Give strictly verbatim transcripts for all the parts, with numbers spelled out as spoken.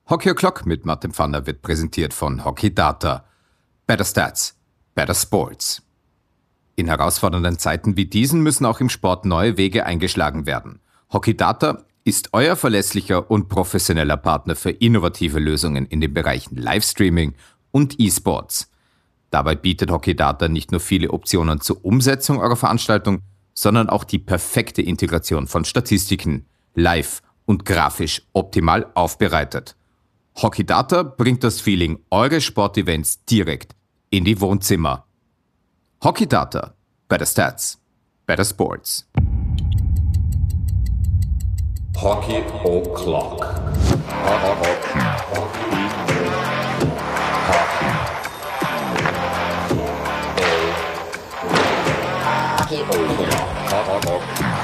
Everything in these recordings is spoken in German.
Hockey O'Clock mit Martin Pfanner wird präsentiert von Hockey Data. Better Stats, Better Sports. In herausfordernden Zeiten wie diesen müssen auch im Sport neue Wege eingeschlagen werden. Hockey Data ist euer verlässlicher und professioneller Partner für innovative Lösungen in den Bereichen Livestreaming und E-Sports. Dabei bietet Hockey Data nicht nur viele Optionen zur Umsetzung eurer Veranstaltung, sondern auch die perfekte Integration von Statistiken, live und grafisch optimal aufbereitet. Hockey Data bringt das Feeling eures Sportevents direkt in die Wohnzimmer. Hockey Data. Better Stats. Better Sports. Hockey O'Clock. Hockey. Hockey. Hockey.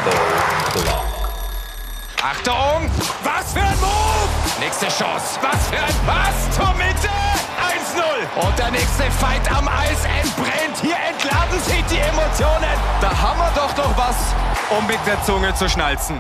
Achtung! Was für ein Move! Nächste Chance. Was für ein Pass zur Mitte! eins null. Und der nächste Fight am Eis entbrennt. Hier entladen sich die Emotionen. Da haben wir doch noch was, um mit der Zunge zu schnalzen.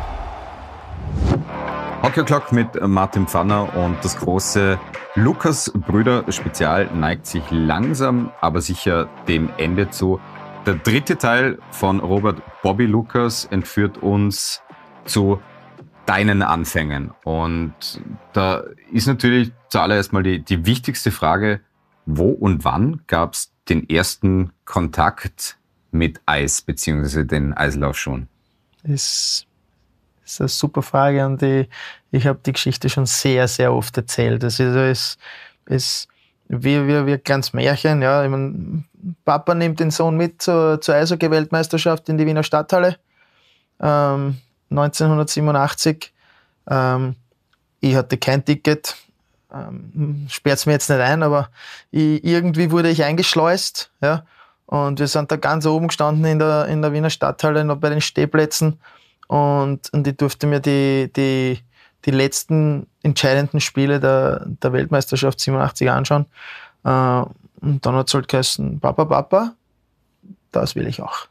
Hockey O'Clock mit Martin Pfanner und das große Lukas-Brüder-Spezial neigt sich langsam, aber sicher dem Ende zu. Der dritte Teil von Robert Bobby Lukas entführt uns zu deinen Anfängen. Und da ist natürlich zuallererst mal die, die wichtigste Frage, wo und wann gab es den ersten Kontakt mit Eis bzw. den Eislaufschuhen? Das ist eine super Frage und ich, ich habe die Geschichte schon sehr, sehr oft erzählt. Das ist, ist, ist wie, wie, wie ein kleines Märchen. Ja. Ich mein, Papa nimmt den Sohn mit zur, zur Eishockey-Weltmeisterschaft in die Wiener Stadthalle. Ähm, neunzehnhundertsiebenundachtzig. Ähm, ich hatte kein Ticket. Ähm, sperrt es mir jetzt nicht ein, aber ich, irgendwie wurde ich eingeschleust. Ja? Und wir sind da ganz oben gestanden in der, in der Wiener Stadthalle, noch bei den Stehplätzen. Und, und ich durfte mir die, die, die letzten entscheidenden Spiele der, der Weltmeisterschaft siebenundachtzig anschauen. Äh, und dann hat es halt geheißen, Papa, Papa, das will ich auch.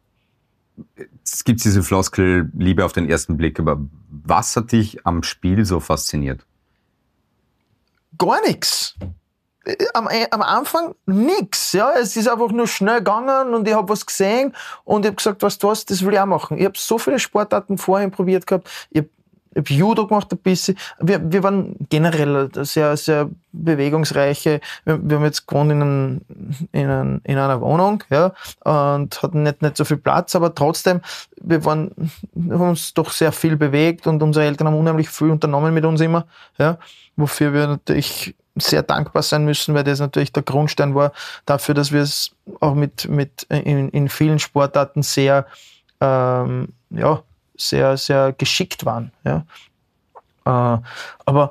Es gibt diese Floskel, Liebe auf den ersten Blick, aber was hat dich am Spiel so fasziniert? Gar nichts. Am, am Anfang nichts. Ja. Es ist einfach nur schnell gegangen und ich habe was gesehen und ich habe gesagt, weißt du was, das will ich auch machen. Ich habe so viele Sportarten vorher probiert gehabt. Ich habe hab Judo gemacht ein bisschen. Wir, wir waren generell sehr, sehr bewegungsreiche. Wir, wir haben jetzt gewohnt in, einem, in, einem, in einer Wohnung, ja, und hatten nicht, nicht so viel Platz, aber trotzdem, wir waren, wir haben uns doch sehr viel bewegt und unsere Eltern haben unheimlich viel unternommen mit uns immer, ja, wofür wir natürlich sehr dankbar sein müssen, weil das natürlich der Grundstein war dafür, dass wir es auch mit, mit in, in vielen Sportarten sehr, ähm, ja, sehr, sehr geschickt waren. Ja. Äh, aber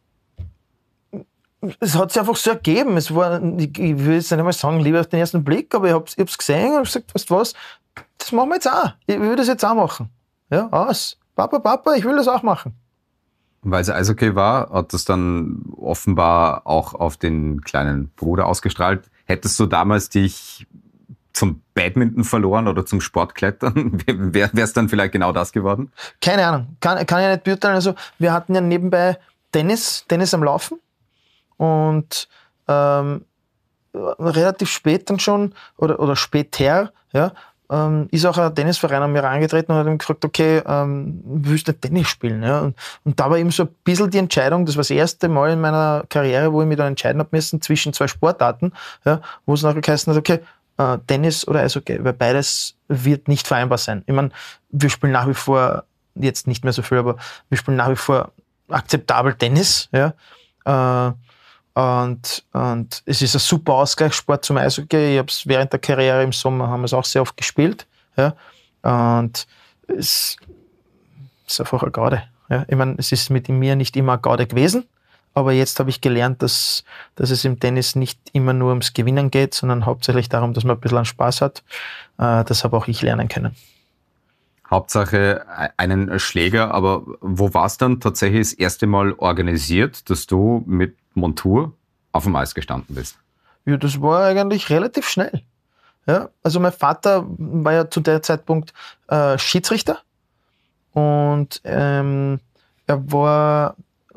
es hat sich einfach so ergeben. Es war, ich, ich will jetzt nicht einmal sagen, Liebe auf den ersten Blick, aber ich habe es gesehen und habe gesagt, weißt du was, das machen wir jetzt auch. Ich will das jetzt auch machen. Ja, aus. Papa, Papa, ich will das auch machen. Weil es Eishockey war, hat das dann offenbar auch auf den kleinen Bruder ausgestrahlt. Hättest du damals dich zum Badminton verloren oder zum Sportklettern? Wäre es dann vielleicht genau das geworden? Keine Ahnung, kann, kann ich nicht beurteilen. Also wir hatten ja nebenbei Tennis, Tennis am Laufen und ähm, relativ spät dann schon, oder, oder später, ja, ähm, ist auch ein Tennisverein an mir herangetreten und hat ihm gefragt, okay, ähm, willst du nicht Tennis spielen? Ja? Und, und da war eben so ein bisschen die Entscheidung, das war das erste Mal in meiner Karriere, wo ich mich dann entscheiden habe müssen zwischen zwei Sportarten, ja, wo es nachher geheißen hat, okay, äh, Tennis oder Eishockey, weil beides wird nicht vereinbar sein. Ich meine, wir spielen nach wie vor, jetzt nicht mehr so viel, aber wir spielen nach wie vor akzeptabel Tennis, ja, äh, Und, und es ist ein super Ausgleichssport zum Eishockey. Ich habe es während der Karriere im Sommer haben wir es auch sehr oft gespielt. Ja. Und es ist einfach eine Garde. Ja. Ich meine, es ist mit mir nicht immer eine Garde gewesen, aber jetzt habe ich gelernt, dass, dass es im Tennis nicht immer nur ums Gewinnen geht, sondern hauptsächlich darum, dass man ein bisschen Spaß hat. Äh, das habe auch ich lernen können. Hauptsache einen Schläger, aber wo war es dann tatsächlich das erste Mal organisiert, dass du mit Montur auf dem Eis gestanden bist? Ja, das war eigentlich relativ schnell. Ja, also mein Vater war ja zu der Zeitpunkt äh, Schiedsrichter und ähm, er war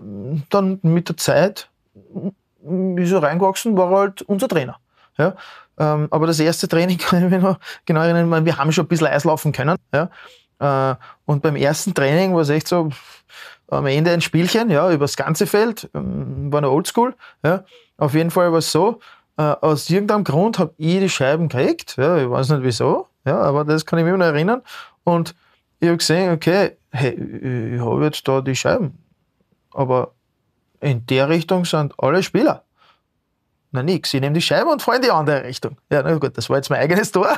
dann mit der Zeit ist er reingewachsen, war er halt unser Trainer. Ja? Ähm, aber das erste Training kann ich mich noch genau erinnern, wir haben schon ein bisschen Eislaufen können. Ja? Äh, und beim ersten Training war es echt so, am Ende ein Spielchen, ja, über das ganze Feld, ähm, war noch oldschool. Ja? Auf jeden Fall war es so, äh, aus irgendeinem Grund habe ich die Scheiben gekriegt, ja, ich weiß nicht wieso, ja, aber das kann ich mich noch erinnern. Und ich habe gesehen, okay, hey, ich habe jetzt da die Scheiben, aber in der Richtung sind alle Spieler. Na nix, ich nehme die Scheibe und fahre in die andere Richtung. Ja, na gut, das war jetzt mein eigenes Tor.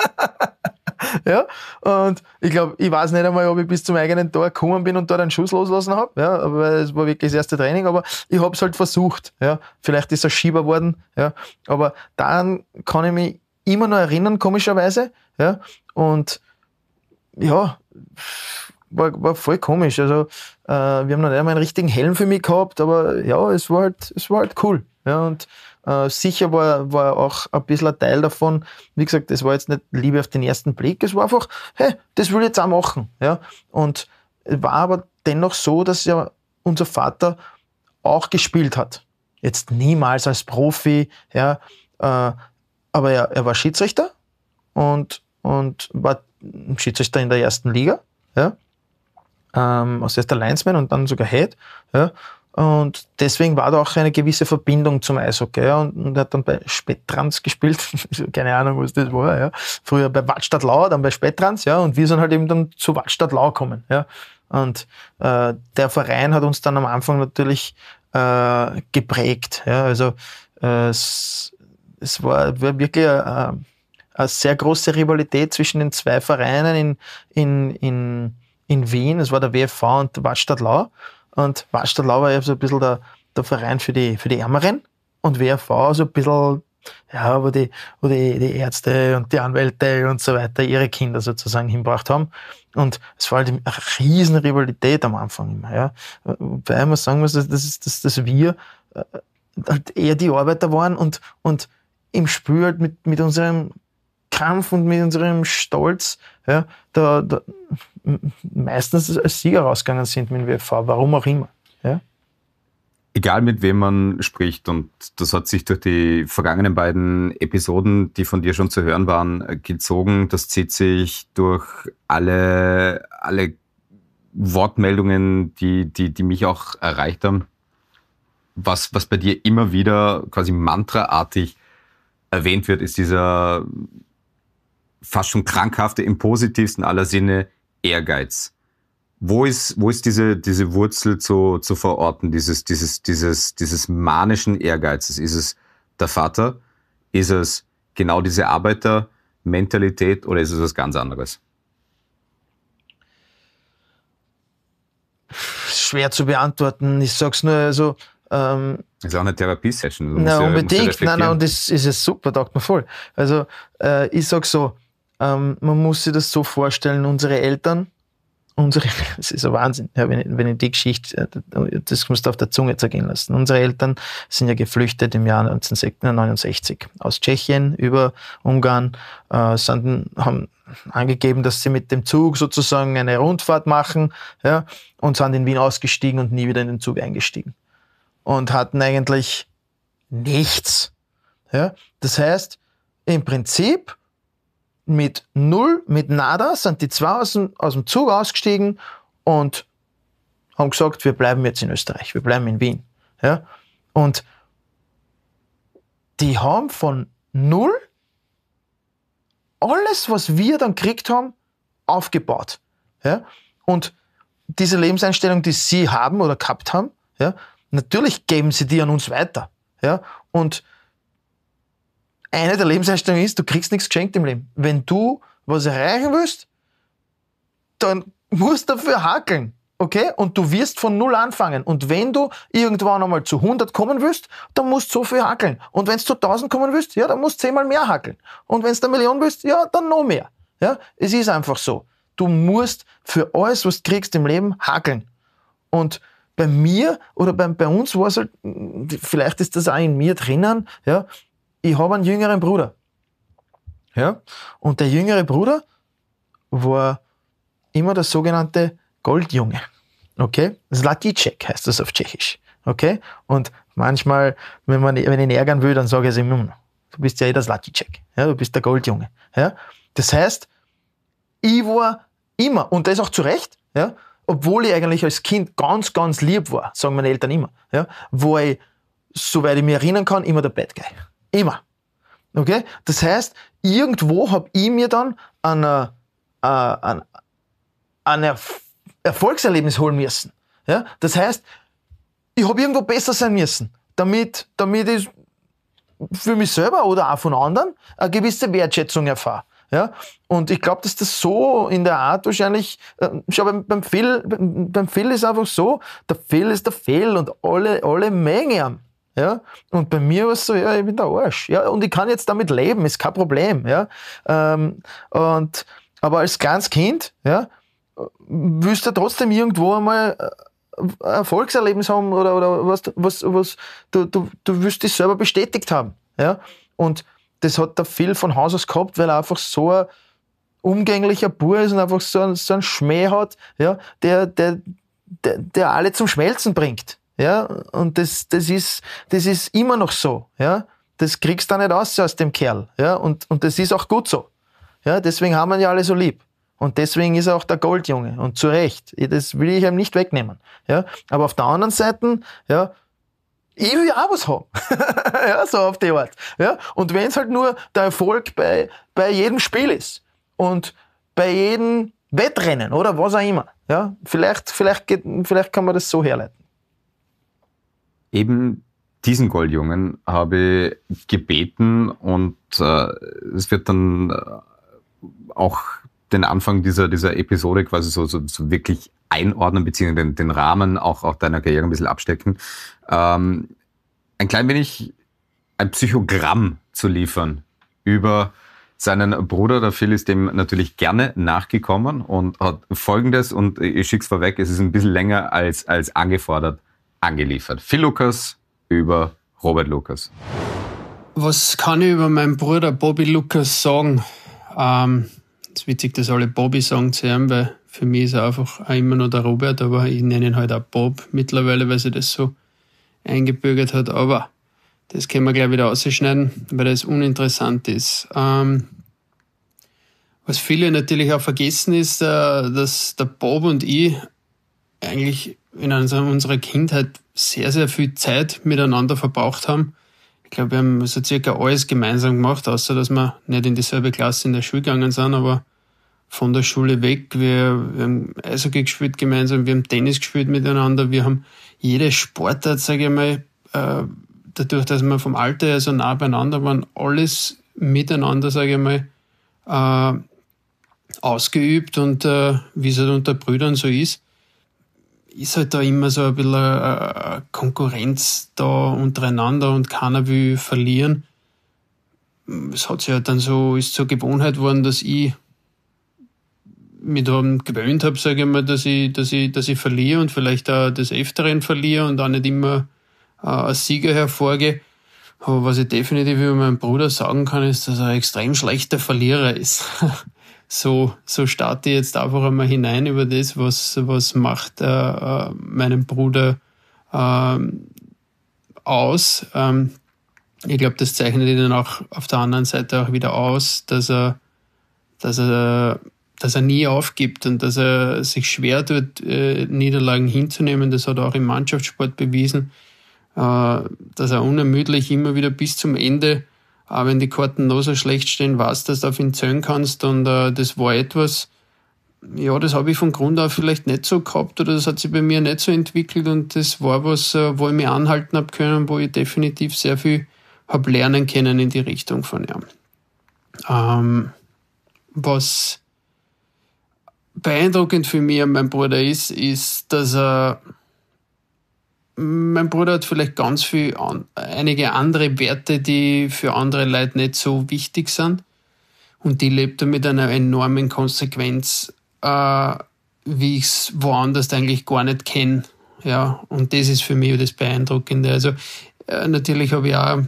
Ja, und ich glaube, ich weiß nicht einmal, ob ich bis zum eigenen Tor gekommen bin und dort einen Schuss loslassen habe, ja, aber es war wirklich das erste Training, aber ich habe es halt versucht, ja, vielleicht ist er Schieber worden, ja, aber daran kann ich mich immer noch erinnern, komischerweise, ja, und ja, war, war voll komisch, also äh, wir haben noch nicht einmal einen richtigen Helm für mich gehabt, aber ja, es war halt, es war halt cool, ja, und Uh, sicher war, war auch ein bisschen ein Teil davon, wie gesagt, das war jetzt nicht Liebe auf den ersten Blick, es war einfach, hey, das will ich jetzt auch machen. Ja? Und es war aber dennoch so, dass ja unser Vater auch gespielt hat. Jetzt niemals als Profi, ja, uh, aber er, er war Schiedsrichter und, und war Schiedsrichter in der ersten Liga, ja? um, als erster Linesman und dann sogar Head. Ja? Und deswegen war da auch eine gewisse Verbindung zum Eishockey. Ja. Und, und er hat dann bei Spättrans gespielt. Keine Ahnung, was das war. Ja. Früher bei Wattstadt Lau, dann bei Spättrans. Ja. Und wir sind halt eben dann zu Wattstadt Lau gekommen. Ja. Und äh, der Verein hat uns dann am Anfang natürlich äh, geprägt. Ja. Also äh, es, es war, war wirklich eine, eine sehr große Rivalität zwischen den zwei Vereinen in, in, in, in Wien. Es war der W F V und Wattstadt Lau. Und Wattstadt Lau war ja so ein bisschen der, der Verein für die, für die Ärmeren und W F V so ein bisschen, ja, wo die, wo die, die Ärzte und die Anwälte und so weiter ihre Kinder sozusagen hingebracht haben. Und es war halt eine riesen Rivalität am Anfang immer, ja. Wobei man sagen muss, dass, dass, dass, dass wir halt eher die Arbeiter waren und, und im Spiel halt mit, mit unserem Kampf und mit unserem Stolz, ja, da, da meistens als Sieger rausgegangen sind mit dem W F V, warum auch immer. Ja? Egal mit wem man spricht, und das hat sich durch die vergangenen beiden Episoden, die von dir schon zu hören waren, gezogen, das zieht sich durch alle, alle Wortmeldungen, die, die, die mich auch erreicht haben, was, was bei dir immer wieder quasi mantraartig erwähnt wird, ist dieser fast schon krankhafte, im positivsten aller Sinne, Ehrgeiz. Wo ist, wo ist diese, diese Wurzel zu, zu verorten, dieses, dieses, dieses, dieses manischen Ehrgeizes? Ist es der Vater? Ist es genau diese Arbeitermentalität oder ist es was ganz anderes? Schwer zu beantworten. Ich sag's nur, also, ähm, das ist auch eine Therapiesession. Na, ja, unbedingt. Nein, nein, und das ist es super, taugt mir voll. Also, äh, ich sag so, ähm, man muss sich das so vorstellen, unsere Eltern, unsere, das ist ein Wahnsinn, ja, wenn, ich, wenn ich die Geschichte, das musst du auf der Zunge zergehen lassen. Unsere Eltern sind ja geflüchtet im Jahr neunzehnhundertneunundsechzig aus Tschechien über Ungarn, äh, sind, haben angegeben, dass sie mit dem Zug sozusagen eine Rundfahrt machen, ja, und sind in Wien ausgestiegen und nie wieder in den Zug eingestiegen. Und hatten eigentlich nichts. Ja? Das heißt, im Prinzip mit null, mit nada, sind die zwei aus dem, aus dem Zug ausgestiegen und haben gesagt, wir bleiben jetzt in Österreich, wir bleiben in Wien. Ja? Und die haben von null alles, was wir dann gekriegt haben, aufgebaut. Ja? Und diese Lebenseinstellung, die sie haben oder gehabt haben, ja, natürlich geben sie die an uns weiter. Ja? Und eine der Lebenseinstellungen ist, du kriegst nichts geschenkt im Leben. Wenn du was erreichen willst, dann musst du dafür hakeln. Okay? Und du wirst von null anfangen. Und wenn du irgendwann einmal zu hundert kommen willst, dann musst du so viel hakeln. Und wenn du zu tausend kommen willst, ja, dann musst du zehnmal mehr hakeln. Und wenn du eine Million willst, ja, dann noch mehr. Ja? Es ist einfach so. Du musst für alles, was du kriegst im Leben, hakeln. Und bei mir oder bei, bei uns war es halt, vielleicht ist das auch in mir drinnen, ja, ich habe einen jüngeren Bruder. Ja? Und der jüngere Bruder war immer der sogenannte Goldjunge. Okay? Zlatíček heißt das auf Tschechisch. Okay? Und manchmal, wenn, man, wenn ich ihn ärgern will, dann sage ich ihm, du bist ja eh der Zlatíček. Ja, du bist der Goldjunge. Ja? Das heißt, ich war immer, und das auch zu Recht, ja, obwohl ich eigentlich als Kind ganz, ganz lieb war, sagen meine Eltern immer, ja, war ich, soweit ich mich erinnern kann, immer der Bad Guy. Immer. Okay? Das heißt, irgendwo habe ich mir dann ein, ein, ein, ein Erf- Erfolgserlebnis holen müssen. Ja? Das heißt, ich habe irgendwo besser sein müssen, damit, damit ich für mich selber oder auch von anderen eine gewisse Wertschätzung erfahre. Ja? Und ich glaube, dass das so in der Art wahrscheinlich, äh, schau, beim, beim Phil, beim, beim Phil ist einfach so, der Phil ist der Phil und alle, alle Menge am. Ja? Und bei mir war es so, ja, ich bin der Arsch. Ja? Und ich kann jetzt damit leben, ist kein Problem. Ja? Ähm, und, aber als kleines Kind, ja, willst du trotzdem irgendwo einmal ein Erfolgserlebnis haben oder, oder was, was, was du, du, du willst dich selber bestätigt haben. Ja? Und das hat der Phil von Haus aus gehabt, weil er einfach so ein umgänglicher Bub ist und einfach so einen, so einen Schmäh hat, ja, der, der, der, der alle zum Schmelzen bringt. Ja? Und das, das, ist, das ist immer noch so. Ja? Das kriegst du nicht raus aus dem Kerl. Ja? Und, und das ist auch gut so. Ja? Deswegen haben wir ihn ja alle so lieb. Und deswegen ist er auch der Goldjunge. Und zu Recht. Das will ich ihm nicht wegnehmen. Ja? Aber auf der anderen Seite, ja, ich will auch was haben. Ja, so auf die Art. Ja? Und wenn es halt nur der Erfolg bei, bei jedem Spiel ist und bei jedem Wettrennen oder was auch immer. Ja? Vielleicht, vielleicht, geht, vielleicht kann man das so herleiten. Eben diesen Goldjungen habe ich gebeten und äh, es wird dann äh, auch den Anfang dieser, dieser Episode quasi so, so, so wirklich einordnen, beziehungsweise den, den Rahmen auch, auch deiner Karriere ein bisschen abstecken. Ähm, ein klein wenig ein Psychogramm zu liefern über seinen Bruder. Der Phil ist dem natürlich gerne nachgekommen und hat Folgendes, und ich schick's vorweg, es ist ein bisschen länger als, als angefordert, angeliefert. Phil Lucas über Robert Lucas. Was kann ich über meinen Bruder Bobby Lucas sagen? Ähm, es ist witzig, dass alle Bobby sagen zu ihm, weil für mich ist er einfach auch immer noch der Robert, aber ich nenne ihn halt auch Bob mittlerweile, weil sich das so eingebürgert hat. Aber das können wir gleich wieder ausschneiden, weil das uninteressant ist. Ähm, was viele natürlich auch vergessen ist, äh, dass der Bob und ich eigentlich in unserer Kindheit sehr, sehr viel Zeit miteinander verbraucht haben. Ich glaube, wir haben so circa alles gemeinsam gemacht, außer dass wir nicht in dieselbe Klasse in der Schule gegangen sind, aber von der Schule weg. Wir, wir haben Eishockey gespielt gemeinsam, wir haben Tennis gespielt miteinander, wir haben jede Sportart, sage ich mal, äh, dadurch, dass wir vom Alter her so nah beieinander waren, alles miteinander, sage ich mal, äh, ausgeübt und äh, wie es halt unter Brüdern so ist, ist halt da immer so ein bisschen eine Konkurrenz da untereinander und keiner will verlieren. Es hat sich halt dann so, ist zur Gewohnheit geworden, dass ich mich daran gewöhnt habe, sage ich mal, dass ich, dass ich, dass ich verliere und vielleicht auch des Öfteren verliere und auch nicht immer äh, als Sieger hervorgehe. Aber was ich definitiv über meinen Bruder sagen kann, ist, dass er ein extrem schlechter Verlierer ist. So, so starte ich jetzt einfach einmal hinein über das, was, was macht äh, meinen Bruder äh, aus. Ähm, ich glaube, das zeichnet ihn dann auch auf der anderen Seite auch wieder aus, dass er, dass er, dass er nie aufgibt und dass er sich schwer tut, äh, Niederlagen hinzunehmen. Das hat er auch im Mannschaftssport bewiesen, äh, dass er unermüdlich immer wieder bis zum Ende, auch wenn die Karten noch so schlecht stehen, weißt, dass du auf ihn zählen kannst. Und äh, das war etwas, ja, das habe ich von Grund auf vielleicht nicht so gehabt oder das hat sich bei mir nicht so entwickelt. Und das war was, äh, wo ich mich anhalten habe können, wo ich definitiv sehr viel habe lernen können in die Richtung von ihm. Ähm, was beeindruckend für mich an meinem Bruder ist, ist, dass er mein Bruder hat vielleicht ganz viel, an, einige andere Werte, die für andere Leute nicht so wichtig sind. Und die lebt er mit einer enormen Konsequenz, äh, wie ich es woanders eigentlich gar nicht kenne. Ja, und das ist für mich das Beeindruckende. Also äh, natürlich habe ich auch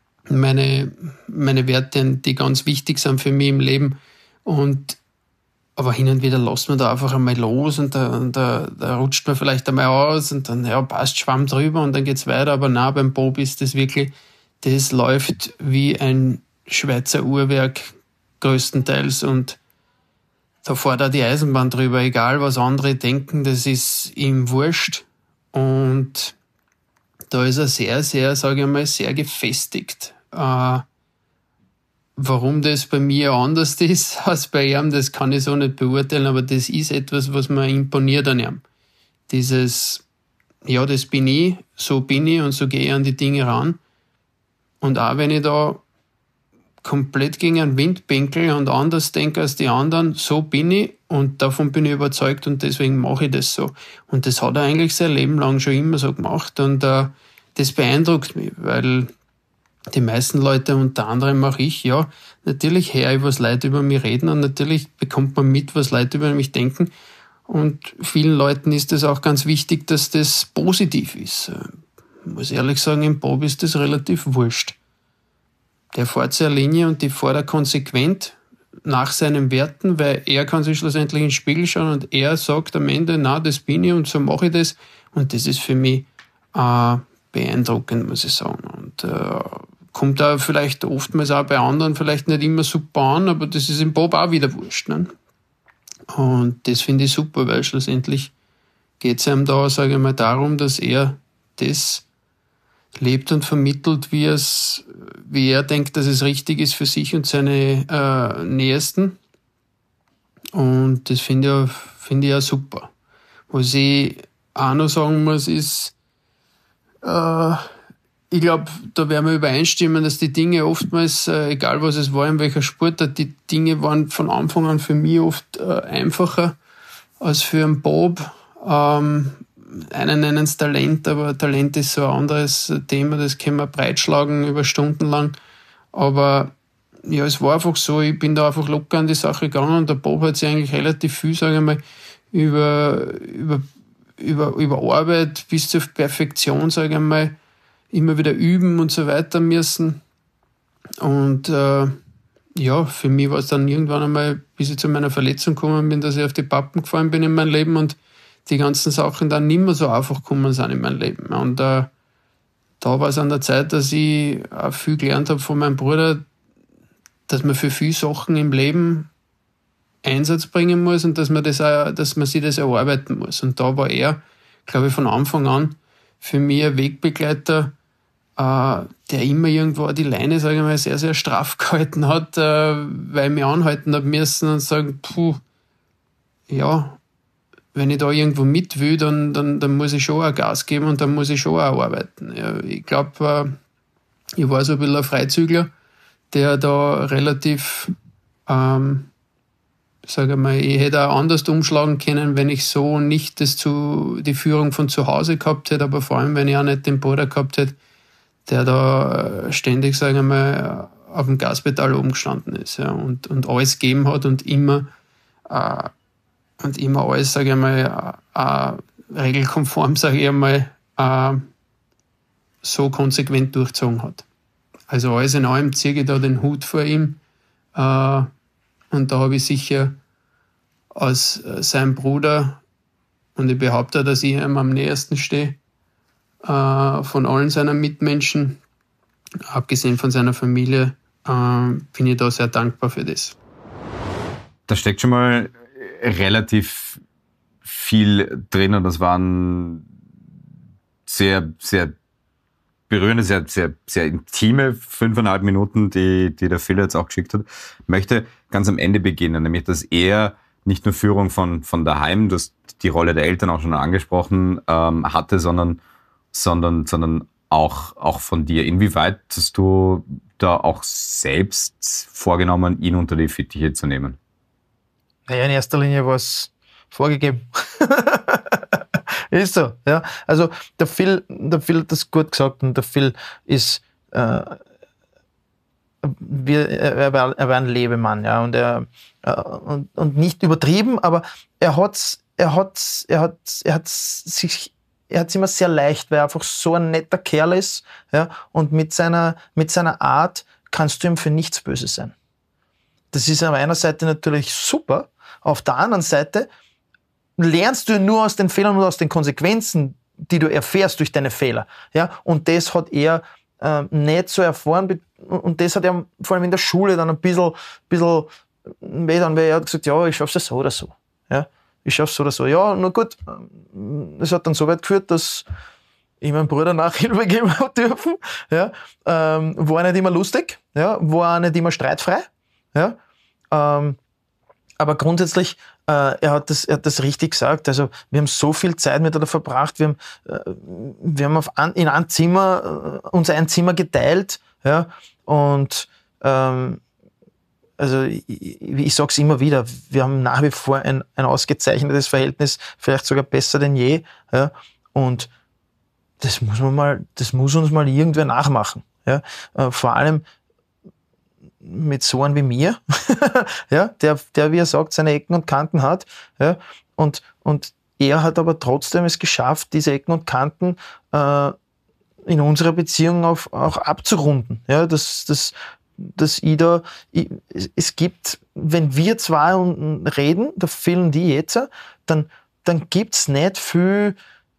meine, meine Werte, die ganz wichtig sind für mich im Leben. Und Aber hin und wieder lässt man da einfach einmal los und da, und da, da rutscht man vielleicht einmal aus und dann, ja, passt, schwamm drüber und dann geht's weiter. Aber na, beim Bob ist das wirklich, das läuft wie ein Schweizer Uhrwerk größtenteils und da fährt auch die Eisenbahn drüber, egal was andere denken, das ist ihm wurscht. Und da ist er sehr, sehr, sage ich mal, sehr gefestigt. Äh, Warum das bei mir anders ist als bei ihm, das kann ich so nicht beurteilen, aber das ist etwas, was mir imponiert an ihm. Dieses, ja, das bin ich, so bin ich und so gehe ich an die Dinge ran. Und auch wenn ich da komplett gegen einen Wind pinkel und anders denke als die anderen, so bin ich und davon bin ich überzeugt und deswegen mache ich das so. Und das hat er eigentlich sein Leben lang schon immer so gemacht und äh, das beeindruckt mich, weil die meisten Leute, unter anderem auch ich, ja, natürlich höre ich, was Leute über mich reden und natürlich bekommt man mit, was Leute über mich denken. Und vielen Leuten ist es auch ganz wichtig, dass das positiv ist. Ich muss ehrlich sagen, im Bob ist das relativ wurscht. Der fährt seine Linie und die fährt er konsequent nach seinen Werten, weil er kann sich schlussendlich in den Spiegel schauen und er sagt am Ende, na, das bin ich und so mache ich das. Und das ist für mich äh, beeindruckend, muss ich sagen. Und äh, kommt da vielleicht oftmals auch bei anderen vielleicht nicht immer super an, aber das ist im Bob auch wieder wurscht. Ne? Und das finde ich super, weil schlussendlich geht es einem da, sage ich mal, darum, dass er das lebt und vermittelt, wie, es, wie er denkt, dass es richtig ist für sich und seine äh, Nächsten. Und das finde ich, find ich auch super. Was ich auch noch sagen muss, ist, äh, ich glaube, da werden wir übereinstimmen, dass die Dinge oftmals, äh, egal was es war, in welcher Sportart, die Dinge waren von Anfang an für mich oft äh, einfacher als für einen Bob. Ähm, einen nennen es Talent, aber Talent ist so ein anderes Thema, das können wir breitschlagen über Stunden lang. Aber ja, es war einfach so, ich bin da einfach locker an die Sache gegangen und der Bob hat sich eigentlich relativ viel, sage ich mal, über, über, über, über Arbeit bis zur Perfektion, sage ich mal, immer wieder üben und so weiter müssen. Und äh, ja, für mich war es dann irgendwann einmal, bis ich zu meiner Verletzung gekommen bin, dass ich auf die Pappen gefallen bin in meinem Leben und die ganzen Sachen dann nicht mehr so einfach gekommen sind in meinem Leben. Und äh, da war es an der Zeit, dass ich auch viel gelernt habe von meinem Bruder, dass man für viele Sachen im Leben Einsatz bringen muss und dass man, das auch, dass man sich das erarbeiten muss. Und da war er, glaube ich, von Anfang an für mich ein Wegbegleiter, äh, der immer irgendwo die Leine, sage ich mal, sehr, sehr straff gehalten hat, äh, weil ich mich anhalten habe müssen und sagen, puh, ja, wenn ich da irgendwo mit will, dann, dann, dann muss ich schon auch Gas geben und dann muss ich schon auch arbeiten. Ja, ich glaube, äh, ich war so ein bisschen ein Freizügler, der da relativ, ähm, sage ich mal, ich hätte auch anders umschlagen können, wenn ich so nicht das zu, die Führung von zu Hause gehabt hätte, aber vor allem, wenn ich auch nicht den Bruder gehabt hätte, der da ständig, sage ich mal, auf dem Gaspedal oben gestanden ist, ja, und, und alles gegeben hat und immer, äh, und immer alles, sage ich mal, äh, regelkonform, sage ich einmal, äh, so konsequent durchgezogen hat. Also alles in allem ziehe ich da den Hut vor ihm, äh, und da habe ich sicher als äh, sein Bruder, und ich behaupte, dass ich ihm am nähersten stehe, äh, von allen seinen Mitmenschen, abgesehen von seiner Familie, äh, bin ich da sehr dankbar für das. Da steckt schon mal relativ viel drin und das waren sehr, sehr berührende, sehr, sehr, sehr intime fünfeinhalb Minuten, die, die der Phil jetzt auch geschickt hat. Ich möchte ganz am Ende beginnen, nämlich, dass er nicht nur Führung von, von daheim, du hast die Rolle der Eltern auch schon angesprochen, ähm, hatte, sondern, sondern, sondern auch, auch von dir. Inwieweit hast du da auch selbst vorgenommen, ihn unter die Fittiche zu nehmen? Naja, in erster Linie war es vorgegeben. Ist so, ja. Also der Phil, der Phil hat das gut gesagt und der Phil ist, äh, wir, er, war, er war ein Lebemann, ja, und er äh, und, und nicht übertrieben, aber er hat's, er hat's, er hat, er hat sich, er hat's immer sehr leicht, weil er einfach so ein netter Kerl ist, ja, und mit seiner, mit seiner Art kannst du ihm für nichts böse sein. Das ist auf einer Seite natürlich super, Auf der anderen Seite lernst du nur aus den Fehlern und aus den Konsequenzen, die du erfährst durch deine Fehler. Ja? Und das hat er äh, nicht so erfahren. Und das hat er vor allem in der Schule dann ein bisschen, bisschen weh dann, weil er hat gesagt, ja, ich schaff's ja so oder so. Ja? Ich schaff's so oder so. Ja, nur gut. Es hat dann so weit geführt, dass ich meinem Bruder Nachhilfe geben habe dürfen. Ja? Ähm, war nicht immer lustig, ja? War nicht immer streitfrei. Ja? Ähm, aber grundsätzlich, äh, er, hat das, er hat das richtig gesagt. Also wir haben so viel Zeit miteinander verbracht. Wir haben, äh, wir haben auf ein, in ein Zimmer, äh, uns ein Zimmer geteilt. Ja? Und ähm, also ich, ich sage es immer wieder, wir haben nach wie vor ein, ein ausgezeichnetes Verhältnis, vielleicht sogar besser denn je. Ja? Und das muss man mal, das muss uns mal irgendwer nachmachen. Ja? Äh, vor allem mit so einem wie mir, ja, der, der, wie er sagt, seine Ecken und Kanten hat. Ja? Und, und er hat aber trotzdem es geschafft, diese Ecken und Kanten äh, in unserer Beziehung auf, auch abzurunden. Ja? Dass, dass, dass ich da, ich, es gibt, wenn wir zwei reden, da fehlen die jetzt, dann, dann gibt es nicht viel,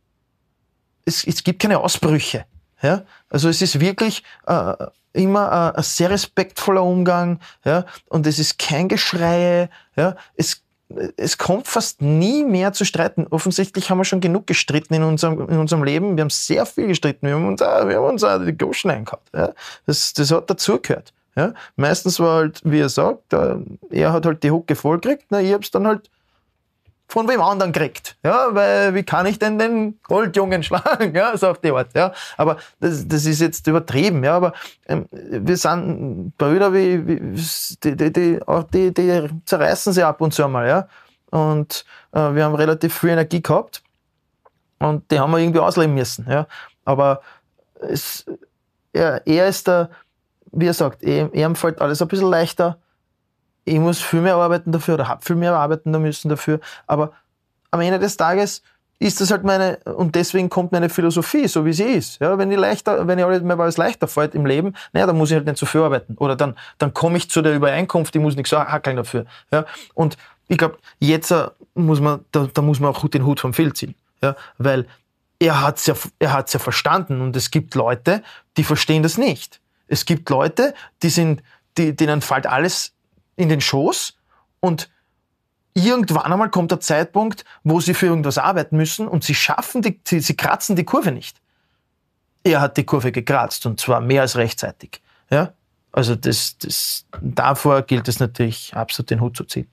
es, es gibt keine Ausbrüche. Ja? Also es ist wirklich äh, immer ein, ein sehr respektvoller Umgang, ja? Und es ist kein Geschrei, ja? es, es kommt fast nie mehr zu streiten. Offensichtlich haben wir schon genug gestritten in unserem, in unserem Leben. Wir haben sehr viel gestritten, wir haben uns auch, wir haben uns auch die Goschen eingehauen. Ja? Das, das hat dazugehört. Ja? Meistens war halt, wie er sagt, er hat halt die Hucke voll gekriegt, na, ich hab's dann halt von wem anderen kriegt. Ja, weil wie kann ich denn den Goldjungen schlagen? Ja, so auf die Art. Ja, aber das, das ist jetzt übertrieben. Ja, aber ähm, wir sind Brüder, wie, wie die, die, die, auch die, die zerreißen sie ab und zu einmal. Ja, und äh, wir haben relativ viel Energie gehabt und die haben wir irgendwie ausleben müssen. Ja, aber es, er, er ist der, wie er sagt, er, ihm fällt alles ein bisschen leichter. Ich muss viel mehr arbeiten dafür oder habe viel mehr arbeiten müssen dafür. Aber am Ende des Tages ist das halt meine, und deswegen kommt meine Philosophie, so wie sie ist. Ja, wenn ich leichter, wenn ich alles, mir alles leichter fällt im Leben, naja, dann muss ich halt nicht so viel arbeiten. Oder dann, dann komme ich zu der Übereinkunft, ich muss nichts so hackeln dafür. Ja, und ich glaube, jetzt muss man, da, da muss man auch den Hut vom Feld ziehen. Ja, weil er hat's ja, er hat's ja verstanden und es gibt Leute, die verstehen das nicht. Es gibt Leute, die sind, die, denen fällt alles in den Schoß und irgendwann einmal kommt der Zeitpunkt, wo sie für irgendwas arbeiten müssen und sie schaffen, die, sie, sie kratzen die Kurve nicht. Er hat die Kurve gekratzt und zwar mehr als rechtzeitig. Ja? Also das, das, davor gilt es natürlich absolut den Hut zu ziehen.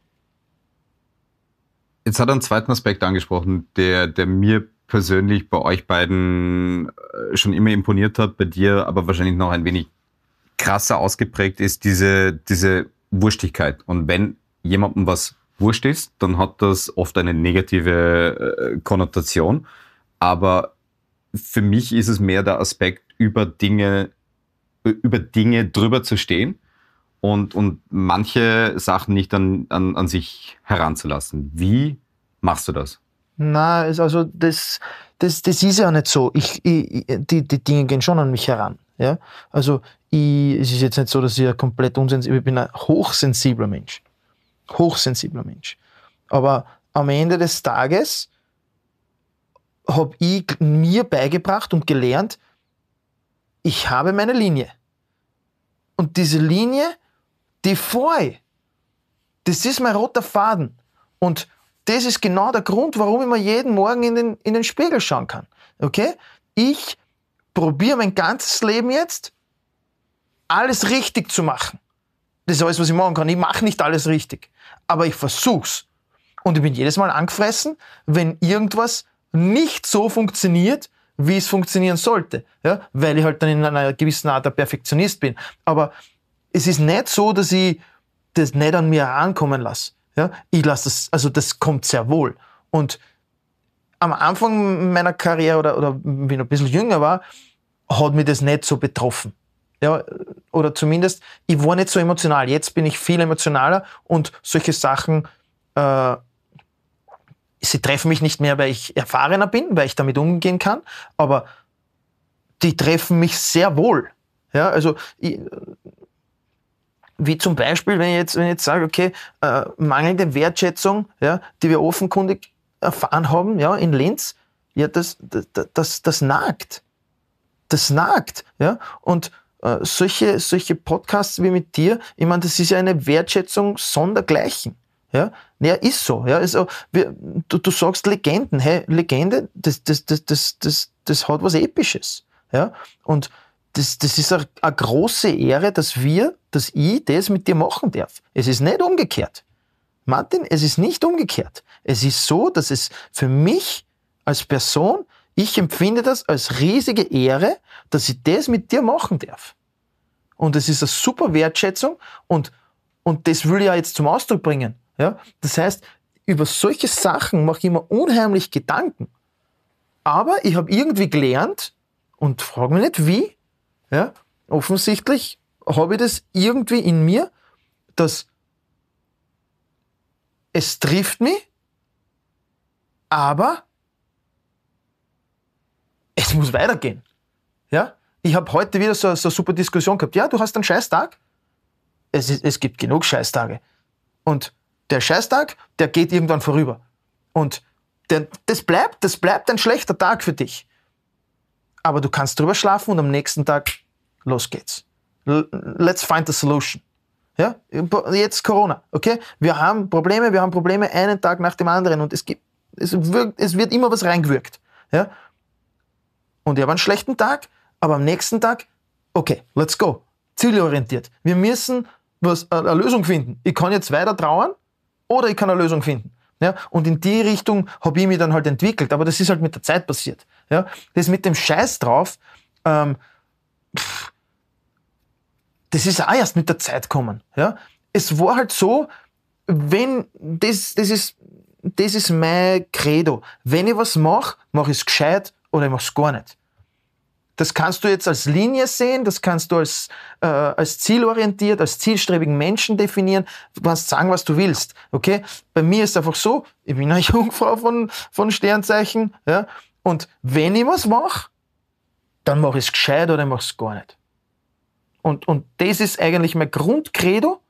Jetzt hat er einen zweiten Aspekt angesprochen, der, der mir persönlich bei euch beiden schon immer imponiert hat, bei dir aber wahrscheinlich noch ein wenig krasser ausgeprägt ist, diese, diese Wurstigkeit. Und wenn jemandem was wurscht ist, dann hat das oft eine negative äh, Konnotation. Aber für mich ist es mehr der Aspekt, über Dinge, über Dinge drüber zu stehen und, und manche Sachen nicht an, an, an sich heranzulassen. Wie machst du das? Na, also das, das, das ist ja nicht so. Ich, ich, die, die Dinge gehen schon an mich heran. Ja? Also ich, es ist jetzt nicht so, dass ich ein komplett unsensibel, ich bin ein hochsensibler Mensch. Hochsensibler Mensch. Aber am Ende des Tages habe ich mir beigebracht und gelernt, ich habe meine Linie. Und diese Linie, die fahre ich. Das ist mein roter Faden. Und das ist genau der Grund, warum ich mir jeden Morgen in den, in den Spiegel schauen kann. Okay? Ich probiere mein ganzes Leben jetzt, alles richtig zu machen. Das ist alles, was ich machen kann. Ich mache nicht alles richtig. Aber ich versuch's. Und ich bin jedes Mal angefressen, wenn irgendwas nicht so funktioniert, wie es funktionieren sollte. Ja? Weil ich halt dann in einer gewissen Art der Perfektionist bin. Aber es ist nicht so, dass ich das nicht an mir herankommen lasse. Ja? Ich lasse das, also das kommt sehr wohl. Und am Anfang meiner Karriere oder, oder wenn ich ein bisschen jünger war, hat mich das nicht so betroffen. Ja, oder zumindest, ich war nicht so emotional. Jetzt bin ich viel emotionaler und solche Sachen, äh, sie treffen mich nicht mehr, weil ich erfahrener bin, weil ich damit umgehen kann, aber die treffen mich sehr wohl. Ja, also ich, wie zum Beispiel, wenn ich jetzt, wenn ich jetzt sage, okay, äh, mangelnde Wertschätzung, ja, die wir offenkundig erfahren haben, ja, in Linz, ja, das, das, das, das nagt. Das nagt, ja, und äh, solche, solche Podcasts wie mit dir, ich meine, das ist ja eine Wertschätzung sondergleichen, ja, ja, ist so, ja, also, wir, du, du sagst Legenden, hey, Legende, das, das, das, das, das, das hat was Episches, ja, und das, das ist eine, eine große Ehre, dass wir, dass ich das mit dir machen darf. Es ist nicht umgekehrt. Martin, es ist nicht umgekehrt. Es ist so, dass es für mich als Person, ich empfinde das als riesige Ehre, dass ich das mit dir machen darf. Und es ist eine super Wertschätzung und, und das will ich ja jetzt zum Ausdruck bringen. Ja? Das heißt, über solche Sachen mache ich mir unheimlich Gedanken. Aber ich habe irgendwie gelernt und frage mich nicht wie, ja? Offensichtlich habe ich das irgendwie in mir, dass es trifft mich, aber es muss weitergehen. Ja? Ich habe heute wieder so, so eine super Diskussion gehabt. Ja, du hast einen Scheißtag. Es, ist, es gibt genug Scheißtage. Und der Scheißtag, der geht irgendwann vorüber. Und der, das, bleibt, das bleibt ein schlechter Tag für dich. Aber du kannst drüber schlafen und am nächsten Tag, los geht's. Let's find a solution. Ja? Jetzt Corona, okay? Wir haben Probleme, wir haben Probleme einen Tag nach dem anderen und es gibt, es wird, es wird immer was reingewirkt. Ja? Und ich habe einen schlechten Tag, aber am nächsten Tag, okay, let's go. Zielorientiert. Wir müssen was, eine Lösung finden. Ich kann jetzt weiter trauern oder ich kann eine Lösung finden. Ja? Und in die Richtung habe ich mich dann halt entwickelt. Aber das ist halt mit der Zeit passiert. Ja? Das mit dem Scheiß drauf, ähm, pff, das ist auch erst mit der Zeit gekommen. Ja? Es war halt so, wenn, das, das, ist, das ist mein Credo. Wenn ich was mache, mache ich es gescheit oder ich mache es gar nicht. Das kannst du jetzt als Linie sehen, das kannst du als, äh, als zielorientiert, als zielstrebigen Menschen definieren. Du kannst sagen, was du willst. Okay? Bei mir ist es einfach so, ich bin eine Jungfrau von, von Sternzeichen. Ja? Und wenn ich was mache, dann mache ich es gescheit oder ich mache es gar nicht. Und, und das ist eigentlich mein Grundcredo.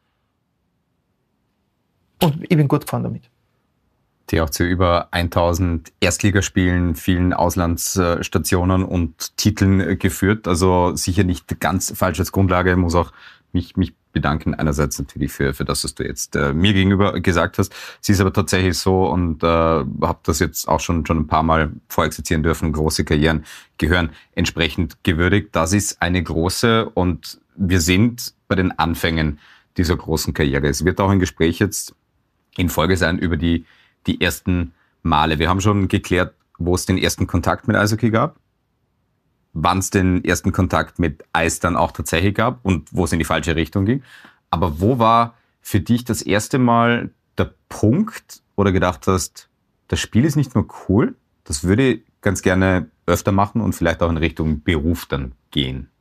Und ich bin gut gefahren damit. Die auch zu über tausend Erstligaspielen, vielen Auslandsstationen und Titeln geführt. Also sicher nicht ganz falsch als Grundlage. Ich muss auch mich, mich bedanken einerseits natürlich für, für das, was du jetzt äh, mir gegenüber gesagt hast. Sie ist aber tatsächlich so und äh, habe das jetzt auch schon, schon ein paar Mal vorexerzieren dürfen. Große Karrieren gehören entsprechend gewürdigt. Das ist eine große und wir sind bei den Anfängen dieser großen Karriere. Es wird auch ein Gespräch jetzt in Folge sein über die die ersten Male. Wir haben schon geklärt, wo es den ersten Kontakt mit Eishockey gab, wann es den ersten Kontakt mit Eis dann auch tatsächlich gab und wo es in die falsche Richtung ging. Aber wo war für dich das erste Mal der Punkt, wo du gedacht hast, das Spiel ist nicht nur cool, das würde ich ganz gerne öfter machen und vielleicht auch in Richtung Beruf dann gehen?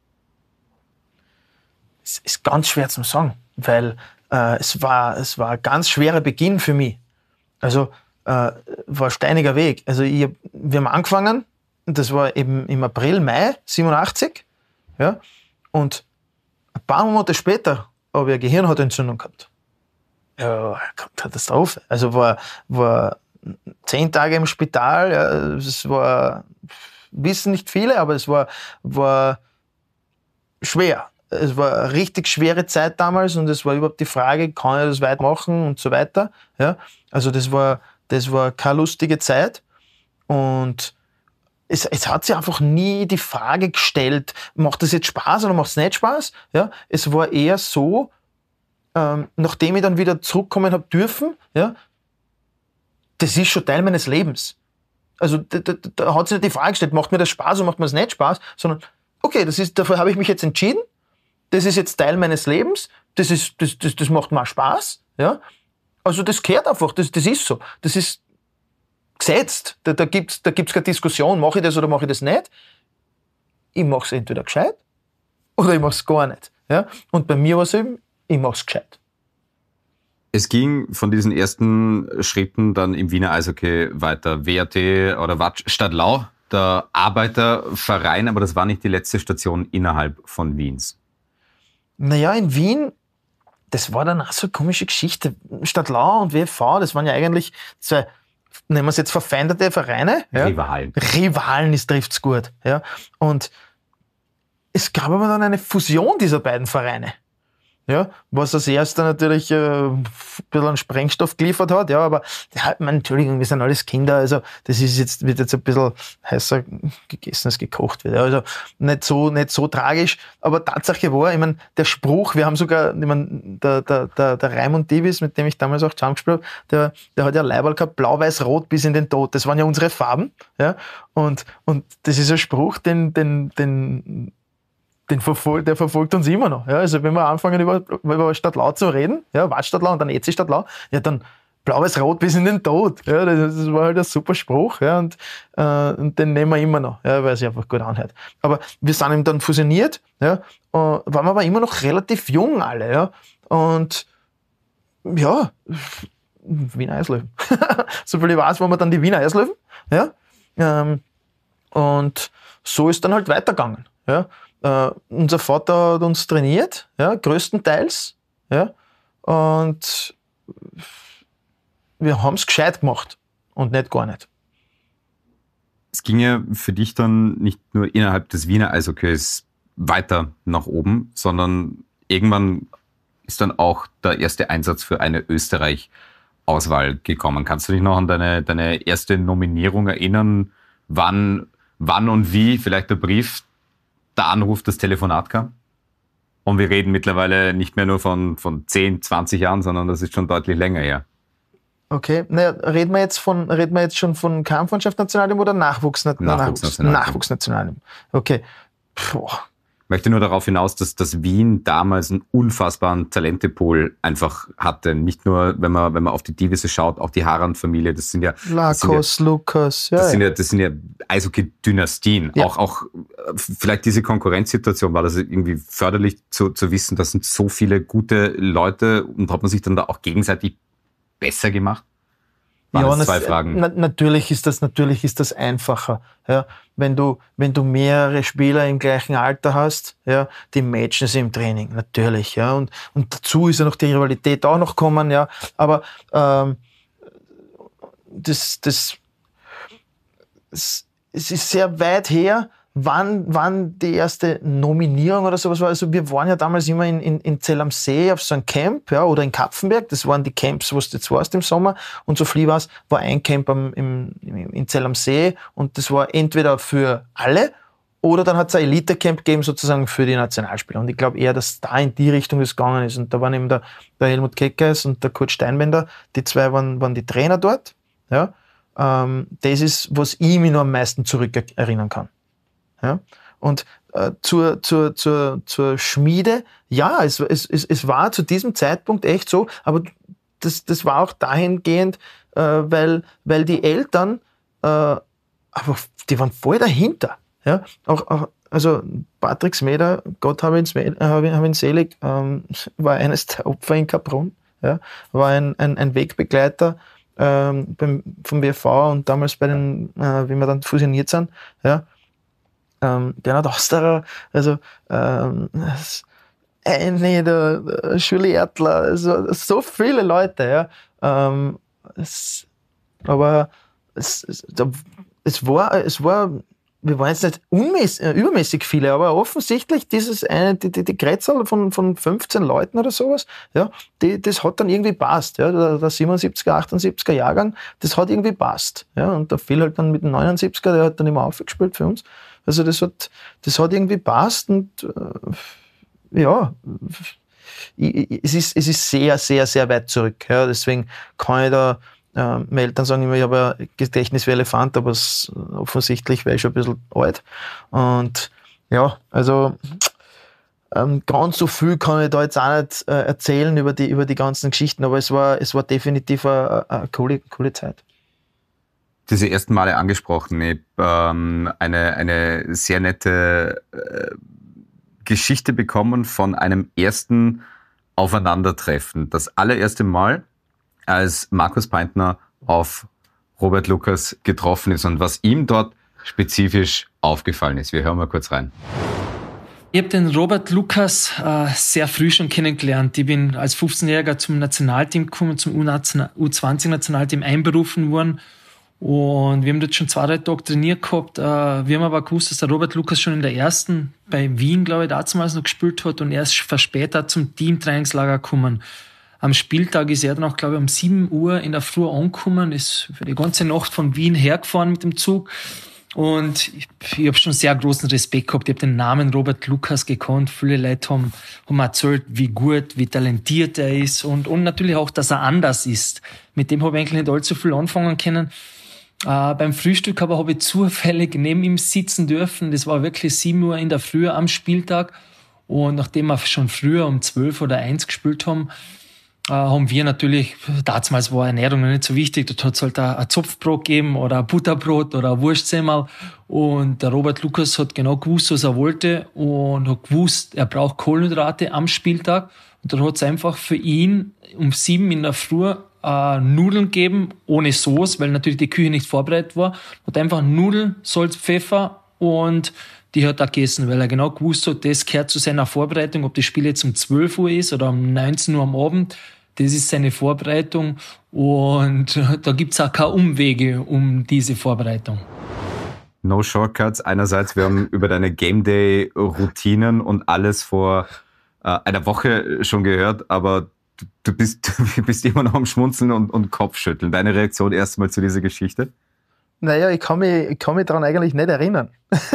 Es ist ganz schwer zu sagen, weil äh, es war, es war ein ganz schwerer Beginn für mich. Also äh, war ein steiniger Weg. Also ich, wir haben angefangen, das war eben im April, Mai siebenundachtzig. Ja, und ein paar Monate später habe ich eine Gehirnhautentzündung gehabt. Ja, Katastrophe. Also war, war zehn Tage im Spital. Ja, es war, wissen nicht viele, aber es war, war schwer. Es war eine richtig schwere Zeit damals und es war überhaupt die Frage, kann ich das weitermachen und so weiter. Ja, also das war, das war keine lustige Zeit und es, es hat sich einfach nie die Frage gestellt, macht das jetzt Spaß oder macht es nicht Spaß? Ja, es war eher so, ähm, nachdem ich dann wieder zurückkommen habe dürfen, ja, das ist schon Teil meines Lebens. Also da, da, da hat sich nicht die Frage gestellt, macht mir das Spaß oder macht mir das nicht Spaß, sondern okay, das ist, dafür habe ich mich jetzt entschieden. Das ist jetzt Teil meines Lebens, das, ist, das, das, das macht mir auch Spaß. Ja? Also das gehört einfach, das, das ist so. Das ist gesetzt. Da, da gibt es da gibt's keine Diskussion, mache ich das oder mache ich das nicht. Ich mache es entweder gescheit oder ich mache es gar nicht. Ja? Und bei mir war es eben, ich mache es gescheit. Es ging von diesen ersten Schritten dann im Wiener Eishockey weiter. W A T oder Watsch Stadlau, der Arbeiterverein, aber das war nicht die letzte Station innerhalb von Wiens. Naja, in Wien das war dann auch so eine komische Geschichte. Stadtlau und W F V, das waren ja eigentlich zwei, nehmen wir es jetzt, verfeindete Vereine. Ja? Rivalen. Rivalen trifft es gut. Ja? Und es gab aber dann eine Fusion dieser beiden Vereine. Ja, was als erster natürlich äh, ein bisschen an Sprengstoff geliefert hat, ja, aber ja, man, Entschuldigung, wir sind alles Kinder, also das ist jetzt, wird jetzt ein bisschen heißer gegessen als gekocht wird. Ja, also nicht so, nicht so tragisch, aber Tatsache war, ich meine, der Spruch, wir haben sogar, ich meine, der, der, der, der Raimund Divis, mit dem ich damals auch zusammengespielt habe, der, der hat ja Leiberl gehabt, blau-weiß-rot bis in den Tod, das waren ja unsere Farben, ja, und, und das ist ein Spruch, den, den, den, Den verfol- der verfolgt uns immer noch. Ja, also wenn wir anfangen über, über Stadtlau zu reden, ja, Wattstadtlau und dann E C Stadtlau, ja, dann blau-weiß-rot bis in den Tod. Ja, das, das war halt ein super Spruch, ja, und, äh, und den nehmen wir immer noch, ja, weil es sich einfach gut anhört. Aber wir sind eben dann fusioniert, ja, äh, waren aber immer noch relativ jung alle, ja, und ja, Wiener Eislöwen. So viel ich weiß, waren wir dann die Wiener Eislöwen, ja, ähm, und so ist dann halt weitergegangen, ja. Uh, unser Vater hat uns trainiert, ja, größtenteils, ja, und wir haben es gescheit gemacht und nicht gar nicht. Es ging ja für dich dann nicht nur innerhalb des Wiener Eishockeys weiter nach oben, sondern irgendwann ist dann auch der erste Einsatz für eine Österreich-Auswahl gekommen. Kannst du dich noch an deine, deine erste Nominierung erinnern? Wann, wann und wie vielleicht der Brief, der Anruf, das Telefonat kam? Und wir reden mittlerweile nicht mehr nur von, von zehn, zwanzig Jahren, sondern das ist schon deutlich länger her. Okay, naja, reden wir jetzt von, reden wir jetzt schon von Kampfmannschaftsnationalteam oder Nachwuchsnationalteam? Nachwuchsnationalteam. Nachwuchsnationalteam. Okay. Puh. Ich möchte nur darauf hinaus, dass das Wien damals einen unfassbaren Talentepool einfach hatte. Nicht nur, wenn man, wenn man auf die Divise schaut, auch die Harand-Familie, das sind ja... Lakos, ja, Lukas, ja. Das sind ja, das sind ja Eishockey-Dynastien. Ja. Auch, auch vielleicht diese Konkurrenzsituation war das irgendwie förderlich zu, zu wissen, das sind so viele gute Leute und hat man sich dann da auch gegenseitig besser gemacht? Waren Ja, das zwei das, Fragen. Na, natürlich ist das, natürlich ist das einfacher. Ja, wenn du, wenn du mehrere Spieler im gleichen Alter hast, ja, die matchen sie im Training, natürlich, ja, und, und dazu ist ja noch die Rivalität auch noch kommen, ja, aber, ähm, das, das, es, es ist sehr weit her, wann, wann die erste Nominierung oder sowas war. Also wir waren ja damals immer in, in, in Zell am See auf so einem Camp, ja, oder in Kapfenberg. Das waren die Camps, was du jetzt warst im Sommer. Und so viel war's, war ein Camp am, im, in Zell am See und das war entweder für alle oder dann hat es ein Elite-Camp gegeben sozusagen für die Nationalspieler. Und ich glaube eher, dass da in die Richtung das gegangen ist. Und da waren eben der, der Helmut Keckes und der Kurt Steinbender, die zwei waren, waren die Trainer dort. Ja. Ähm, das ist, was ich mich noch am meisten zurückerinnern kann. Ja, und äh, zur, zur, zur, zur Schmiede, ja, es, es, es, es war zu diesem Zeitpunkt echt so, aber das, das war auch dahingehend, äh, weil, weil die Eltern, äh, aber die waren voll dahinter. Ja, auch, auch, also Patrick Smeder, Gott habe ihn, hab ihn, hab ihn selig, ähm, war eines der Opfer in Kaprun, ja, war ein, ein, ein Wegbegleiter ähm, beim, vom W F V und damals bei den, äh, wie wir dann fusioniert sind, ja. Ähm, Bernhard Austerer, also ähm, eine, der, der Schuli Ertler, also so viele Leute, ja. Ähm, es, aber es, es, es war, es war, wir waren jetzt nicht unmäßig, äh, übermäßig viele, aber offensichtlich dieses eine, die, die, die Kreuzzahl von, von fünfzehn Leuten oder sowas, ja, die, das hat dann irgendwie passt, ja, der, der siebenundsiebziger, achtundsiebziger Jahrgang, das hat irgendwie passt, ja, und da fiel halt dann mit dem neunundsiebziger, der hat dann immer aufgespielt für uns. Also das hat, das hat irgendwie passt und äh, ja, es ist, es ist sehr, sehr, sehr weit zurück. Ja, deswegen kann ich da äh, meine Eltern sagen immer, ich habe ein Gedächtnis wie Elefant, aber es, offensichtlich wäre ich schon ein bisschen alt. Und ja, also ähm, ganz so viel kann ich da jetzt auch nicht äh, erzählen über die, über die ganzen Geschichten, aber es war, es war definitiv eine, eine coole, coole Zeit. Diese ersten Male angesprochen, ich ähm, eine, eine sehr nette äh, Geschichte bekommen von einem ersten Aufeinandertreffen. Das allererste Mal, als Markus Peintner auf Robert Lukas getroffen ist und was ihm dort spezifisch aufgefallen ist. Wir hören mal kurz rein. Ich habe den Robert Lukas äh, sehr früh schon kennengelernt. Ich bin als fünfzehnjähriger zum Nationalteam gekommen, zum U zwanzig-Nationalteam einberufen worden. Und wir haben dort schon zwei, drei Tage trainiert gehabt. Äh, wir haben aber gewusst, dass der Robert Lukas schon in der ersten bei Wien, glaube ich, damals noch gespielt hat und erst später zum Teamtrainingslager gekommen. Am Spieltag ist er dann auch, glaube ich, um sieben Uhr in der Früh angekommen, ist für die ganze Nacht von Wien hergefahren mit dem Zug. Und ich, ich habe schon sehr großen Respekt gehabt. Ich habe den Namen Robert Lukas gekannt. Viele Leute haben, haben erzählt, wie gut, wie talentiert er ist und, und natürlich auch, dass er anders ist. Mit dem habe ich eigentlich nicht allzu viel anfangen können. Äh, beim Frühstück aber habe ich zufällig neben ihm sitzen dürfen. Das war wirklich sieben Uhr in der Früh am Spieltag. Und nachdem wir schon früher um zwölf oder eins gespielt haben, äh, haben wir natürlich, damals war Ernährung noch nicht so wichtig, dort hat es halt ein Zopfbrot gegeben oder ein Butterbrot oder ein Wurstsemmel. Und der Robert Lukas hat genau gewusst, was er wollte und hat gewusst, er braucht Kohlenhydrate am Spieltag. Und dann hat es einfach für ihn um sieben in der Früh äh, Nudeln gegeben, ohne Sauce, weil natürlich die Küche nicht vorbereitet war. Hat einfach Nudeln, Salz, Pfeffer und die hat er gegessen, weil er genau gewusst hat, das gehört zu seiner Vorbereitung, ob das Spiel jetzt um zwölf Uhr ist oder um neunzehn Uhr am Abend. Das ist seine Vorbereitung und da gibt's auch keine Umwege um diese Vorbereitung. No Shortcuts. Einerseits, wir haben über deine Game-Day-Routinen und alles vor äh, einer Woche schon gehört, aber du, du, bist, du bist immer noch am Schmunzeln und, und Kopfschütteln. Deine Reaktion erstmal zu dieser Geschichte? Naja, ich kann mich, ich kann mich daran eigentlich nicht erinnern.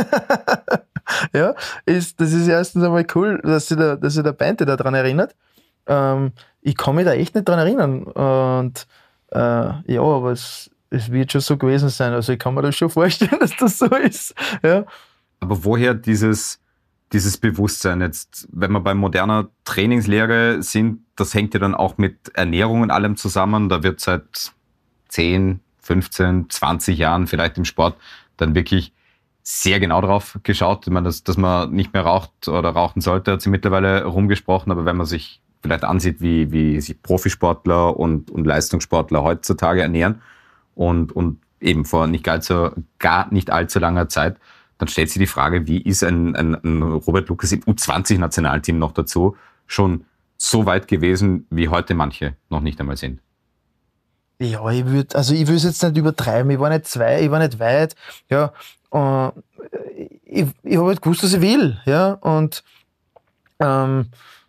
Ja, ist, das ist erstens einmal cool, dass sich der, dass sich der Bente daran erinnert. Ähm, ich kann mich da echt nicht dran erinnern. Und äh, ja, aber es, es wird schon so gewesen sein. Also ich kann mir das schon vorstellen, dass das so ist. Ja. Aber woher dieses, dieses Bewusstsein jetzt, wenn wir bei moderner Trainingslehre sind, das hängt ja dann auch mit Ernährung und allem zusammen. Da wird seit zehn, fünfzehn, zwanzig Jahren vielleicht im Sport dann wirklich sehr genau drauf geschaut. Ich meine, dass, dass man nicht mehr raucht oder rauchen sollte, hat sie mittlerweile rumgesprochen. Aber wenn man sich vielleicht ansieht, wie, wie sich Profisportler und, und Leistungssportler heutzutage ernähren und, und eben vor nicht allzu, gar nicht allzu langer Zeit, dann stellt sich die Frage, wie ist ein, ein, ein Robert Lukas im U zwanzig-Nationalteam noch dazu schon so weit gewesen, wie heute manche noch nicht einmal sind? Ja, ich würde, also ich will es jetzt nicht übertreiben. Ich war nicht zwei, ich war nicht weit. Ja, äh, ich, ich habe halt gewusst, was ich will. Ja, und ähm,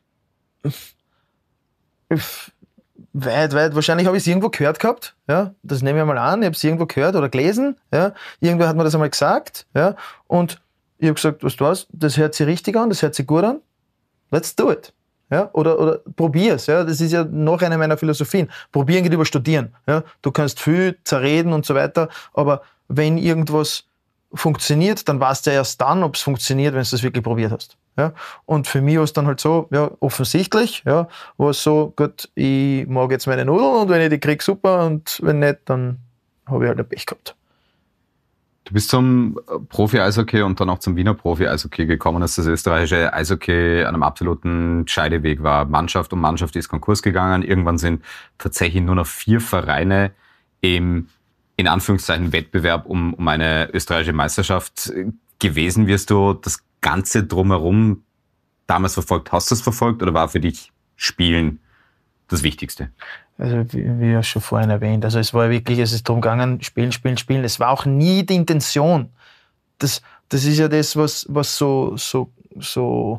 weit, weit, wahrscheinlich habe ich es irgendwo gehört gehabt. Ja, das nehme ich mal an. Ich habe es irgendwo gehört oder gelesen. Ja, irgendwer hat mir das einmal gesagt. Ja, und ich habe gesagt, was du hast, das hört sich richtig an, das hört sich gut an. Let's do it. Ja, oder, oder probier's, ja. Das ist ja noch eine meiner Philosophien. Probieren geht über Studieren. Ja. Du kannst viel zerreden und so weiter, aber wenn irgendwas funktioniert, dann weißt du ja erst dann, ob es funktioniert, wenn du das wirklich probiert hast. Ja. Und für mich war es dann halt so, ja, offensichtlich, ja, war es so, gut, ich mag jetzt meine Nudeln und wenn ich die kriege, super, und wenn nicht, dann habe ich halt ein Pech gehabt. Du bist zum Profi-Eishockey und dann auch zum Wiener Profi-Eishockey gekommen, dass das österreichische Eishockey an einem absoluten Scheideweg war. Mannschaft um Mannschaft ist Konkurs gegangen. Irgendwann sind tatsächlich nur noch vier Vereine im, in Anführungszeichen, Wettbewerb um, um eine österreichische Meisterschaft gewesen. Wirst du das Ganze drumherum damals verfolgt? Hast du es verfolgt oder war für dich Spielen das Wichtigste? Also wie, wie ja schon vorhin erwähnt, also es war wirklich, es ist darum gegangen, spielen, spielen, spielen. Es war auch nie die Intention. Das, das ist ja das, was, was so, so, so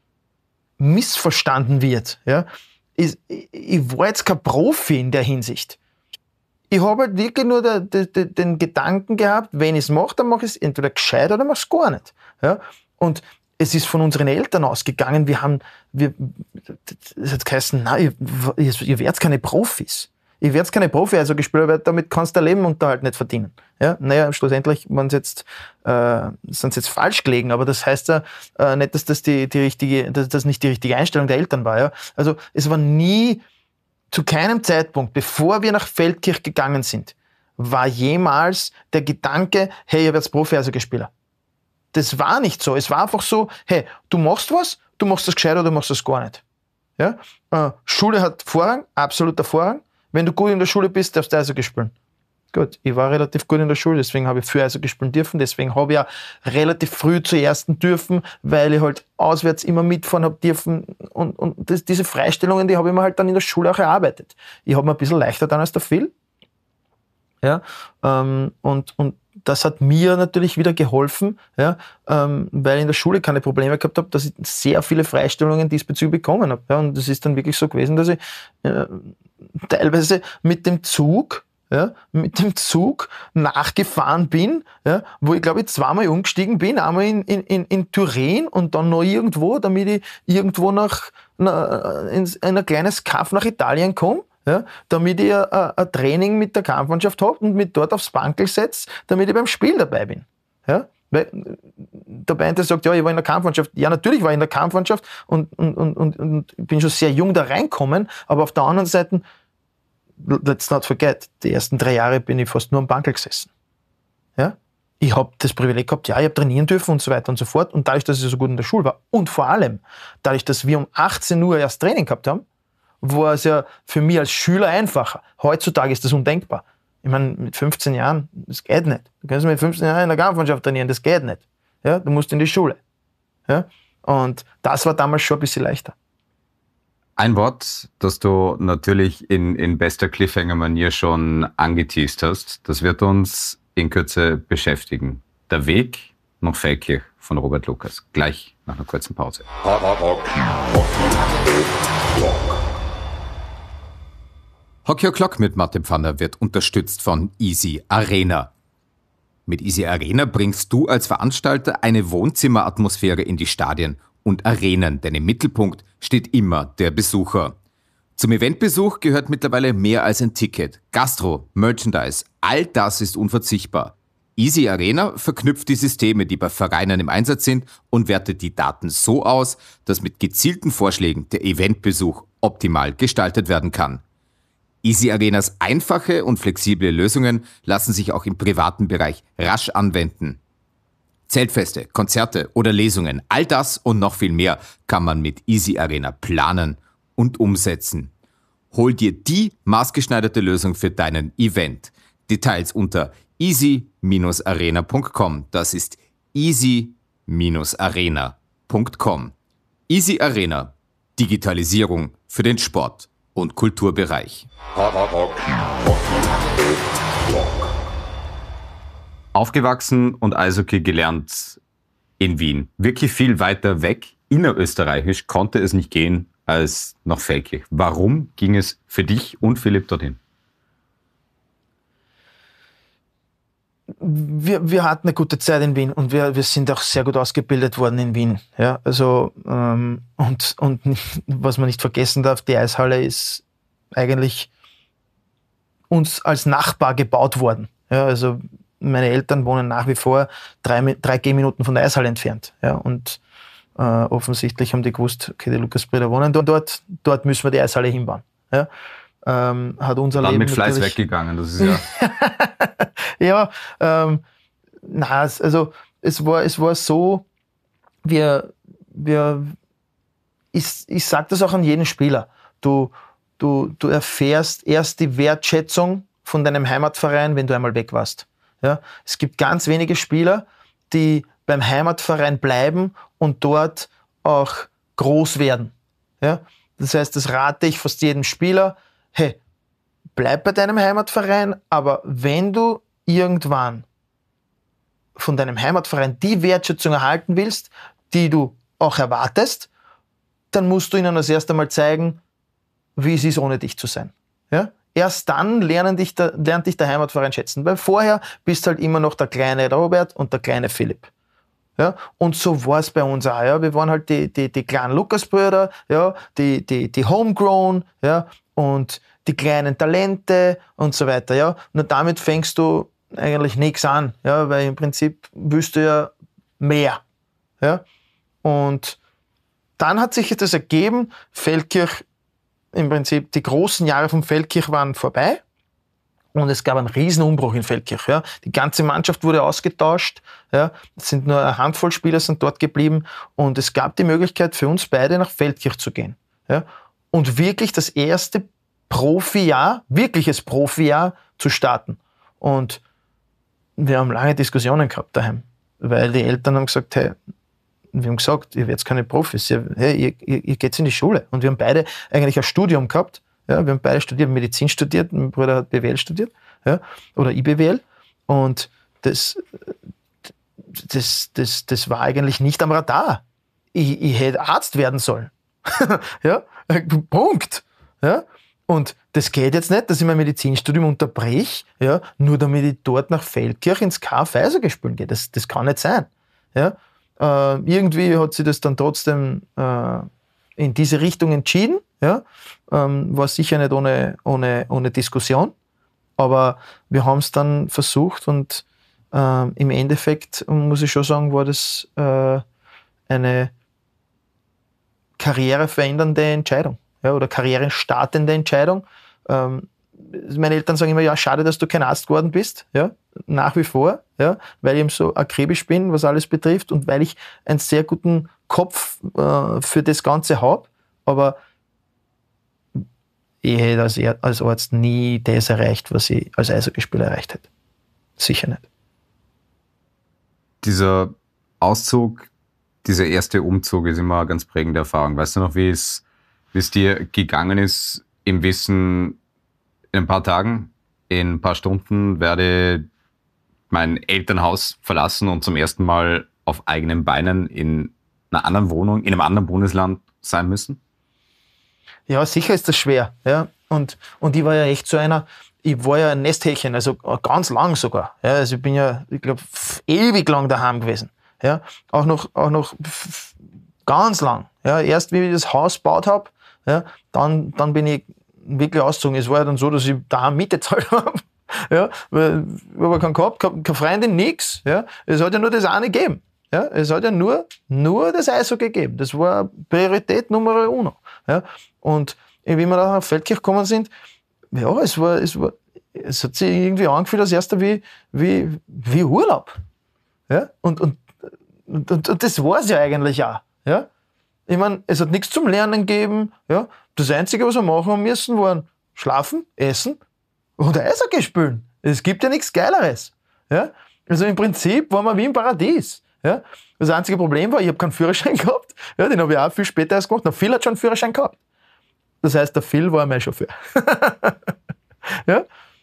missverstanden wird. Ja? Ich, ich war jetzt kein Profi in der Hinsicht. Ich habe halt wirklich nur der, der, der, den Gedanken gehabt, wenn ich es mache, dann mache ich es entweder gescheit oder mache ich es gar nicht. Ja? Und es ist von unseren Eltern ausgegangen, wir haben, wir, es hat geheißen, nein, ihr, ihr werdet keine Profis. Ihr werdet keine Profi-Eishockey-Spieler, weil damit kannst du dein Lebenunterhalt nicht verdienen. Ja, naja, schlussendlich waren sie jetzt, äh, sind sie jetzt falsch gelegen, aber das heißt ja äh, nicht, dass das die, die richtige, dass das nicht die richtige Einstellung der Eltern war. Ja? Also es war nie, zu keinem Zeitpunkt, bevor wir nach Feldkirch gegangen sind, war jemals der Gedanke, hey, ihr werdet Profi-Eishockey-Spieler. Das war nicht so. Es war einfach so, hey, du machst was, du machst das gescheit oder du machst das gar nicht. Ja? Äh, Schule hat Vorrang, absoluter Vorrang. Wenn du gut in der Schule bist, darfst du Eishockey spielen. Gut, ich war relativ gut in der Schule, deswegen habe ich viel Eishockey spielen dürfen, deswegen habe ich ja relativ früh zur ersten dürfen, weil ich halt auswärts immer mitfahren habe dürfen und, und das, diese Freistellungen, die habe ich mir halt dann in der Schule auch erarbeitet. Ich habe mir ein bisschen leichter dann als der Phil. Ja, ähm, und, und das hat mir natürlich wieder geholfen, ja, ähm, weil ich in der Schule keine Probleme gehabt habe, dass ich sehr viele Freistellungen diesbezüglich bekommen habe. Ja, und das ist dann wirklich so gewesen, dass ich äh, teilweise mit dem Zug Ja, mit dem Zug nachgefahren bin, ja, wo ich glaube ich zweimal umgestiegen bin, einmal in, in, in, in Turin und dann noch irgendwo, damit ich irgendwo nach, nach in, in ein kleines Kaff nach Italien komme, ja, damit ich ein, ein Training mit der Kampfmannschaft habe und mich dort aufs Bankel setze, damit ich beim Spiel dabei bin. Ja. Weil der Band sagt, ja, ich war in der Kampfmannschaft. Ja, natürlich war ich in der Kampfmannschaft und, und, und, und, und bin schon sehr jung da reinkommen, aber auf der anderen Seite, let's not forget, die ersten drei Jahre bin ich fast nur am Bankel gesessen. Ja? Ich habe das Privileg gehabt, ja, ich habe trainieren dürfen und so weiter und so fort. Und dadurch, dass ich so gut in der Schule war und vor allem dadurch, dass wir um achtzehn Uhr erst Training gehabt haben, war es ja für mich als Schüler einfacher. Heutzutage ist das undenkbar. Ich meine, mit fünfzehn Jahren, das geht nicht. Du kannst mit fünfzehn Jahren in der Kampfmannschaft trainieren, das geht nicht. Ja? Du musst in die Schule. Ja? Und das war damals schon ein bisschen leichter. Ein Wort, das du natürlich in, in bester Cliffhanger-Manier schon angeteased hast, das wird uns in Kürze beschäftigen. Der Weg nach Feldkirch von Robert Lukas. Gleich nach einer kurzen Pause. Hockey O'Clock mit Martin Pfanner wird unterstützt von Easy Arena. Mit Easy Arena bringst du als Veranstalter eine Wohnzimmeratmosphäre in die Stadien und Arenen, denn im Mittelpunkt steht immer der Besucher. Zum Eventbesuch gehört mittlerweile mehr als ein Ticket. Gastro, Merchandise, all das ist unverzichtbar. Easy Arena verknüpft die Systeme, die bei Vereinen im Einsatz sind und wertet die Daten so aus, dass mit gezielten Vorschlägen der Eventbesuch optimal gestaltet werden kann. Easy Arenas einfache und flexible Lösungen lassen sich auch im privaten Bereich rasch anwenden. Zeltfeste, Konzerte oder Lesungen, all das und noch viel mehr kann man mit Easy Arena planen und umsetzen. Hol dir die maßgeschneiderte Lösung für deinen Event. Details unter easy Bindestrich arena Punkt com. Das ist easy Bindestrich arena Punkt com. Easy Arena. Digitalisierung für den Sport- und Kulturbereich. Aufgewachsen und Eishockey gelernt in Wien. Wirklich viel weiter weg, innerösterreichisch, konnte es nicht gehen als nach Feldkirch. Warum ging es für dich und Philipp dorthin? Wir, wir hatten eine gute Zeit in Wien und wir, wir sind auch sehr gut ausgebildet worden in Wien. Ja, also, ähm, und, und was man nicht vergessen darf, die Eishalle ist eigentlich uns als Nachbar gebaut worden. Ja, also meine Eltern wohnen nach wie vor drei, drei Gehminuten von der Eishalle entfernt. Ja, und äh, offensichtlich haben die gewusst, okay, die Lukas-Brüder wohnen dort, dort müssen wir die Eishalle hinbauen. Ja, ähm, hat unser Dann Leben mit Fleiß weggegangen, das ist ja... ja, ähm, na, also es war, es war so, wir, wir, ich, ich sage das auch an jeden Spieler, du, du, du erfährst erst die Wertschätzung von deinem Heimatverein, wenn du einmal weg warst. Ja? Es gibt ganz wenige Spieler, die beim Heimatverein bleiben und dort auch groß werden. Ja? Das heißt, das rate ich fast jedem Spieler, hey, bleib bei deinem Heimatverein, aber wenn du irgendwann von deinem Heimatverein die Wertschätzung erhalten willst, die du auch erwartest, dann musst du ihnen als erstes einmal zeigen, wie es ist, ohne dich zu sein. Ja? Erst dann lernen dich der, lernt dich der Heimatverein schätzen, weil vorher bist halt immer noch der kleine Robert und der kleine Philipp. Ja? Und so war es bei uns auch. Ja? Wir waren halt die, die, die kleinen Lukas-Brüder, ja? die, die, die Homegrown, ja? Und die kleinen Talente und so weiter. Ja? Und damit fängst du eigentlich nichts an, ja? Weil im Prinzip willst du ja mehr. Ja? Und dann hat sich das ergeben, Feldkirch, im Prinzip die großen Jahre von Feldkirch waren vorbei und es gab einen riesen Umbruch in Feldkirch. Ja. Die ganze Mannschaft wurde ausgetauscht, ja. Es sind nur eine Handvoll Spieler sind dort geblieben und es gab die Möglichkeit für uns beide nach Feldkirch zu gehen. Ja. Und wirklich das erste Profijahr, wirkliches Profijahr zu starten. Und wir haben lange Diskussionen gehabt daheim, weil die Eltern haben gesagt, hey, wir haben gesagt, ihr werdet keine Profis, ihr, hey, ihr, ihr, ihr geht in die Schule. Und wir haben beide eigentlich ein Studium gehabt. Ja, wir haben beide studiert, Medizin studiert, mein Bruder hat B W L studiert, ja, oder I B W L. Und das, das, das, das war eigentlich nicht am Radar. Ich, ich hätte Arzt werden sollen. Ja, Punkt. Ja. Und das geht jetzt nicht, dass ich mein Medizinstudium unterbreche, ja, nur damit ich dort nach Feldkirch ins K F Eishockey spielen gehe. Das, das kann nicht sein. Ja. Äh, irgendwie hat sich das dann trotzdem äh, in diese Richtung entschieden. Ja. Ähm, war sicher nicht ohne, ohne, ohne Diskussion. Aber wir haben es dann versucht und äh, im Endeffekt, muss ich schon sagen, war das äh, eine karriereverändernde Entscheidung, ja, oder karrierestartende Entscheidung. Ähm, meine Eltern sagen immer, ja, schade, dass du kein Arzt geworden bist, ja, nach wie vor, ja, weil ich eben so akribisch bin, was alles betrifft und weil ich einen sehr guten Kopf äh, für das Ganze habe, aber ich hätte als, als Arzt nie das erreicht, was ich als Eishockeyspieler erreicht hätte. Sicher nicht. Dieser Auszug, dieser erste Umzug ist immer eine ganz prägende Erfahrung. Weißt du noch, wie es, wie es dir gegangen ist, im Wissen, in ein paar Tagen, in ein paar Stunden werde mein Elternhaus verlassen und zum ersten Mal auf eigenen Beinen in einer anderen Wohnung, in einem anderen Bundesland sein müssen? Ja, sicher ist das schwer. Ja. Und, und ich war ja echt so einer, ich war ja ein Nesthäkchen, also ganz lang sogar. Ja. Also ich bin ja, ich glaube, ewig lang daheim gewesen. Ja. Auch noch, auch noch ganz lang. Ja. Erst wie ich das Haus gebaut habe, ja, dann, dann bin ich wirklich ausgezogen. Es war ja dann so, dass ich daheim Miete gezahlt habe. Ja. Weil ich habe keinen gehabt, keine Freundin, nichts. Ja. Es hat ja nur das eine gegeben. Ja. Es hat ja nur, nur das Eishockey gegeben. Das war Priorität Nummer uno. Ja. Und wie wir da nach Feldkirch gekommen sind, ja, es war, es war, es hat sich irgendwie angefühlt als erster wie, wie, wie Urlaub. Ja, und, und, und, und, und das war es ja eigentlich auch. Ja. Ich meine, es hat nichts zum Lernen gegeben. Ja. Das Einzige, was wir machen haben müssen, waren schlafen, essen und Eishockey spielen. Es gibt ja nichts Geileres. Ja. Also im Prinzip waren wir wie im Paradies. Ja. Das einzige Problem war, ich habe keinen Führerschein gehabt. Ja, den habe ich auch viel später erst gemacht. Der Phil hat schon einen Führerschein gehabt. Das heißt, der Phil war mein Chauffeur. Ja?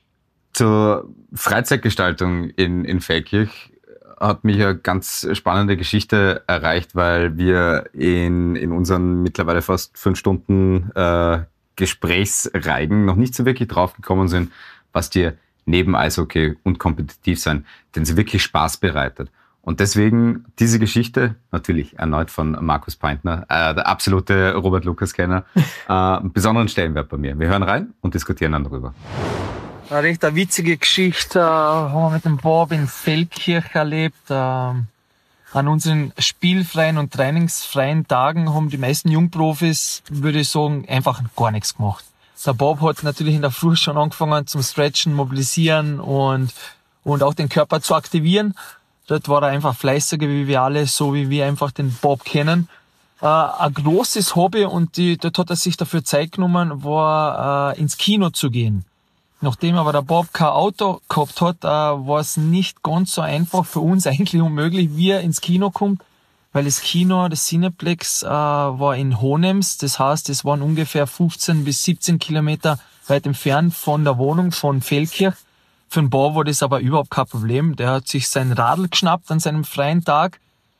Zur Freizeitgestaltung in, in Feldkirch hat mich eine ganz spannende Geschichte erreicht, weil wir in, in unseren mittlerweile fast fünf Stunden äh, Gesprächsreigen noch nicht so wirklich drauf gekommen sind, was dir neben Eishockey und kompetitiv sein denn sie wirklich Spaß bereitet. Und deswegen diese Geschichte, natürlich erneut von Markus Peintner, äh, der absolute Robert Lukas-Kenner, äh, einen besonderen Stellenwert bei mir. Wir hören rein und diskutieren dann darüber. Eine recht eine witzige Geschichte äh, haben wir mit dem Bob in Feldkirch erlebt. Äh, an unseren spielfreien und trainingsfreien Tagen haben die meisten Jungprofis, würde ich sagen, einfach gar nichts gemacht. Der Bob hat natürlich in der Früh schon angefangen zum Stretchen, mobilisieren und, und auch den Körper zu aktivieren. Dort war er einfach fleißiger wie wir alle, so wie wir einfach den Bob kennen. Äh, ein großes Hobby und die, dort hat er sich dafür Zeit genommen, war äh, ins Kino zu gehen. Nachdem aber der Bob kein Auto gehabt hat, äh, war es nicht ganz so einfach für uns, eigentlich unmöglich, wie er ins Kino kommt, weil das Kino, das Cineplex, äh, war in Hohenems, das heißt, es waren ungefähr fünfzehn bis siebzehn Kilometer weit entfernt von der Wohnung von Feldkirch. Für den Bob war das aber überhaupt kein Problem. Der hat sich sein Radl geschnappt an seinem freien Tag,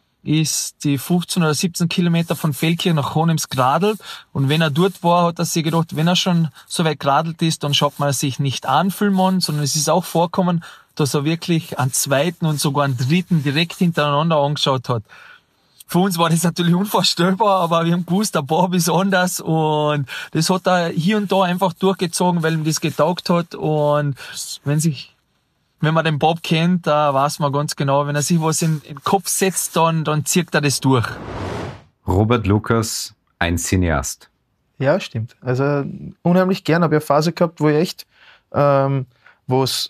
ist die fünfzehn oder siebzehn Kilometer von Feldkirch nach Hohenems geradelt. Und wenn er dort war, hat er sich gedacht, wenn er schon so weit geradelt ist, dann schaut man sich nicht an Filmen, sondern es ist auch vorkommen, dass er wirklich einen zweiten und sogar einen dritten direkt hintereinander angeschaut hat. Für uns war das natürlich unvorstellbar, aber wir haben gewusst, der Bob ist anders und das hat er hier und da einfach durchgezogen, weil ihm das getaugt hat. Und wenn sich, wenn man den Bob kennt, da weiß man ganz genau, wenn er sich was in, in den Kopf setzt, dann, dann zieht er das durch. Robert Lukas, ein Cineast. Ja, stimmt. Also unheimlich gern. Habe ich eine Phase gehabt, wo ich echt, ähm, wo es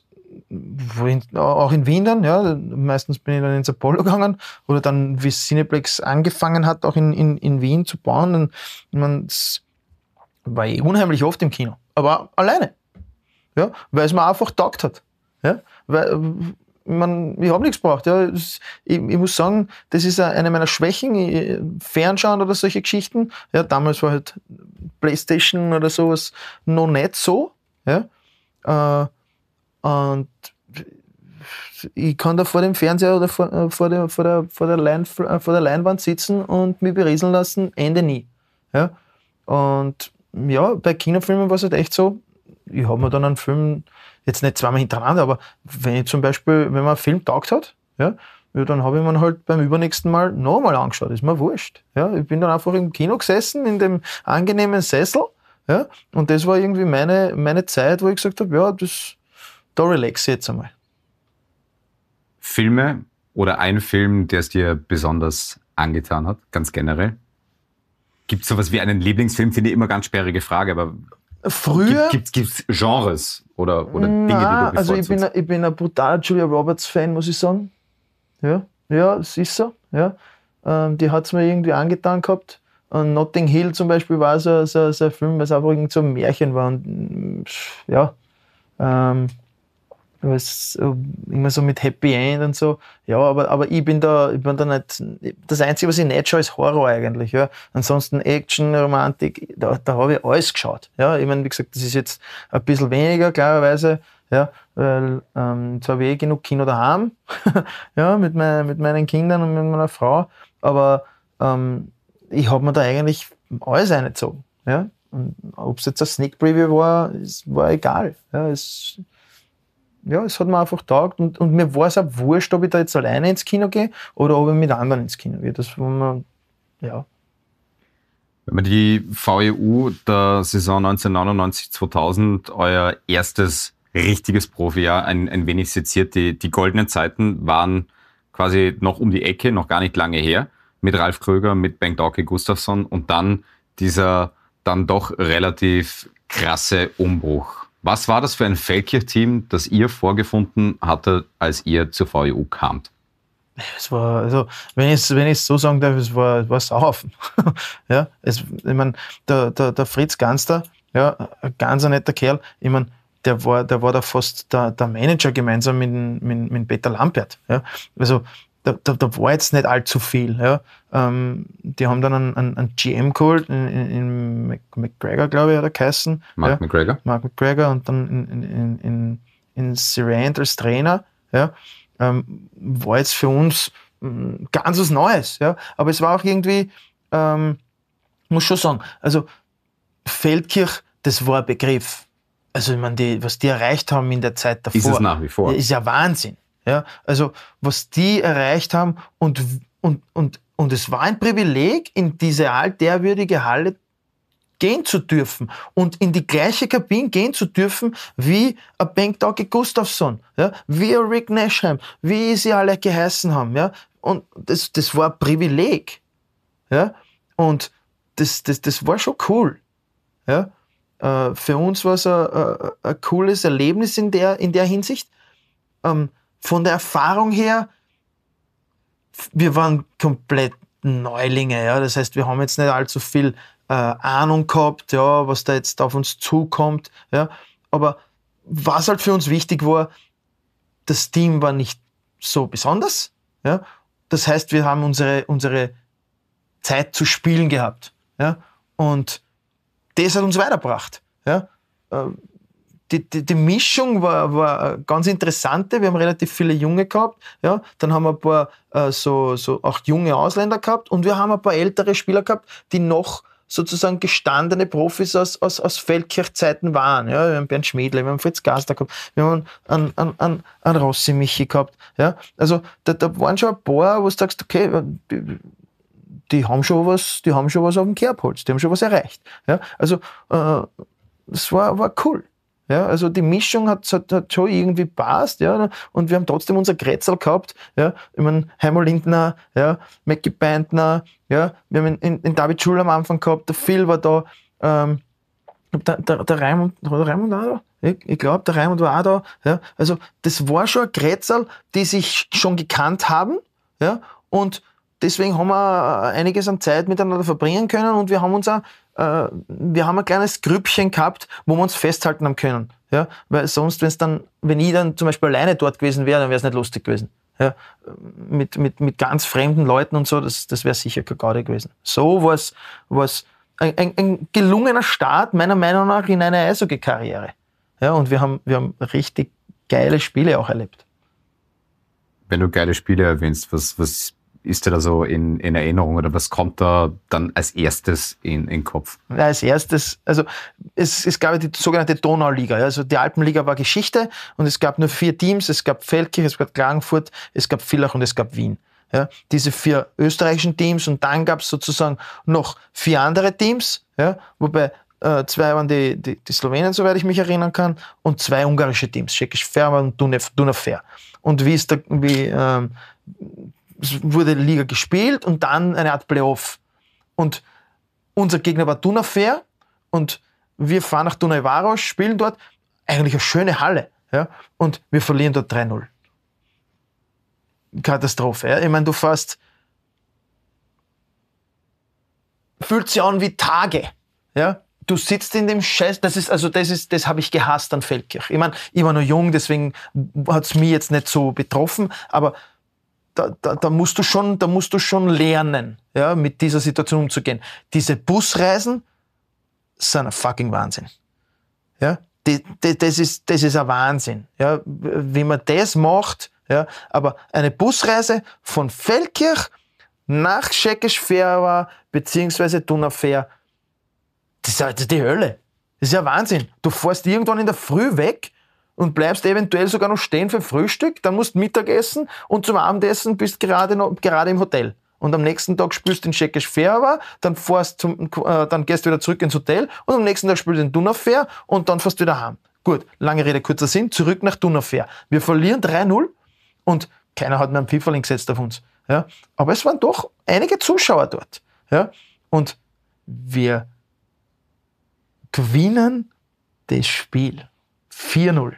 Wo in, auch in Wien dann, ja, meistens bin ich dann ins Apollo gegangen oder dann, wie Cineplex angefangen hat, auch in, in, in Wien zu bauen, dann man, war ich unheimlich oft im Kino, aber alleine, ja, weil es mir einfach taugt hat, Ja? Weil, ich, mein, ich habe nichts gebraucht. Ja. Ich, ich muss sagen, das ist eine meiner Schwächen. Ich, Fernschauen oder solche Geschichten. Ja, damals war halt Playstation oder sowas noch nicht so. Ja. Äh, und ich kann da vor dem Fernseher oder vor, vor, der, vor, der, vor, der, Lein, vor der Leinwand sitzen und mich berieseln lassen, Ende nie. Ja? Und ja, bei Kinofilmen war es halt echt so, ich habe mir dann einen Film, jetzt nicht zweimal hintereinander, aber wenn ich zum Beispiel, wenn man einen Film taugt hat, ja, ja, dann habe ich mir halt beim übernächsten Mal nochmal angeschaut, ist mir wurscht. Ja? Ich bin dann einfach im Kino gesessen, in dem angenehmen Sessel, ja? Und das war irgendwie meine, meine Zeit, wo ich gesagt habe, ja, das, da relaxe ich jetzt einmal. Filme oder ein Film, der es dir besonders angetan hat, ganz generell? Gibt es sowas wie einen Lieblingsfilm? Finde ich immer ganz sperrige Frage, aber früher gibt es Genres oder, oder Dinge, na, die du also ich bin, bevorzugst? ich bin ein brutaler Julia Roberts-Fan, muss ich sagen. Ja, ja, es ist so. Ja. Ähm, die hat es mir irgendwie angetan gehabt. Und Notting Hill zum Beispiel war so, so, so ein Film, was einfach irgendwie so ein Märchen war. Und ja, ähm, was immer so mit Happy End und so. Ja, aber, aber ich bin da, ich bin da nicht. Das Einzige, was ich nicht schaue, ist Horror eigentlich. Ja. Ansonsten Action, Romantik, da, da habe ich alles geschaut. Ja. Ich meine, wie gesagt, das ist jetzt ein bisschen weniger, klarerweise. Ja, weil ähm, zwar habe ich eh genug Kino daheim, ja, mit, mein, mit meinen Kindern und mit meiner Frau, aber ähm, ich habe mir da eigentlich alles reingezogen. Ja. Ob es jetzt ein Sneak Preview war, es war egal. Ja, es, Ja, es hat mir einfach getaugt und, und mir war es auch wurscht, ob ich da jetzt alleine ins Kino gehe oder ob ich mit anderen ins Kino gehe. Das war mir, ja. Wenn man die V E U der Saison neunzehnhundertneunundneunzig zweitausend, euer erstes richtiges Profijahr, ein, ein wenig seziert, die, die goldenen Zeiten waren quasi noch um die Ecke, noch gar nicht lange her, mit Ralf Kröger, mit Bengt-Åke Gustafsson und dann dieser dann doch relativ krasse Umbruch. Was war das für ein Feldkirch-Team, das ihr vorgefunden hattet, als ihr zur V E U kamt? Es war, also, wenn ich es wenn ich's so sagen darf, es war, es war Sauhaufen. Ja, es, ich mein, der, der, der Fritz Ganster, ja, ein ganz ein netter Kerl, ich mein, der war, der war da fast der, der Manager gemeinsam mit, mit, mit Peter Lampert. Ja. Also, da, da, da war jetzt nicht allzu viel. Ja. Ähm, die haben dann einen, einen, einen G M geholt, in, in, in McGregor, glaube ich, hat er geheißen. Mark ja. McGregor. Mark McGregor und dann in, in, in, in Sirent als Trainer. Ja. Ähm, war jetzt für uns ähm, ganz was Neues. Ja. Aber es war auch irgendwie, ähm, muss schon sagen, also Feldkirch, das war ein Begriff. Also ich meine, die, was die erreicht haben in der Zeit davor, Ist es nach wie vor. ist ja Wahnsinn. Ja, also was die erreicht haben und, und, und, und es war ein Privileg, in diese altehrwürdige Halle gehen zu dürfen und in die gleiche Kabine gehen zu dürfen wie ein Bengt-Åke Gustafsson, ja, wie ein Rick Nasham, wie sie alle geheißen haben. Ja, und das, das war ein Privileg. Ja, und das, das, das war schon cool. Ja. Äh, für uns war es ein, ein, ein cooles Erlebnis in der, in der Hinsicht. Ähm, Von der Erfahrung her, wir waren komplett Neulinge, ja. Das heißt, wir haben jetzt nicht allzu viel äh, Ahnung gehabt, ja, was da jetzt auf uns zukommt, ja. Aber was halt für uns wichtig war, das Team war nicht so besonders, ja. Das heißt, wir haben unsere, unsere Zeit zu spielen gehabt, ja. Und das hat uns weitergebracht, ja. Äh, Die, die, die Mischung war, war eine ganz interessante. Wir haben relativ viele Junge gehabt. Ja. Dann haben wir ein paar äh, so, so auch junge Ausländer gehabt und wir haben ein paar ältere Spieler gehabt, die noch sozusagen gestandene Profis aus, aus, aus Feldkirch-Zeiten waren. Ja. Wir haben Bernd Schmiedle, wir haben Fritz Gaster gehabt, wir haben einen, einen, einen, einen Rossi Michi gehabt. Ja. Also da, da waren schon ein paar, wo du sagst, okay, die, die, haben schon was, die haben schon was auf dem Kerbholz, die haben schon was erreicht. Ja. Also äh, das war, war cool. Ja, also die Mischung hat, hat, hat schon irgendwie passt, ja, und wir haben trotzdem unser Grätzl gehabt, ja, ich meine, Heimo Lindner, ja, Mackie Beintner, ja, wir haben in, in David Schul am Anfang gehabt, der Phil war da, ähm, der, der, der Raimund, war der Raimund auch da? Ich, ich glaube, der Raimund war auch da, ja, also das war schon ein Grätzl, die sich schon gekannt haben, ja, und deswegen haben wir einiges an Zeit miteinander verbringen können und wir haben uns auch, äh, wir haben ein kleines Grüppchen gehabt, wo wir uns festhalten haben können. Ja? Weil sonst, wenn's dann, wenn ich dann zum Beispiel alleine dort gewesen wäre, dann wäre es nicht lustig gewesen. Ja? Mit, mit, mit ganz fremden Leuten und so, das, das wäre sicher keine Garde gewesen. So war es ein, ein, ein gelungener Start, meiner Meinung nach, in eine Eishockey-Karriere. Ja, und wir haben, wir haben richtig geile Spiele auch erlebt. Wenn du geile Spiele erwähnst, was, was ist dir da so in, in Erinnerung oder was kommt da dann als erstes in den Kopf? Ja, als erstes, also es, es gab die sogenannte Donauliga. Also die Alpenliga war Geschichte und es gab nur vier Teams. Es gab Feldkirch, es gab Klagenfurt, es gab Villach und es gab Wien. Ja, diese vier österreichischen Teams und dann gab es sozusagen noch vier andere Teams, ja, wobei äh, zwei waren die, die, die Slowenen, soweit ich mich erinnern kann, und zwei ungarische Teams, Czechisch Ferva und Dunafer. Und wie ist da, wie ähm, es wurde die Liga gespielt und dann eine Art Playoff. Und unser Gegner war Dunafer und wir fahren nach Dunajvaros, spielen dort, eigentlich eine schöne Halle, ja, und wir verlieren dort drei null. Katastrophe. Ja? Ich meine, du fährst, fühlt sich an wie Tage. Ja? Du sitzt in dem Scheiß, das ist, also das ist, das habe ich gehasst an Feldkirch. Ich meine, ich war noch jung, deswegen hat es mich jetzt nicht so betroffen, aber da, da, da musst du schon, da musst du schon lernen, ja, mit dieser Situation umzugehen. Diese Busreisen sind ein fucking Wahnsinn. Ja? Die, die, das ist, das ist ein Wahnsinn. Ja? Wie man das macht. Ja, aber eine Busreise von Feldkirch nach Székesfehérvár beziehungsweise Dunafer, das ist halt die Hölle. Das ist ja Wahnsinn. Du fährst irgendwann in der Früh weg und bleibst eventuell sogar noch stehen für Frühstück, dann musst du Mittag essen und zum Abendessen bist gerade noch, gerade im Hotel. Und am nächsten Tag spielst du in Székesfehérvár, dann fährst zum, äh, dann gehst du wieder zurück ins Hotel und am nächsten Tag spielst du in Dunafer und dann fährst du wieder heim. Gut, lange Rede, kurzer Sinn, zurück nach Dunafer. Wir verlieren drei null. Und keiner hat mehr einen Pfifferling gesetzt auf uns. Ja? Aber es waren doch einige Zuschauer dort. Ja? Und wir gewinnen das Spiel. vier null.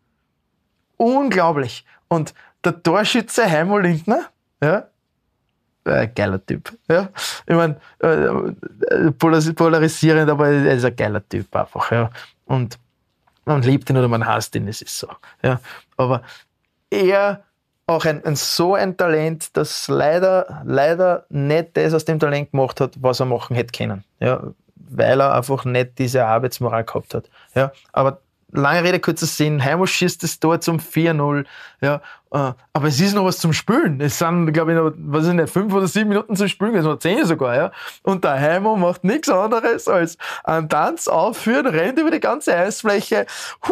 Unglaublich. Und der Torschütze Heimo Lindner, ja, ein geiler Typ. Ja? Ich meine, äh, polarisierend, aber er ist ein geiler Typ einfach. Ja? Und man liebt ihn oder man hasst ihn, es ist so. Ja? Aber er auch ein, ein so ein Talent, das leider, leider nicht das aus dem Talent gemacht hat, was er machen hätte können. Ja, weil er einfach nicht diese Arbeitsmoral gehabt hat. Ja, aber lange Rede, kurzer Sinn, Heimo schießt das Tor zum vier null. Ja, äh, aber es ist noch was zum Spülen. Es sind, glaube ich, noch, was ist nicht, fünf oder sieben Minuten zum Spülen, es waren zehn sogar. Ja. Und der Heimo macht nichts anderes als einen Tanz aufführen, rennt über die ganze Eisfläche,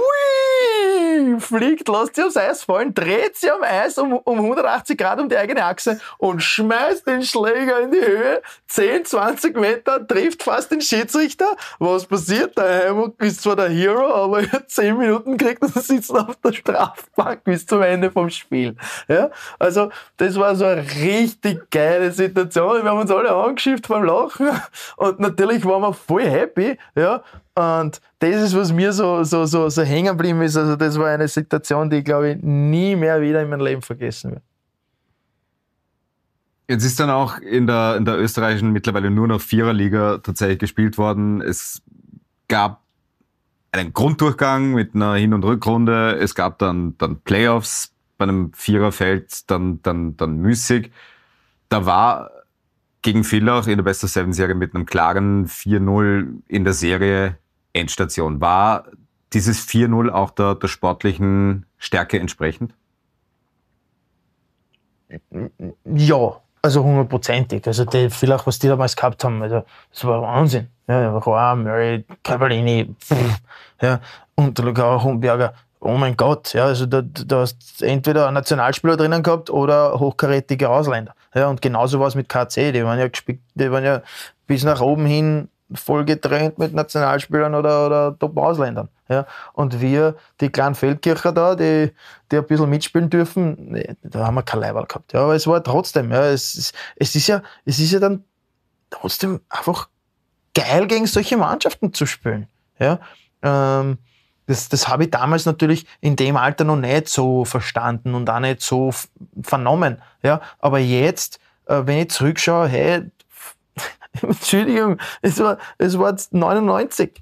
hui, fliegt, lässt sich aufs Eis fallen, dreht sich am Eis um, um hundertachtzig Grad um die eigene Achse und schmeißt den Schläger in die Höhe, zehn, zwanzig Meter, trifft fast den Schiedsrichter. Was passiert? Der Heimo ist zwar der Hero, aber er hat zehn Minuten gekriegt und sitzt auf der Strafbank bis zum Ende vom Spiel. Ja? Also, das war so eine richtig geile Situation. Wir haben uns alle angeschifft beim Lachen und natürlich waren wir voll happy. Ja? Und das ist, was mir so, so, so, so hängen geblieben ist. Also, das war eine Situation, die ich, glaube ich, nie mehr wieder in meinem Leben vergessen werde. Jetzt ist dann auch in der, in der österreichischen mittlerweile nur noch Viererliga tatsächlich gespielt worden. Es gab einen Grunddurchgang mit einer Hin- und Rückrunde. Es gab dann, dann Playoffs bei einem Viererfeld, dann, dann, dann müßig. Da war gegen Villach in der Best of Seven Serie mit einem klaren vier null in der Serie Endstation. War dieses vier null auch der, der sportlichen Stärke entsprechend? Ja, also hundertprozentig. Also die Villach, was die damals gehabt haben, also das war Wahnsinn. Ja, Roy, Murray, Cavallini, pff, ja, und der Lugauer Humberger. Oh mein Gott, ja, also da, da hast du entweder einen Nationalspieler drinnen gehabt oder hochkarätige Ausländer. Ja, und genauso war es mit K C, die waren ja gespielt, die waren ja bis nach oben hin voll getrennt mit Nationalspielern oder, oder Top-Ausländern. Ja, und wir, die kleinen Feldkircher da, die, die ein bisschen mitspielen dürfen, nee, da haben wir kein Leiberl gehabt. Ja, aber es war trotzdem, ja, es, es, ist ja, es ist ja dann trotzdem einfach geil, gegen solche Mannschaften zu spielen. Ja, ähm, Das, das habe ich damals natürlich in dem Alter noch nicht so verstanden und auch nicht so f- vernommen. Ja? Aber jetzt, äh, wenn ich zurückschaue, hey, Entschuldigung, es war, es war neunundneunzig.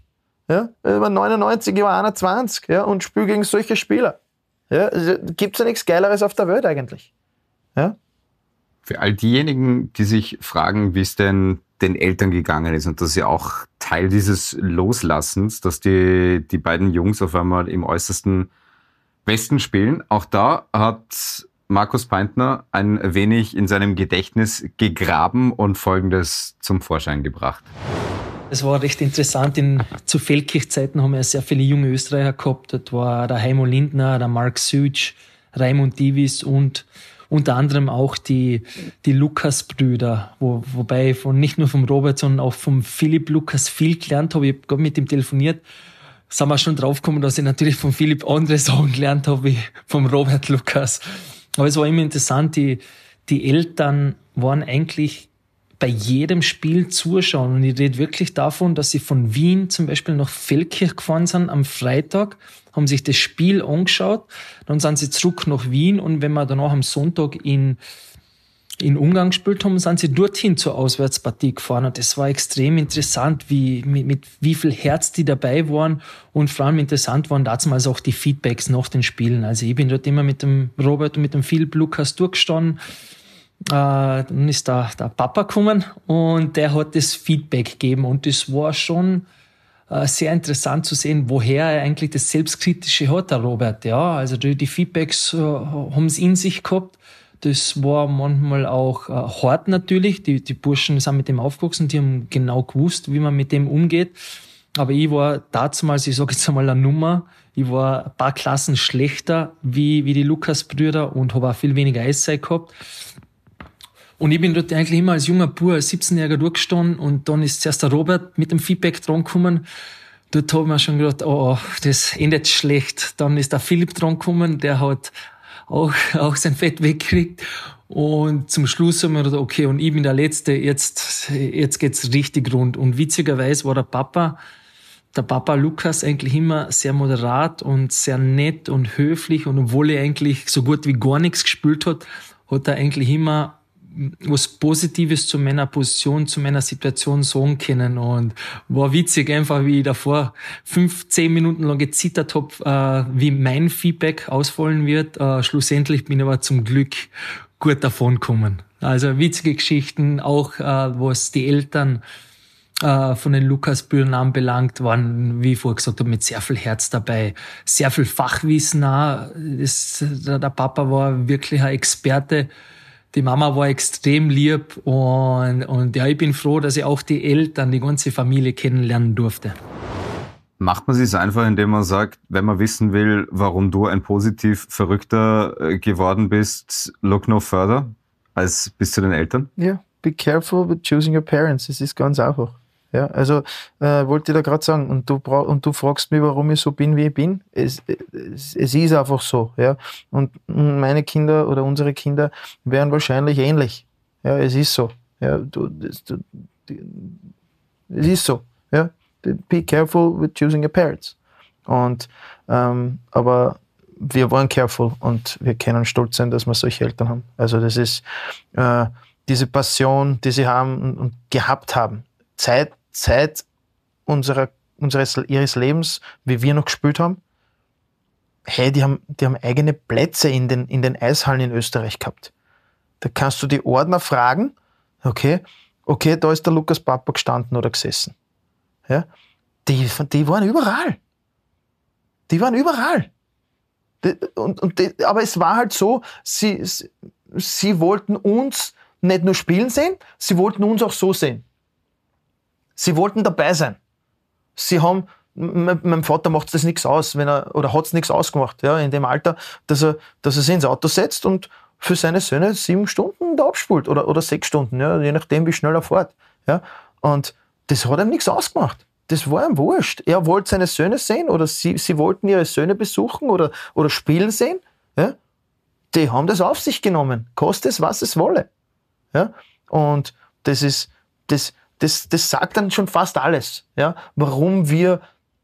Ja? Ich war neunundneunzig, ich war einundzwanzig, ja? Und spiele gegen solche Spieler. Ja? Also, gibt es ja nichts Geileres auf der Welt eigentlich. Ja? Für all diejenigen, die sich fragen, wie es denn den Eltern gegangen ist, und das ist ja auch Teil dieses Loslassens, dass die, die beiden Jungs auf einmal im äußersten Westen spielen. Auch da hat Markus Peintner ein wenig in seinem Gedächtnis gegraben und Folgendes zum Vorschein gebracht. Es war recht interessant. In, zu Feldkirch-Zeiten haben wir sehr viele junge Österreicher gehabt. Dort war der Heimo Lindner, der Mark Sütsch, Raimund Divis und unter anderem auch die, die Lukas-Brüder, wo, wobei ich von, nicht nur vom Robert, sondern auch vom Philipp Lukas viel gelernt habe. Ich habe gerade mit ihm telefoniert. Sind wir schon draufgekommen, dass ich natürlich von Philipp andere Sachen gelernt habe wie vom Robert Lukas. Aber es war immer interessant, die, die Eltern waren eigentlich bei jedem Spiel zuschauen. Und ich rede wirklich davon, dass sie von Wien zum Beispiel nach Feldkirch gefahren sind am Freitag, haben sich das Spiel angeschaut, dann sind sie zurück nach Wien und wenn wir danach am Sonntag in, in Ungarn gespielt haben, sind sie dorthin zur Auswärtspartie gefahren. Und das war extrem interessant, wie, mit, mit wie viel Herz die dabei waren und vor allem interessant waren damals auch die Feedbacks nach den Spielen. Also ich bin dort immer mit dem Robert und mit dem Philipp Lukas durchgestanden. Äh, dann ist da der Papa gekommen und der hat das Feedback gegeben und das war schon äh, sehr interessant zu sehen, woher er eigentlich das Selbstkritische hat, der Robert. Ja, also die, die Feedbacks äh, haben es in sich gehabt. Das war manchmal auch äh, hart natürlich. Die, die Burschen sind mit dem aufgewachsen, die haben genau gewusst, wie man mit dem umgeht. Aber ich war damals, ich sage jetzt einmal eine Nummer, ich war ein paar Klassen schlechter wie, wie die Lukas-Brüder und habe auch viel weniger Eiszeit gehabt. Und ich bin dort eigentlich immer als junger Bub, als siebzehnjähriger durchgestanden und dann ist zuerst der Robert mit dem Feedback dran gekommen. Dort habe ich mir schon gedacht, oh, oh, das endet schlecht. Dann ist der Philipp dran gekommen, der hat auch, auch sein Fett weggekriegt. Und zum Schluss haben wir gedacht, okay, und ich bin der Letzte, jetzt, jetzt geht's richtig rund. Und witzigerweise war der Papa, der Papa Lukas eigentlich immer sehr moderat und sehr nett und höflich. Und obwohl er eigentlich so gut wie gar nichts gespielt hat, hat er eigentlich immer was Positives zu meiner Position, zu meiner Situation sagen können. Und war witzig einfach, wie ich davor fünf, zehn Minuten lang gezittert habe, äh, wie mein Feedback ausfallen wird. Äh, schlussendlich bin ich aber zum Glück gut davon gekommen. Also witzige Geschichten, auch äh, was die Eltern äh, von den Lukas-Brüdern anbelangt, waren, wie ich vorher gesagt habe, mit sehr viel Herz dabei. Sehr viel Fachwissen auch. Das, der Papa war wirklich ein Experte. Die Mama war extrem lieb und, und ja, ich bin froh, dass ich auch die Eltern, die ganze Familie kennenlernen durfte. Macht man es einfach, indem man sagt, wenn man wissen will, warum du ein positiv Verrückter geworden bist, look no further, als bis zu den Eltern? Ja, be careful with choosing your parents. Es ist ganz einfach. Ja, also äh, wollte ich da gerade sagen, und du, brauch, und du fragst mich, warum ich so bin, wie ich bin. Es, es, es ist einfach so. Ja? Und meine Kinder oder unsere Kinder wären wahrscheinlich ähnlich. Ja, es ist so. Ja, du, das, du, es ist so. Ja? Be careful with choosing your parents. Und, ähm, aber wir waren careful und wir können stolz sein, dass wir solche Eltern haben. Also das ist äh, diese Passion, die sie haben und, und gehabt haben. Zeit, Zeit unserer, unseres, ihres Lebens, wie wir noch gespielt haben, hey, die haben, die haben eigene Plätze in den, in den Eishallen in Österreich gehabt. Da kannst du die Ordner fragen, okay, okay, da ist der Lukas Papa gestanden oder gesessen. Ja, die, die waren überall. Die waren überall. Die, und, und die, aber es war halt so, sie, sie, sie wollten uns nicht nur spielen sehen, sie wollten uns auch so sehen. Sie wollten dabei sein. Sie haben, meinem Vater macht das nichts aus, wenn er, oder hat es nichts ausgemacht, ja, in dem Alter, dass er, dass er sich ins Auto setzt und für seine Söhne sieben Stunden da abspult oder, oder sechs Stunden, ja, je nachdem, wie schnell er fährt. Ja. Und das hat ihm nichts ausgemacht. Das war ihm wurscht. Er wollte seine Söhne sehen oder sie, sie wollten ihre Söhne besuchen oder, oder spielen sehen. Ja. Die haben das auf sich genommen. Koste es, was es wolle. Ja. Und das ist, das, Das, das sagt dann schon fast alles, ja, warum wir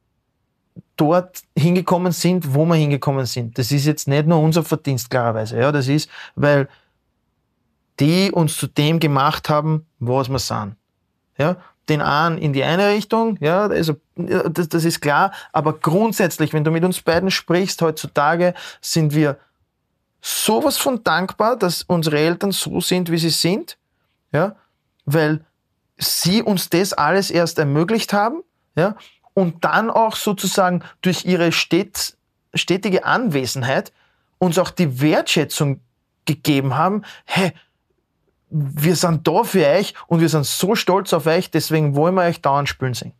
dort hingekommen sind, wo wir hingekommen sind. Das ist jetzt nicht nur unser Verdienst, klarerweise. Ja, das ist, weil die uns zu dem gemacht haben, was wir sind. Ja, den einen in die eine Richtung, ja, also das, das ist klar, aber grundsätzlich, wenn du mit uns beiden sprichst, heutzutage sind wir sowas von dankbar, dass unsere Eltern so sind, wie sie sind, ja, weil sie uns das alles erst ermöglicht haben, ja, und dann auch sozusagen durch ihre stet, stetige Anwesenheit uns auch die Wertschätzung gegeben haben, hey, wir sind da für euch und wir sind so stolz auf euch, deswegen wollen wir euch dauernd spielen sehen.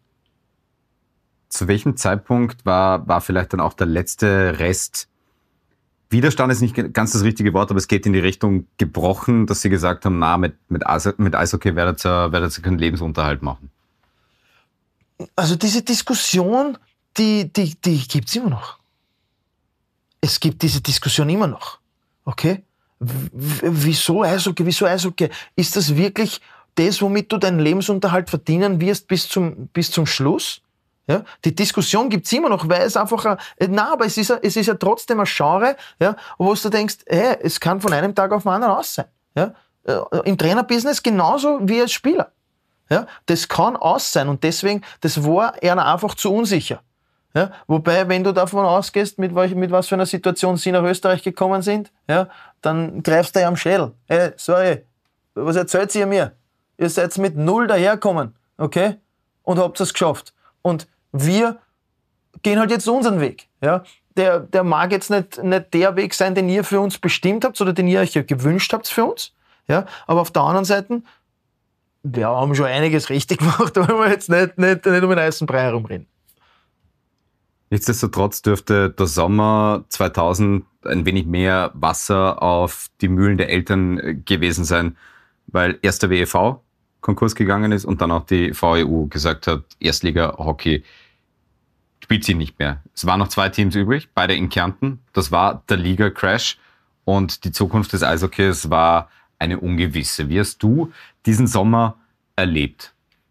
Zu welchem Zeitpunkt war, war vielleicht dann auch der letzte Rest, Widerstand ist nicht ganz das richtige Wort, aber es geht in die Richtung gebrochen, dass sie gesagt haben, na, mit, mit, Eis, mit Eishockey werdet ihr, werdet ihr keinen Lebensunterhalt machen? Also diese Diskussion, die, die, die gibt es immer noch. Es gibt diese Diskussion immer noch. Okay? Wieso Eishockey? Wieso Eishockey? Ist das wirklich das, womit du deinen Lebensunterhalt verdienen wirst bis zum, bis zum Schluss? Ja? Die Diskussion gibt's immer noch, weil es einfach, ein, na, aber es ist, ein, es ist ja trotzdem ein Genre, ja, wo du denkst, hey, es kann von einem Tag auf den anderen aus sein. Ja? Im Trainerbusiness genauso wie als Spieler. Ja? Das kann aus sein und deswegen, das war er einfach zu unsicher. Ja, wobei, wenn du davon ausgehst, mit, mit was für einer Situation sie nach Österreich gekommen sind, ja, dann greifst du ja am Schädel. Hey, sorry, was erzählt ihr mir? Ihr seid mit null daherkommen, okay? Und habt es geschafft. Und wir gehen halt jetzt unseren Weg. Ja? Der, der mag jetzt nicht, nicht der Weg sein, den ihr für uns bestimmt habt oder den ihr euch ja gewünscht habt für uns. Ja? Aber auf der anderen Seite, wir haben schon einiges richtig gemacht, da wollen wir jetzt nicht, nicht, nicht um den heißen Brei herumreden. Nichtsdestotrotz dürfte der Sommer zweitausend ein wenig mehr Wasser auf die Mühlen der Eltern gewesen sein, weil erst der W E V Konkurs gegangen ist und dann auch die V E U gesagt hat, Erstliga-Hockey spielt sie nicht mehr. Es waren noch zwei Teams übrig, beide in Kärnten. Das war der Liga-Crash und die Zukunft des Eishockeys war eine ungewisse. Wie hast du diesen Sommer erlebt?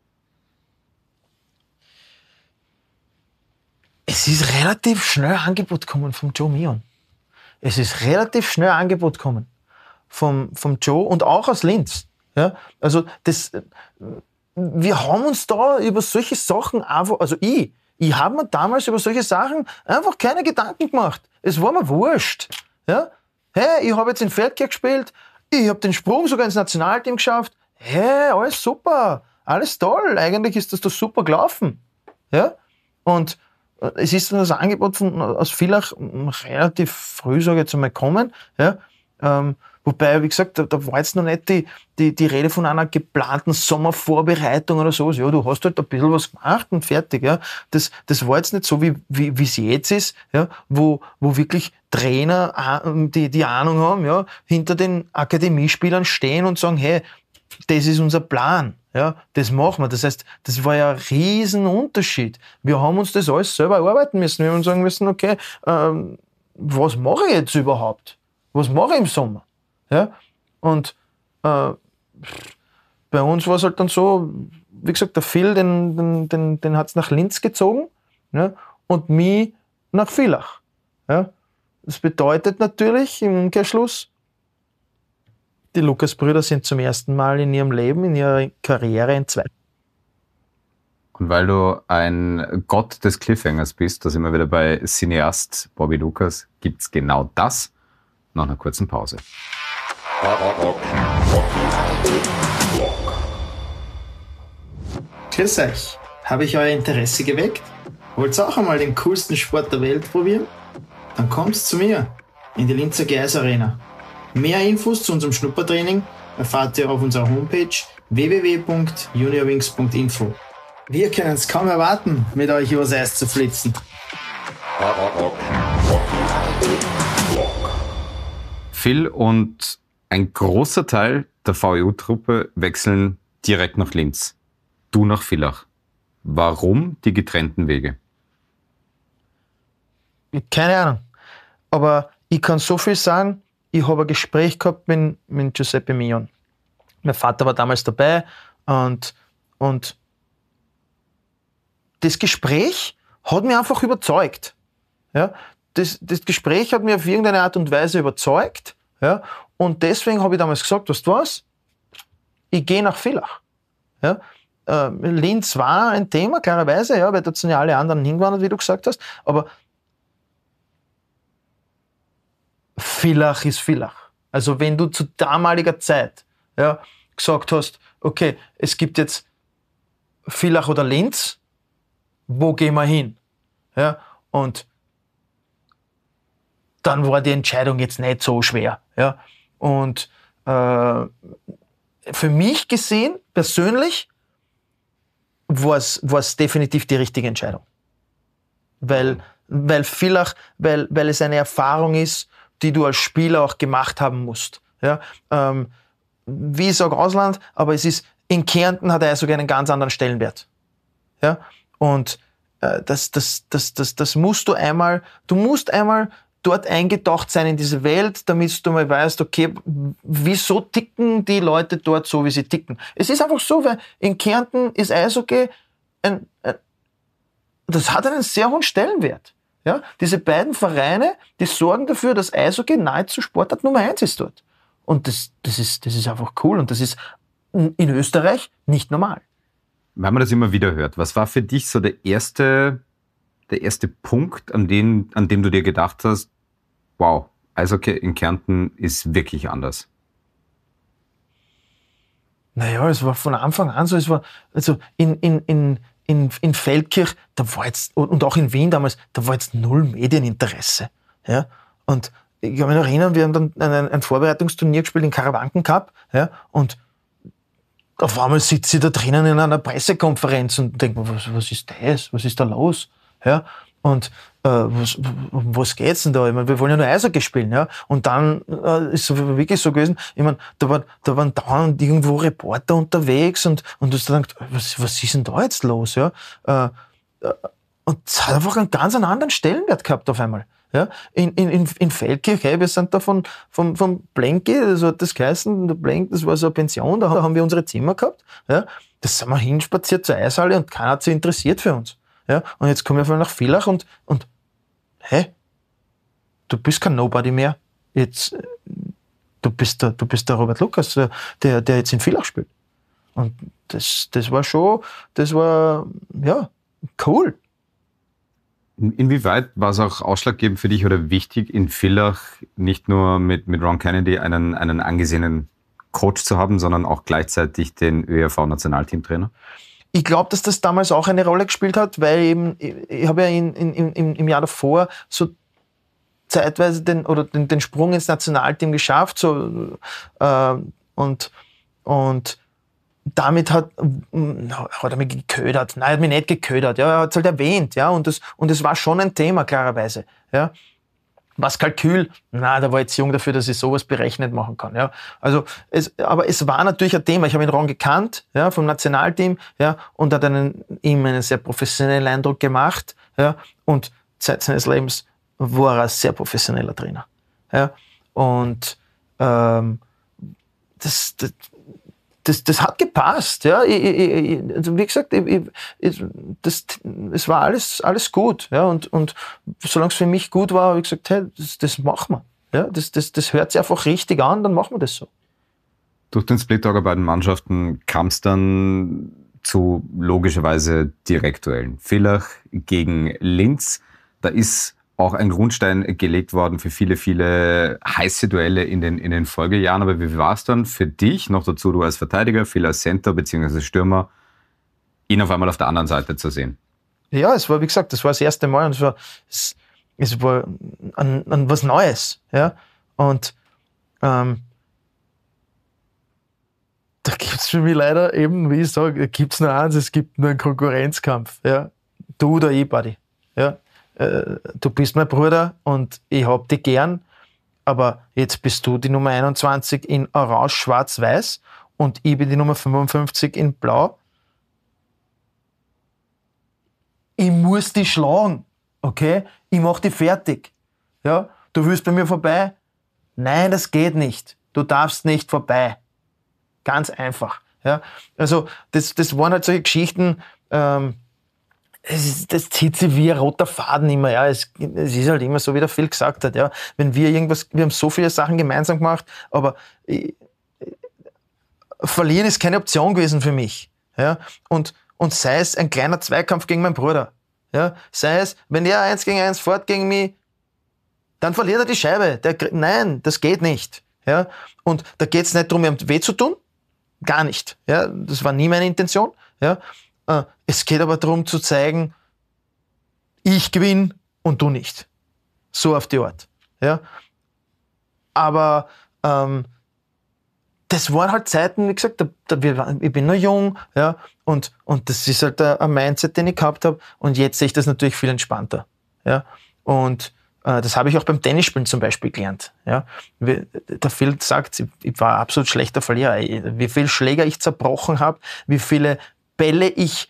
Es ist relativ schnell Angebot gekommen vom Joe Mion. Es ist relativ schnell Angebot gekommen vom, vom Joe und auch aus Linz. Ja, also das, wir haben uns da über solche Sachen einfach, also ich, ich habe mir damals über solche Sachen einfach keine Gedanken gemacht. Es war mir wurscht. Ja? Hey, ich habe jetzt in Feldkirch gespielt, ich habe den Sprung sogar ins Nationalteam geschafft. Hey, alles super, alles toll, eigentlich ist das doch super gelaufen. Ja? Und es ist dann das Angebot von, aus Villach relativ früh, sage ich jetzt einmal, kommen. Ja? Ähm, wobei, wie gesagt, da, da war jetzt noch nicht die, die, die Rede von einer geplanten Sommervorbereitung oder so. Ja, du hast halt ein bisschen was gemacht und fertig. Ja? Das, das war jetzt nicht so, wie wie wie es jetzt ist, ja? wo, wo wirklich Trainer, die, die Ahnung haben, ja? hinter den Akademiespielern stehen und sagen, hey, das ist unser Plan. Ja, das machen wir. Das heißt, das war ja ein riesen Unterschied. Wir haben uns das alles selber erarbeiten müssen. Wir haben uns sagen müssen, okay, ähm, was mache ich jetzt überhaupt? Was mache ich im Sommer? Ja, und äh, bei uns war es halt dann so, wie gesagt, der Phil, den, den, den, den hat es nach Linz gezogen, ja, und mich nach Villach. Ja. Das bedeutet natürlich im Umkehrschluss, die Lukas-Brüder sind zum ersten Mal in ihrem Leben, in ihrer Karriere in zwei. Und weil du ein Gott des Cliffhangers bist, da sind wir wieder bei Cineast Bobby Lucas, gibt's genau das nach einer kurzen Pause. Grüß euch, habe ich euer Interesse geweckt? Wollt ihr auch einmal den coolsten Sport der Welt probieren? Dann kommt's zu mir in die Linzer G S Arena. Mehr Infos zu unserem Schnuppertraining erfahrt ihr auf unserer Homepage w w w punkt juniorwings punkt info. Wir können es kaum erwarten, mit euch übers Eis zu flitzen. Phil und ein großer Teil der V E U-Truppe wechseln direkt nach Linz. Du nach Villach. Warum die getrennten Wege? Keine Ahnung. Aber ich kann so viel sagen, ich habe ein Gespräch gehabt mit, mit Giuseppe Mion. Mein Vater war damals dabei und, und das Gespräch hat mich einfach überzeugt. Ja? Das, das Gespräch hat mich auf irgendeine Art und Weise überzeugt. Ja? Und deswegen habe ich damals gesagt, weißt du was? Ich gehe nach Villach. Ja? äh, Linz war ein Thema, klarerweise, ja, weil dort sind ja alle anderen hingewandert, wie du gesagt hast, aber Villach ist Villach. Also wenn du zu damaliger Zeit ja, gesagt hast, okay, es gibt jetzt Villach oder Linz, wo gehen wir hin? Ja, und dann war die Entscheidung jetzt nicht so schwer. Ja, und äh, für mich gesehen, persönlich, war es definitiv die richtige Entscheidung. Weil, weil Villach, weil, weil es eine Erfahrung ist, die du als Spieler auch gemacht haben musst. Ja, ähm, wie ich sage Ausland, aber es ist, in Kärnten hat er sogar einen ganz anderen Stellenwert. Ja, und äh, das, das, das, das, das musst du einmal, du musst einmal dort eingetaucht sein in diese Welt, damit du mal weißt, okay, wieso ticken die Leute dort so, wie sie ticken. Es ist einfach so, weil in Kärnten ist Eishockey, ein, ein, das hat einen sehr hohen Stellenwert. Ja? Diese beiden Vereine, die sorgen dafür, dass Eishockey nahezu Sportart Nummer eins ist dort. Und das, das, ist, das ist einfach cool und das ist in Österreich nicht normal. Wenn man das immer wieder hört, was war für dich so der erste... der erste Punkt, an dem, an dem du dir gedacht hast, wow, Eishockey in Kärnten ist wirklich anders? Naja, es war von Anfang an so, es war, also in, in, in, in, in Feldkirch, da war jetzt, und auch in Wien damals, da war jetzt null Medieninteresse. Ja? Und ich kann mich noch erinnern, wir haben dann ein, ein Vorbereitungsturnier gespielt, den Karawanken Cup, ja? Und auf einmal sitze ich da drinnen in einer Pressekonferenz und denke mir, was, was ist das? Was ist da los? Ja, und äh, was, um was geht's denn da? Ich meine, wir wollen ja nur Eishockey spielen, ja. Und dann äh, ist es wirklich so gewesen, ich meine, da, war, da waren dauernd irgendwo Reporter unterwegs und, und du hast gedacht, was, was ist denn da jetzt los, ja? Äh, und es hat einfach einen ganz anderen Stellenwert gehabt auf einmal. Ja, in, in, in Feldkirch, hey, wir sind da von, von, von Blenki, so hat das geheißen, der Blenk, das war so eine Pension, da haben wir unsere Zimmer gehabt, ja. Das sind wir hinspaziert zur Eishalle und keiner hat sich interessiert für uns. Ja, und jetzt komme ich auf einmal nach Villach und, und hä? Du bist kein Nobody mehr. Jetzt, du bist der, du bist der Robert Lukas, der, der jetzt in Villach spielt. Und das, das war schon, das war, ja, cool. Inwieweit war es auch ausschlaggebend für dich oder wichtig, in Villach nicht nur mit, mit Ron Kennedy einen, einen angesehenen Coach zu haben, sondern auch gleichzeitig den Ö R V-Nationalteamtrainer? Ich glaube, dass das damals auch eine Rolle gespielt hat, weil eben, ich, ich habe ja in, in, in, im Jahr davor so zeitweise den, oder den, den Sprung ins Nationalteam geschafft, so, äh, und, und damit hat, hat er mich geködert. Nein, er hat mich nicht geködert, ja, er hat es halt erwähnt, ja, und das, und es war schon ein Thema, klarerweise, ja. Was Kalkül? Na, da war ich jetzt jung dafür, dass ich sowas berechnet machen kann. Ja, also es, aber es war natürlich ein Thema. Ich habe ihn Ron gekannt, ja, vom Nationalteam, ja, und hat einen, ihm einen sehr professionellen Eindruck gemacht, ja, und Zeit seines Lebens war er ein sehr professioneller Trainer, ja, und ähm, das, das Das, das hat gepasst, ja. Ich, ich, also wie gesagt, ich, ich, das, es war alles, alles gut, ja. Und, und solange es für mich gut war, habe ich gesagt, hey, das, das machen wir. Ja, das, das, das hört sich einfach richtig an, dann machen wir das so. Durch den Split-Talker bei den Mannschaften kam es dann zu logischerweise Direktduellen. Villach gegen Linz. Da ist auch ein Grundstein gelegt worden für viele, viele heiße Duelle in den, in den Folgejahren. Aber wie war es dann für dich, noch dazu du als Verteidiger, viel als Center bzw. Stürmer, ihn auf einmal auf der anderen Seite zu sehen? Ja, es war, wie gesagt, das war das erste Mal und es war, es, es war an, an was Neues. Ja? Und ähm, da gibt es für mich leider eben, wie ich sage, gibt es nur eins, es gibt nur einen Konkurrenzkampf. Ja? Du oder ich, Buddy. Ja? Du bist mein Bruder und ich hab dich gern, aber jetzt bist du die Nummer einundzwanzig in Orange, Schwarz, Weiß und ich bin die Nummer fünfundfünfzig in Blau. Ich muss dich schlagen, okay? Ich mach dich fertig. Ja? Du willst bei mir vorbei? Nein, das geht nicht. Du darfst nicht vorbei. Ganz einfach. Ja? Also das, das waren halt solche Geschichten, ähm, Es ist, das zieht sich wie ein roter Faden immer, ja. Es, es ist halt immer so, wie der Phil gesagt hat, ja. Wenn wir irgendwas, wir haben so viele Sachen gemeinsam gemacht, aber ich, verlieren ist keine Option gewesen für mich, Ja? Und, und sei es ein kleiner Zweikampf gegen meinen Bruder. Ja? Sei es, wenn der eins gegen eins fährt gegen mich, dann verliert er die Scheibe. Der, nein, das geht nicht. Ja? Und da geht es nicht darum, ihm weh zu tun. Gar nicht. Ja? Das war nie meine Intention. Ja? Äh, es geht aber darum zu zeigen, ich gewinne und du nicht. So auf die Art. Ja? Aber ähm, das waren halt Zeiten, wie gesagt, da, da, wir, ich bin noch jung, ja, und, und das ist halt ein, ein Mindset, den ich gehabt habe. Und jetzt sehe ich das natürlich viel entspannter. Ja? Und äh, das habe ich auch beim Tennisspielen zum Beispiel gelernt. Ja? Wie, der Phil sagt, ich, ich war absolut schlechter Verlierer. Wie viele Schläger ich zerbrochen habe, wie viele Bälle ich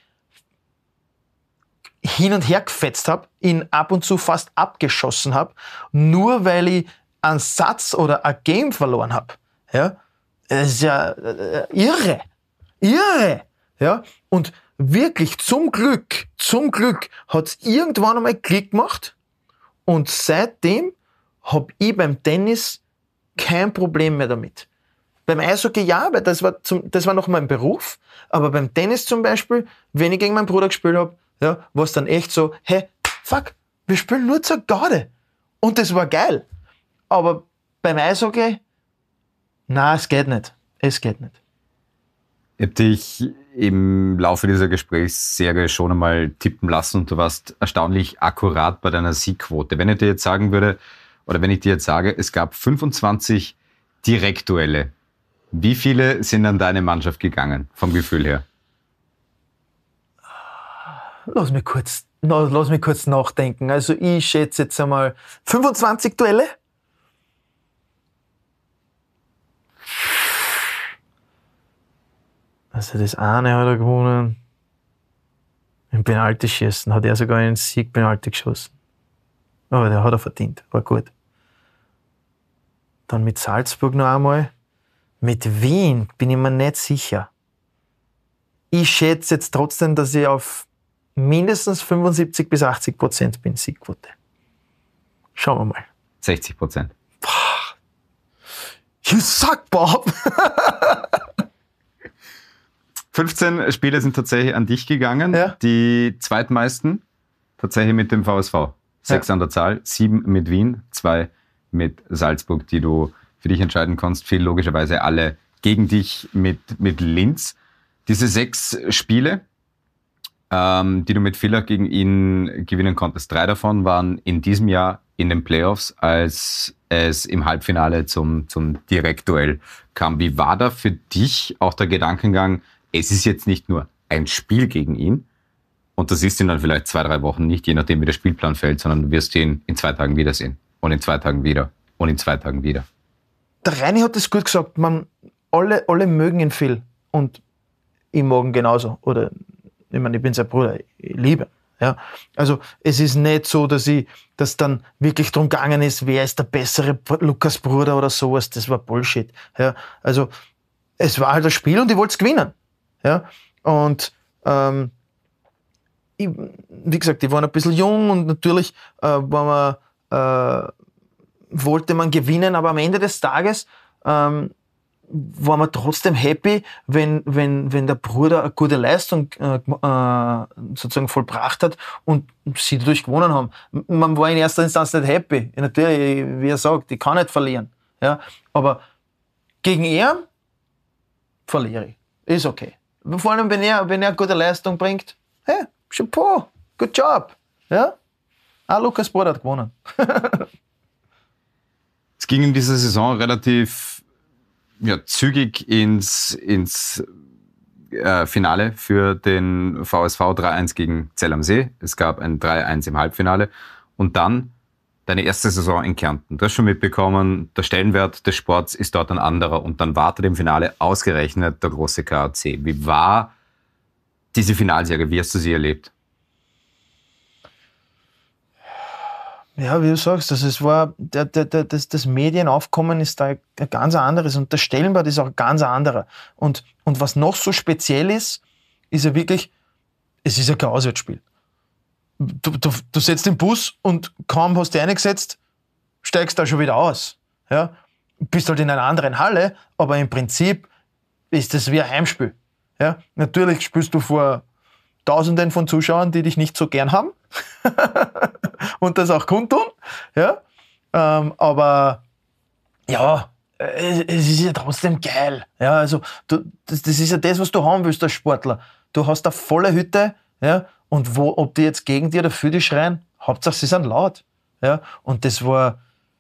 hin und her gefetzt habe, ihn ab und zu fast abgeschossen habe, nur weil ich einen Satz oder ein Game verloren habe. Ja? Das ist ja äh, irre. Irre. Ja? Und wirklich zum Glück, zum Glück hat es irgendwann einmal Klick gemacht und seitdem habe ich beim Tennis kein Problem mehr damit. Beim Eishockey ja, weil das war, zum, das war noch mein Beruf, aber beim Tennis zum Beispiel, wenn ich gegen meinen Bruder gespielt habe, ja, war es dann echt so, hey, fuck, wir spielen nur zur Garde. Und das war geil. Aber beim Eishockey, na, es geht nicht. Es geht nicht. Ich habe dich im Laufe dieser Gesprächsserie schon einmal tippen lassen und du warst erstaunlich akkurat bei deiner Siegquote. Wenn ich dir jetzt sagen würde, oder wenn ich dir jetzt sage, es gab fünfundzwanzig Direktduelle, wie viele sind an deine Mannschaft gegangen, vom Gefühl her? Lass mich kurz, lass mich kurz nachdenken. Also ich schätze jetzt einmal fünfundzwanzig Duelle. Also das eine hat er gewonnen. Im Penalty-Schießen hat er sogar einen Sieg-Penalty geschossen. Aber der hat er verdient, war gut. Dann mit Salzburg noch einmal. Mit Wien bin ich mir nicht sicher. Ich schätze jetzt trotzdem, dass ich auf mindestens fünfundsiebzig bis achtzig Prozent bin, Siegquote. Schauen wir mal. sechzig Prozent. You suck, Bob! fünfzehn Spiele sind tatsächlich an dich gegangen. Ja. Die zweitmeisten tatsächlich mit dem V S V. Sechs Ja. an der Zahl, sieben mit Wien, zwei mit Salzburg, die du für dich entscheiden kannst. Viel logischerweise alle gegen dich mit, mit Linz. Diese sechs Spiele, ähm, die du mit Villach gegen ihn gewinnen konntest, drei davon waren in diesem Jahr in den Playoffs, als es im Halbfinale zum, zum Direktduell kam. Wie war da für dich auch der Gedankengang, es ist jetzt nicht nur ein Spiel gegen ihn und das ist ihn dann vielleicht zwei, drei Wochen nicht, je nachdem wie der Spielplan fällt, sondern du wirst ihn in zwei Tagen wiedersehen und in zwei Tagen wieder und in zwei Tagen wieder. Der Reini hat das gut gesagt, man, alle, alle mögen ihn viel und ich mag ihn genauso. Oder, ich meine, ich bin sein Bruder, ich liebe ihn. Ja? Also es ist nicht so, dass ich, dass dann wirklich darum gegangen ist, wer ist der bessere Lukas Bruder oder sowas, das war Bullshit. Ja? Also es war halt ein Spiel und ich wollte es gewinnen. Ja? Und ähm, ich, wie gesagt, ich war ein bisschen jung und natürlich äh, war man, äh, wollte man gewinnen, aber am Ende des Tages ähm, war man trotzdem happy, wenn, wenn, wenn der Bruder eine gute Leistung äh, äh, sozusagen vollbracht hat und sie dadurch gewonnen haben. Man war in erster Instanz nicht happy. Natürlich, wie er sagt, ich kann nicht verlieren. Ja? Aber gegen er verliere ich. Ist okay. Vor allem, wenn er, wenn er eine gute Leistung bringt, hey, Chapeau, good job. Ja? Ah, Lukas Bruder hat gewonnen. Es ging in dieser Saison relativ ja, zügig ins, ins äh, Finale für den V S V drei eins gegen Zell am See. Es gab ein drei eins im Halbfinale. Und dann deine erste Saison in Kärnten. Du hast schon mitbekommen, der Stellenwert des Sports ist dort ein anderer. Und dann wartet im Finale ausgerechnet der große K A C. Wie war diese Finalserie? Wie hast du sie erlebt? Ja, wie du sagst, das, es war, der, der, der, das, das Medienaufkommen ist da ein ganz anderes und der Stellenwert ist auch ein ganz anderer. Und, und was noch so speziell ist, ist ja wirklich, es ist ja kein Auswärtsspiel. Du, du, du setzt den Bus und kaum hast du reingesetzt, steigst da schon wieder aus. Ja? Bist halt in einer anderen Halle, aber im Prinzip ist das wie ein Heimspiel. Ja, natürlich spielst du vor Tausenden von Zuschauern, die dich nicht so gern haben und das auch kundtun. Ja, ähm, aber ja, es, es ist ja trotzdem geil. Ja, also du, das, das ist ja das, was du haben willst als Sportler. Du hast eine volle Hütte, ja, und wo, ob die jetzt gegen dir oder für dich schreien, Hauptsache sie sind laut. Ja, und das war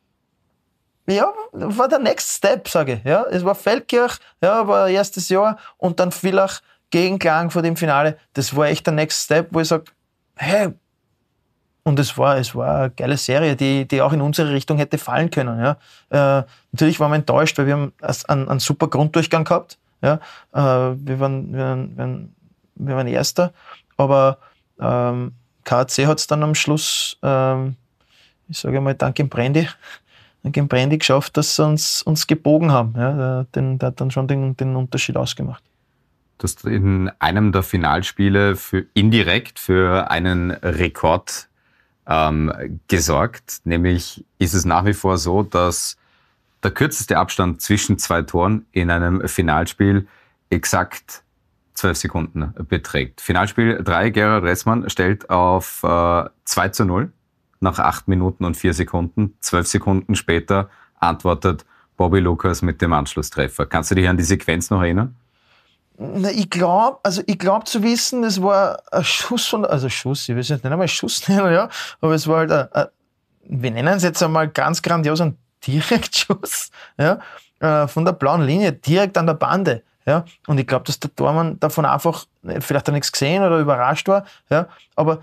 Ja, war der Next Step, sage ich. Ja, es war Feldkirch, ja, war erstes Jahr und dann Villach Gegenklang vor dem Finale. Das war echt der Next Step, wo ich sage, hey, und es war, es war eine geile Serie, die, die auch in unsere Richtung hätte fallen können. Ja. Äh, natürlich waren wir enttäuscht, weil wir haben einen, einen super Grunddurchgang gehabt. Ja. Äh, wir, waren, wir, waren, wir waren Erster, aber ähm, K A C hat es dann am Schluss, ähm, ich sage mal, dank dem Brandy, gegen Brandy geschafft, dass sie uns, uns gebogen haben. Ja, den, der hat dann schon den, den Unterschied ausgemacht. Du hast in einem der Finalspiele für, indirekt für einen Rekord ähm, gesorgt. Nämlich ist es nach wie vor so, dass der kürzeste Abstand zwischen zwei Toren in einem Finalspiel exakt zwölf Sekunden beträgt. Finalspiel drei, Gerhard Ressmann stellt auf äh, zwei zu null. Nach acht Minuten und vier Sekunden. Zwölf Sekunden später antwortet Bobby Lucas mit dem Anschlusstreffer. Kannst du dich an die Sequenz noch erinnern? Na, ich glaube, also ich glaube zu wissen, es war ein Schuss von, also Schuss, ich will es nicht einmal Schuss nennen, ja, aber es war halt ein, ein, wir nennen es jetzt einmal ganz grandios, ein Direktschuss, ja, von der blauen Linie, direkt an der Bande, ja, und ich glaube, dass der Tormann davon einfach vielleicht auch nichts gesehen oder überrascht war, ja, aber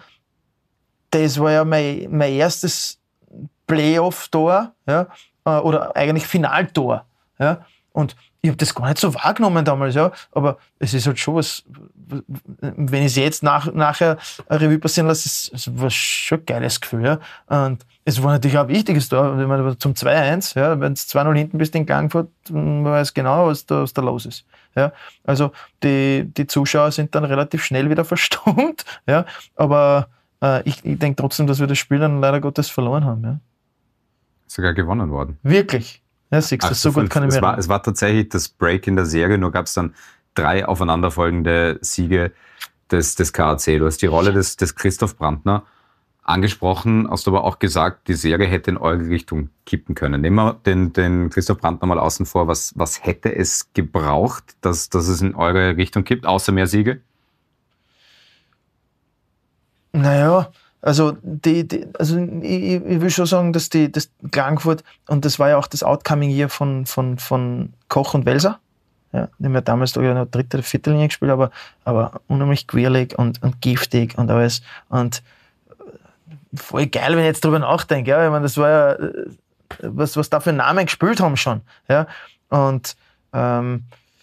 das war ja mein, mein erstes Playoff-Tor, ja, oder eigentlich Finaltor, ja, und ich habe das gar nicht so wahrgenommen damals, ja, aber es ist halt schon was, wenn ich es jetzt nach, nachher eine Revue passieren lasse, ist es war schon ein geiles Gefühl, ja, und es war natürlich auch ein wichtiges Tor, ich meine, zum zwei eins, ja, wenn es zwei null hinten bist in Klagenfurt, man weiß genau, was da, was da los ist, ja, also die, die Zuschauer sind dann relativ schnell wieder verstummt, ja, aber äh, ich, ich denke trotzdem, dass wir das Spiel dann leider Gottes verloren haben, ja. Sogar gewonnen worden. Wirklich? Ja, siehst du, so gut kann ich es mir war, es war tatsächlich das Break in der Serie, nur gab es dann drei aufeinanderfolgende Siege des, des K A C. Du hast die Rolle des, des Christoph Brandner angesprochen, hast aber auch gesagt, die Serie hätte in eure Richtung kippen können. Nehmen wir den, den Christoph Brandner mal außen vor. Was, was hätte es gebraucht, dass, dass es in eure Richtung kippt, außer mehr Siege? Naja, also, die, die, also ich, ich will schon sagen, dass die das Klagenfurt, und das war ja auch das Outcoming hier von, von, von Koch und Welser, ja, die haben ja damals da ja eine dritte oder vierte Linie gespielt, aber, aber unheimlich quirlig und, und giftig und alles. Und voll geil, wenn ich jetzt drüber nachdenke. Ja, ich meine, das war ja, was, was da für Namen gespielt haben schon. Ja, und ähm,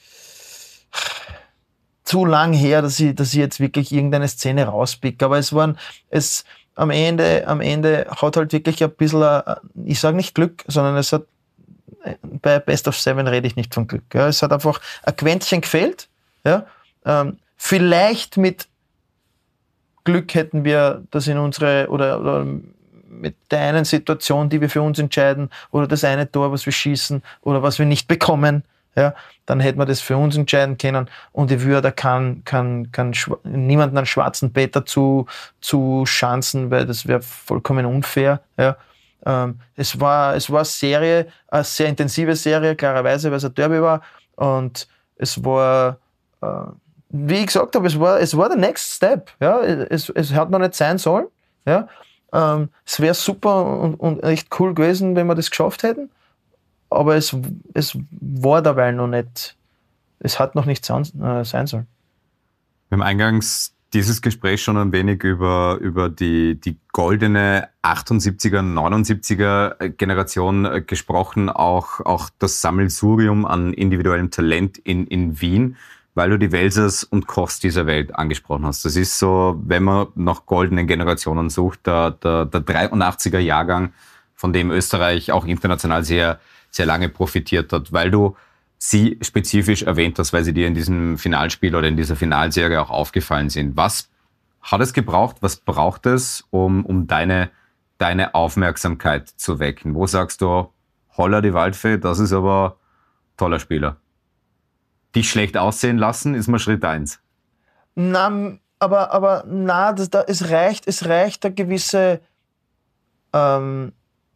zu lang her, dass ich, dass ich jetzt wirklich irgendeine Szene rauspicke. Aber es waren, es, am Ende, am Ende hat halt wirklich ein bisschen, a, ich sage nicht Glück, sondern es hat, bei Best of Seven rede ich nicht von Glück. Ja. Es hat einfach ein Quäntchen gefehlt. Ja. Ähm, vielleicht mit Glück hätten wir das in unsere, oder, oder mit der einen Situation, die wir für uns entscheiden, oder das eine Tor, was wir schießen, oder was wir nicht bekommen, ja, dann hätten wir das für uns entscheiden können, und ich würde kann, kann, kann niemanden einen schwarzen Peter zu, zu schanzen, weil das wäre vollkommen unfair. Ja. Ähm, es war, es war eine Serie, eine sehr intensive Serie, klarerweise, weil es ein Derby war, und es war, äh, wie ich gesagt habe, es war, es war der Next Step. Ja. Es, es hat noch nicht sein sollen. Ja. Ähm, es wäre super und, und echt cool gewesen, wenn wir das geschafft hätten. Aber es, es war dabei noch nicht, es hat noch nicht sein, äh, sein sollen. Wir haben eingangs dieses Gespräch schon ein wenig über, über die, die goldene achtundsiebziger, neunundsiebziger Generation gesprochen, auch, auch das Sammelsurium an individuellem Talent in, in Wien, weil du die Welsers und Kochs dieser Welt angesprochen hast. Das ist so, wenn man nach goldenen Generationen sucht, der, der, der dreiundachtziger Jahrgang, von dem Österreich auch international sehr sehr lange profitiert hat, weil du sie spezifisch erwähnt hast, weil sie dir in diesem Finalspiel oder in dieser Finalserie auch aufgefallen sind. Was hat es gebraucht? Was braucht es, um, um deine, deine Aufmerksamkeit zu wecken? Wo sagst du, holla die Waldfee, das ist aber ein toller Spieler? dich schlecht aussehen lassen, ist mal Schritt eins. Na, aber, aber na, das, da, es reicht, es reicht eine gewisse ähm,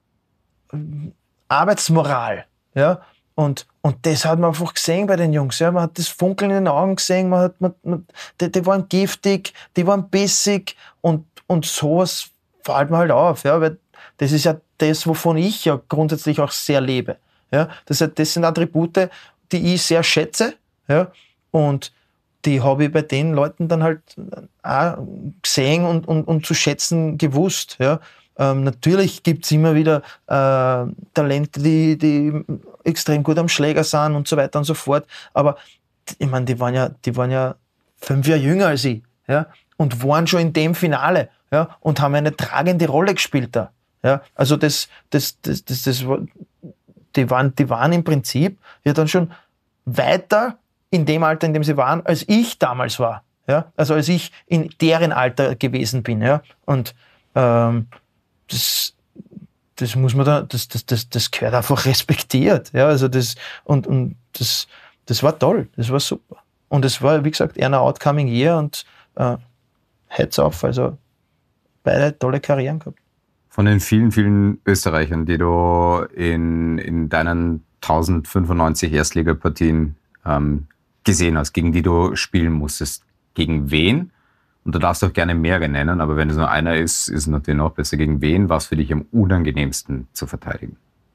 Arbeitsmoral. Ja? Und, und das hat man einfach gesehen bei den Jungs. Ja? Man hat das Funkeln in den Augen gesehen, man hat, man, man, die, die waren giftig, die waren bissig und, und sowas fällt mir halt auf. Ja? Weil das ist ja das, wovon ich ja grundsätzlich auch sehr lebe. Ja? Das, das sind Attribute, die ich sehr schätze. Ja? Und die habe ich bei den Leuten dann halt auch gesehen und, und, und zu schätzen gewusst. Ja? Ähm, natürlich gibt es immer wieder äh, Talente, die, die extrem gut am Schläger sind und so weiter und so fort. Aber ich meine, die waren ja, die waren ja fünf Jahre jünger als ich, ja? Und waren schon in dem Finale, ja? Und haben eine tragende Rolle gespielt da. Ja? Also das, das, das, das, das, das die, waren, die waren im Prinzip ja dann schon weiter in dem Alter, in dem sie waren, als ich damals war. Ja? Also als ich in deren Alter gewesen bin. Ja? Und ähm, das, das muss man da, das, das, das, das gehört einfach respektiert. Ja? Also das, und, und das, das war toll, das war super. Und es war, wie gesagt, eher ein outcoming year und äh, heads off, also beide tolle Karrieren gehabt. Von den vielen, vielen Österreichern, die du in, in deinen tausendfünfundneunzig Erstligapartien ähm, gesehen hast, gegen die du spielen musstest, gegen wen? Und du darfst auch gerne mehrere nennen, aber wenn es nur einer ist, ist es natürlich noch besser. Gegen wen war es für dich am unangenehmsten zu verteidigen?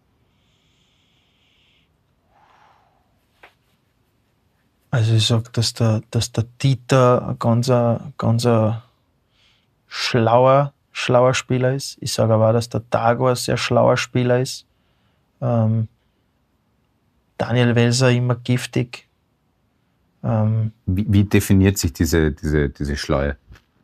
Also ich sage, dass der, dass der Dieter ein ganz, ganz schlauer, schlauer Spieler ist. Ich sage aber auch, dass der Dago ein sehr schlauer Spieler ist. Ähm, Daniel Welser immer giftig. Ähm, wie, wie definiert sich diese, diese, diese Schleue?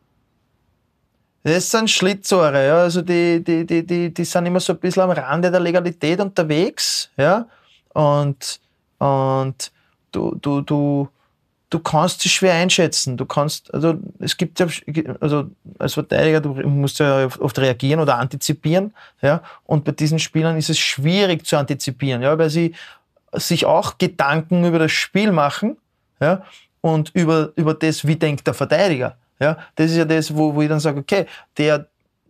Das sind Schlitzohre, ja. Also die, die, die, die, die sind immer so ein bisschen am Rande der Legalität unterwegs, ja. Und, und du, du, du, du kannst sie schwer einschätzen. Du kannst, also es gibt ja, also als Verteidiger, du musst ja oft reagieren oder antizipieren, ja. Und bei diesen Spielern ist es schwierig zu antizipieren, ja, weil sie sich auch Gedanken über das Spiel machen, ja, und über, über das, wie denkt der Verteidiger. Ja, das ist ja das, wo, wo ich dann sage, okay, der,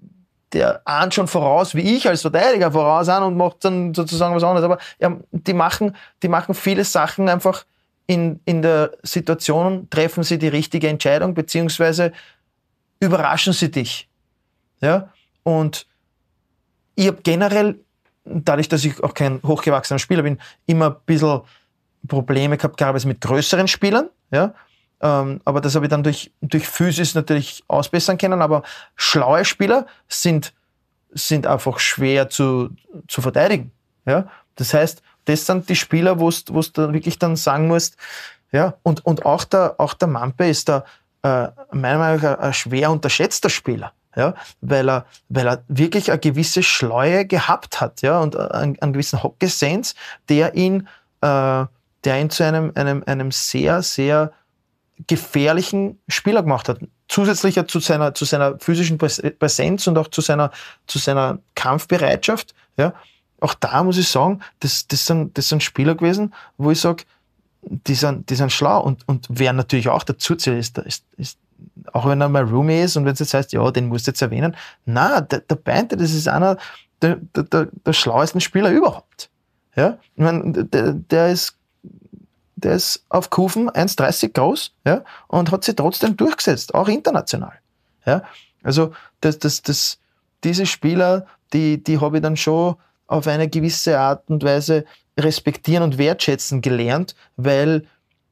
der ahnt schon voraus, wie ich als Verteidiger voraus an und macht dann sozusagen was anderes. Aber ja, die, machen, die machen viele Sachen einfach in, in der Situation, treffen sie die richtige Entscheidung, beziehungsweise überraschen sie dich. Ja? Und ich habe generell, dadurch, dass ich auch kein hochgewachsener Spieler bin, immer ein bisschen Probleme gehabt, teilweise mit größeren Spielern, ja, ähm, aber das habe ich dann durch, durch Physis natürlich ausbessern können, aber schlaue Spieler sind, sind einfach schwer zu, zu verteidigen, ja, das heißt, das sind die Spieler, wo du wirklich dann sagen musst, ja, und, und auch der, auch der Mampe ist da, äh, meiner Meinung nach ein schwer unterschätzter Spieler, ja, weil er, weil er wirklich eine gewisse Schleue gehabt hat, ja, und einen, einen gewissen Hockey-Sense, der ihn, äh, der ihn zu einem, einem, einem sehr, sehr gefährlichen Spieler gemacht hat. Zusätzlich zu seiner, zu seiner physischen Präsenz und auch zu seiner, zu seiner Kampfbereitschaft. Ja. Auch da muss ich sagen, das, das, sind, das sind Spieler gewesen, wo ich sage, die sind, die sind schlau. Und, und wer natürlich auch dazu zählt, ist, ist, ist, auch wenn er mal Roomie ist und wenn es jetzt heißt, ja, den musst du jetzt erwähnen, na, der, der Beinte, das ist einer der, der, der, der schlauesten Spieler überhaupt. Ja. Ich meine, der, der ist Der ist auf Kufen eins dreißig groß, ja, und hat sich trotzdem durchgesetzt, auch international. Ja. Also das, das, das, diese Spieler, die, die habe ich dann schon auf eine gewisse Art und Weise respektieren und wertschätzen gelernt, weil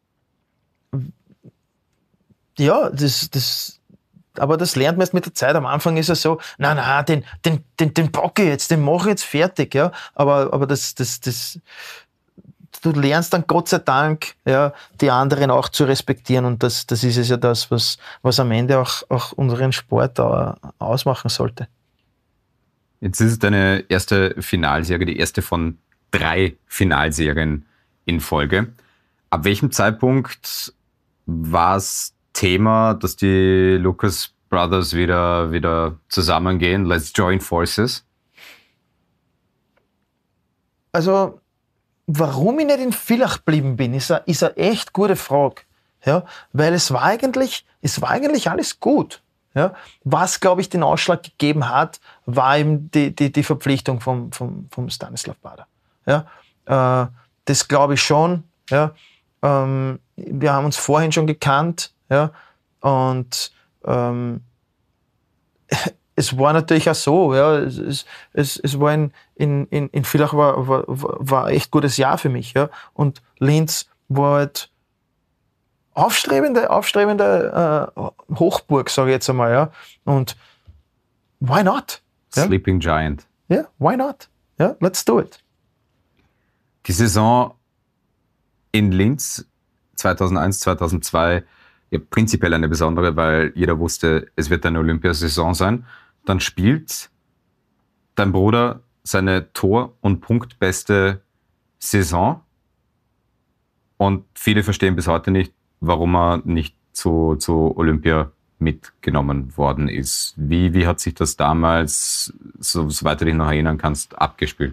ja, das, das, aber das lernt man erst mit der Zeit. Am Anfang ist es so, na na, den, den, den, den packe ich jetzt, den mache ich jetzt fertig, ja. Aber, aber das, das, das du lernst dann Gott sei Dank, ja, die anderen auch zu respektieren und das, das ist es ja das, was, was am Ende auch, auch unseren Sport ausmachen sollte. Jetzt ist es deine erste Finalserie, die erste von drei Finalserien in Folge. Ab welchem Zeitpunkt war es Thema, dass die Lucas Brothers wieder, wieder zusammengehen? Let's join forces? Also warum ich nicht in Villach geblieben bin, ist eine, ist eine echt gute Frage. Ja? Weil es war eigentlich, es war eigentlich alles gut. Ja? Was, glaube ich, den Ausschlag gegeben hat, war eben die, die, die Verpflichtung vom, vom, vom Stanislav Bader. Ja? Äh, das glaube ich schon. Ja? Ähm, wir haben uns vorhin schon gekannt. Ja? Und ähm, es war natürlich auch so, ja, es, es, es war in, in, in Villach war, war, war ein echt gutes Jahr für mich. Ja? Und Linz war halt aufstrebende, aufstrebende äh, Hochburg, sage ich jetzt einmal. Ja? Und why not? Ja? Sleeping Giant. Ja, yeah, why not? Ja, yeah, let's do it. Die Saison in Linz zweitausendeins, zweitausendzwei, ja, prinzipiell eine besondere, weil jeder wusste, es wird eine Olympiasaison sein. Dann spielt dein Bruder seine Tor- und Punktbeste Saison und viele verstehen bis heute nicht, warum er nicht zu, zu Olympia mitgenommen worden ist. Wie, wie hat sich das damals, so, soweit du dich noch erinnern kannst, abgespielt?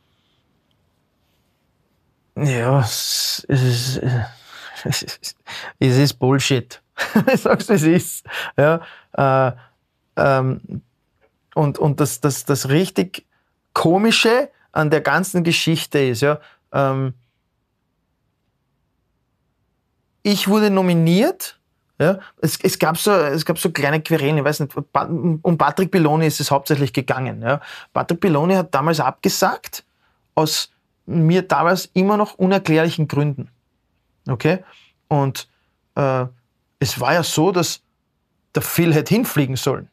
Ja, es ist, es ist Bullshit. Ich sag's, wie es ist. Ja, äh, ähm, und und das, das, das richtig Komische an der ganzen Geschichte ist, ja, ähm, ich wurde nominiert. Ja, es, es, gab so, es gab so kleine Querelen, ich weiß nicht, um Patrick Belloni ist es hauptsächlich gegangen. Ja. Patrick Belloni hat damals abgesagt, aus mir damals immer noch unerklärlichen Gründen. Okay? Und äh, es war ja so, dass der Phil hätte hinfliegen sollen.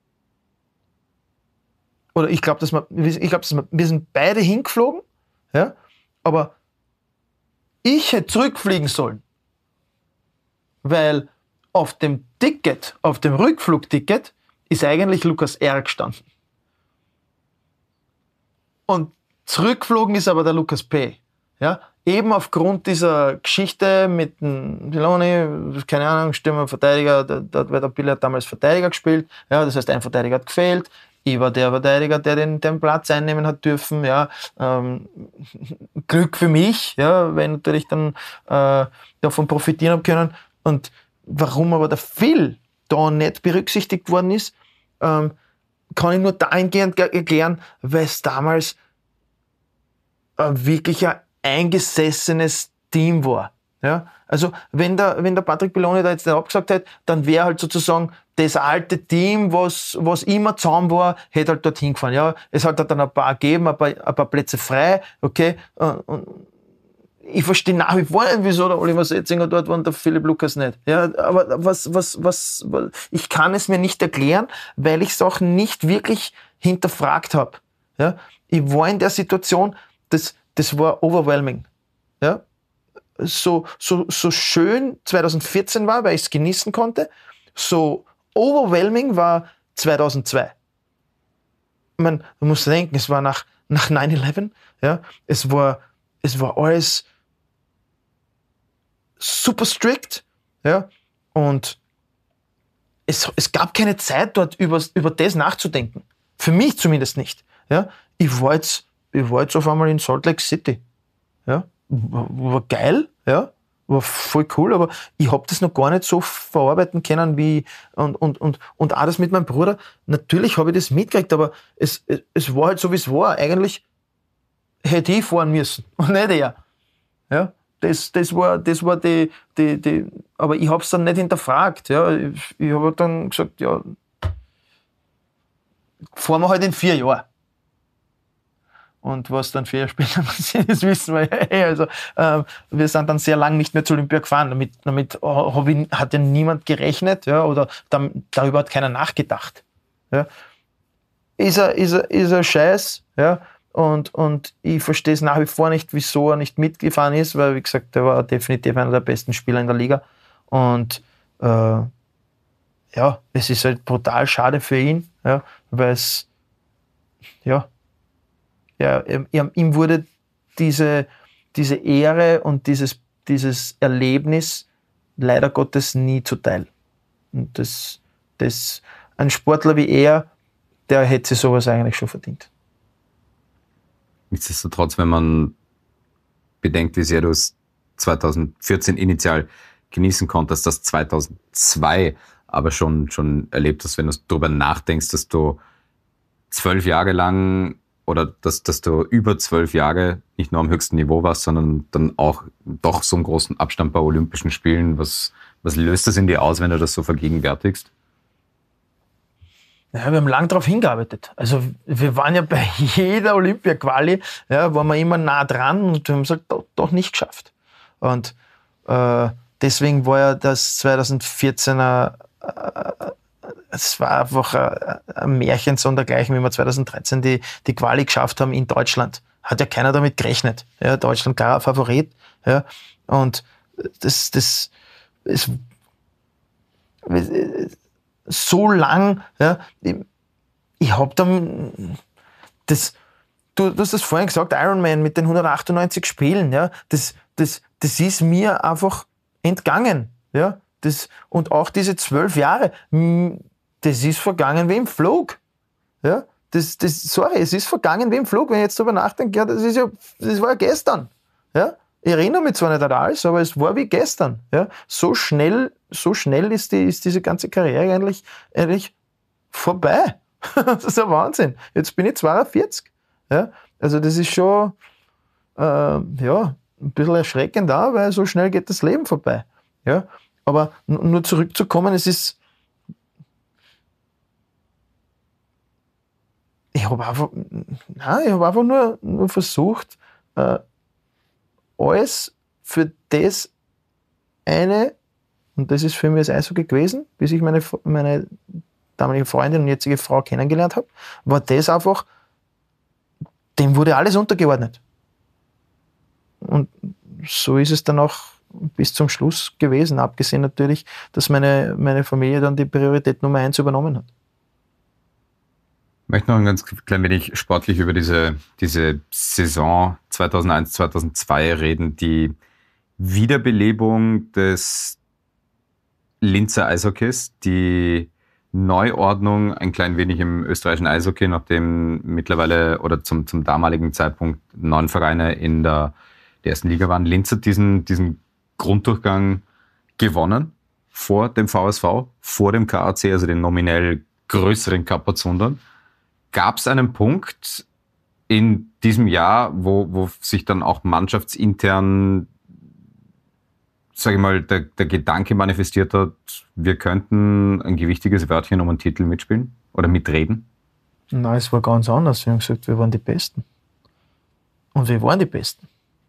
Oder ich glaube, dass wir, ich glaub, dass wir, wir sind beide hingeflogen, ja, aber ich hätte zurückfliegen sollen. Weil auf dem Ticket, auf dem Rückflugticket, ist eigentlich Lukas R. gestanden. Und zurückgeflogen ist aber der Lukas P. Ja? Eben aufgrund dieser Geschichte mit dem Belloni, keine Ahnung, Stürmer, Verteidiger, der, der, der Billy hat damals Verteidiger gespielt, ja, das heißt, ein Verteidiger hat gefehlt. Ich war der Verteidiger, der den, den Platz einnehmen hat dürfen. Ja. Ähm, Glück für mich, ja, weil ich natürlich dann äh, davon profitieren habe können. Und warum aber der Phil da nicht berücksichtigt worden ist, ähm, kann ich nur dahingehend erklären, weil es damals ein wirklich ein eingesessenes Team war. Ja? Also wenn der, wenn der Patrick Belloni da jetzt nicht abgesagt hätte, dann wäre halt sozusagen das alte Team, was, was immer zusammen war, hätte halt dorthin gefahren. Ja? Es hat dann ein paar gegeben, ein paar, ein paar Plätze frei, okay. Und ich verstehe nach wie vor nicht, wieso der Oliver Setzinger dort war und der Philipp Lukas nicht. Ja, aber was, was, was, was, ich kann es mir nicht erklären, weil ich es auch nicht wirklich hinterfragt habe. Ja? Ich war in der Situation, das, das war overwhelming. Ja? So, so, so schön zweitausendvierzehn war, weil ich es genießen konnte, so overwhelming war zweitausendzwei. Ich meine, man muss denken, es war nach, nach nine eleven, ja? es, war, es war alles super strikt, ja, und es, es gab keine Zeit dort über, über das nachzudenken. Für mich zumindest nicht. Ja. Ich war jetzt, ich war jetzt auf einmal in Salt Lake City. Ja. War, war geil, ja, war voll cool, aber ich habe das noch gar nicht so verarbeiten können, wie, und, und, und, und auch das mit meinem Bruder. Natürlich habe ich das mitgekriegt, aber es, es, es war halt so, wie es war. Eigentlich hätte ich fahren müssen und nicht er. Ja. Das, das war, das war die, die, die, aber ich habe es dann nicht hinterfragt. Ja. Ich, ich habe dann gesagt, ja, fahren wir halt in vier Jahren. Und was dann vier Jahre später passiert ist, wissen wir ja. Also, äh, wir sind dann sehr lang nicht mehr zu Olympia gefahren. Damit, damit hab ich, hat ja niemand gerechnet, ja, oder dann, darüber hat keiner nachgedacht. Ja. Ist ein, ist ein, ist ein Scheiß, ja. Und, und ich verstehe es nach wie vor nicht, wieso er nicht mitgefahren ist, weil, wie gesagt, er war definitiv einer der besten Spieler in der Liga. Und äh, ja, es ist halt brutal schade für ihn, ja, weil es, ja, ja, ihm wurde diese, diese Ehre und dieses, dieses Erlebnis leider Gottes nie zuteil. Und das, das, ein Sportler wie er, der hätte sich sowas eigentlich schon verdient. Nichtsdestotrotz, wenn man bedenkt, wie sehr du es zweitausendvierzehn initial genießen konntest, das zweitausendzwei aber schon, schon erlebt hast, wenn du darüber nachdenkst, dass du zwölf Jahre lang oder dass, dass du über zwölf Jahre nicht nur am höchsten Niveau warst, sondern dann auch doch so einen großen Abstand bei Olympischen Spielen. Was, was löst das in dir aus, wenn du das so vergegenwärtigst? Ja, wir haben lange darauf hingearbeitet. Also wir waren ja bei jeder Olympia-Quali, ja, waren wir immer nah dran und wir haben es halt doch, doch nicht geschafft. Und äh, deswegen war ja das zweitausendvierzehner, äh, es war einfach ein, ein Märchen so und dergleichen, wie wir zweitausenddreizehn die, die Quali geschafft haben in Deutschland. Hat ja keiner damit gerechnet. Ja, Deutschland klarer Favorit. Ja, und das, das, es, so lang, ja, ich, ich hab dann das, du, du hast das vorhin gesagt, Ironman mit den hundertachtundneunzig Spielen, ja, das, das, das ist mir einfach entgangen, ja, das, und auch diese zwölf Jahre, das ist vergangen wie im Flug, ja, das, das, sorry, es ist vergangen wie im Flug, wenn ich jetzt darüber nachdenke, ja, das ist ja, das war ja gestern, ja. Ich erinnere mich zwar nicht an alles, aber es war wie gestern. Ja? So schnell, so schnell ist, die, ist diese ganze Karriere eigentlich, eigentlich vorbei. Das ist ein Wahnsinn. Jetzt bin ich zweiundvierzig. Ja? Also das ist schon äh, ja, ein bisschen erschreckend auch, weil so schnell geht das Leben vorbei. Ja? Aber n- nur zurückzukommen, es ist... Ich habe einfach, nein, ich hab einfach nur, nur versucht, äh, alles für das eine, und das ist für mich das Eishockey gewesen, bis ich meine, meine damalige Freundin und jetzige Frau kennengelernt habe, war das einfach, dem wurde alles untergeordnet. Und so ist es dann auch bis zum Schluss gewesen, abgesehen natürlich, dass meine, meine Familie dann die Priorität Nummer eins übernommen hat. Ich möchte noch ein ganz klein wenig sportlich über diese, diese Saison zweitausendeins, zweitausendzwei reden. Die Wiederbelebung des Linzer Eishockeys, die Neuordnung ein klein wenig im österreichischen Eishockey, nachdem mittlerweile oder zum, zum damaligen Zeitpunkt neun Vereine in der, der ersten Liga waren. Linz hat diesen, diesen Grunddurchgang gewonnen vor dem V S V, vor dem K A C, also den nominell größeren Kapazundern. Gab es einen Punkt in diesem Jahr, wo, wo sich dann auch mannschaftsintern, sage ich mal, der, der Gedanke manifestiert hat, wir könnten ein gewichtiges Wörtchen um einen Titel mitspielen oder mitreden? Nein, es war ganz anders. Wir haben gesagt, wir waren die Besten. Und wir waren die Besten.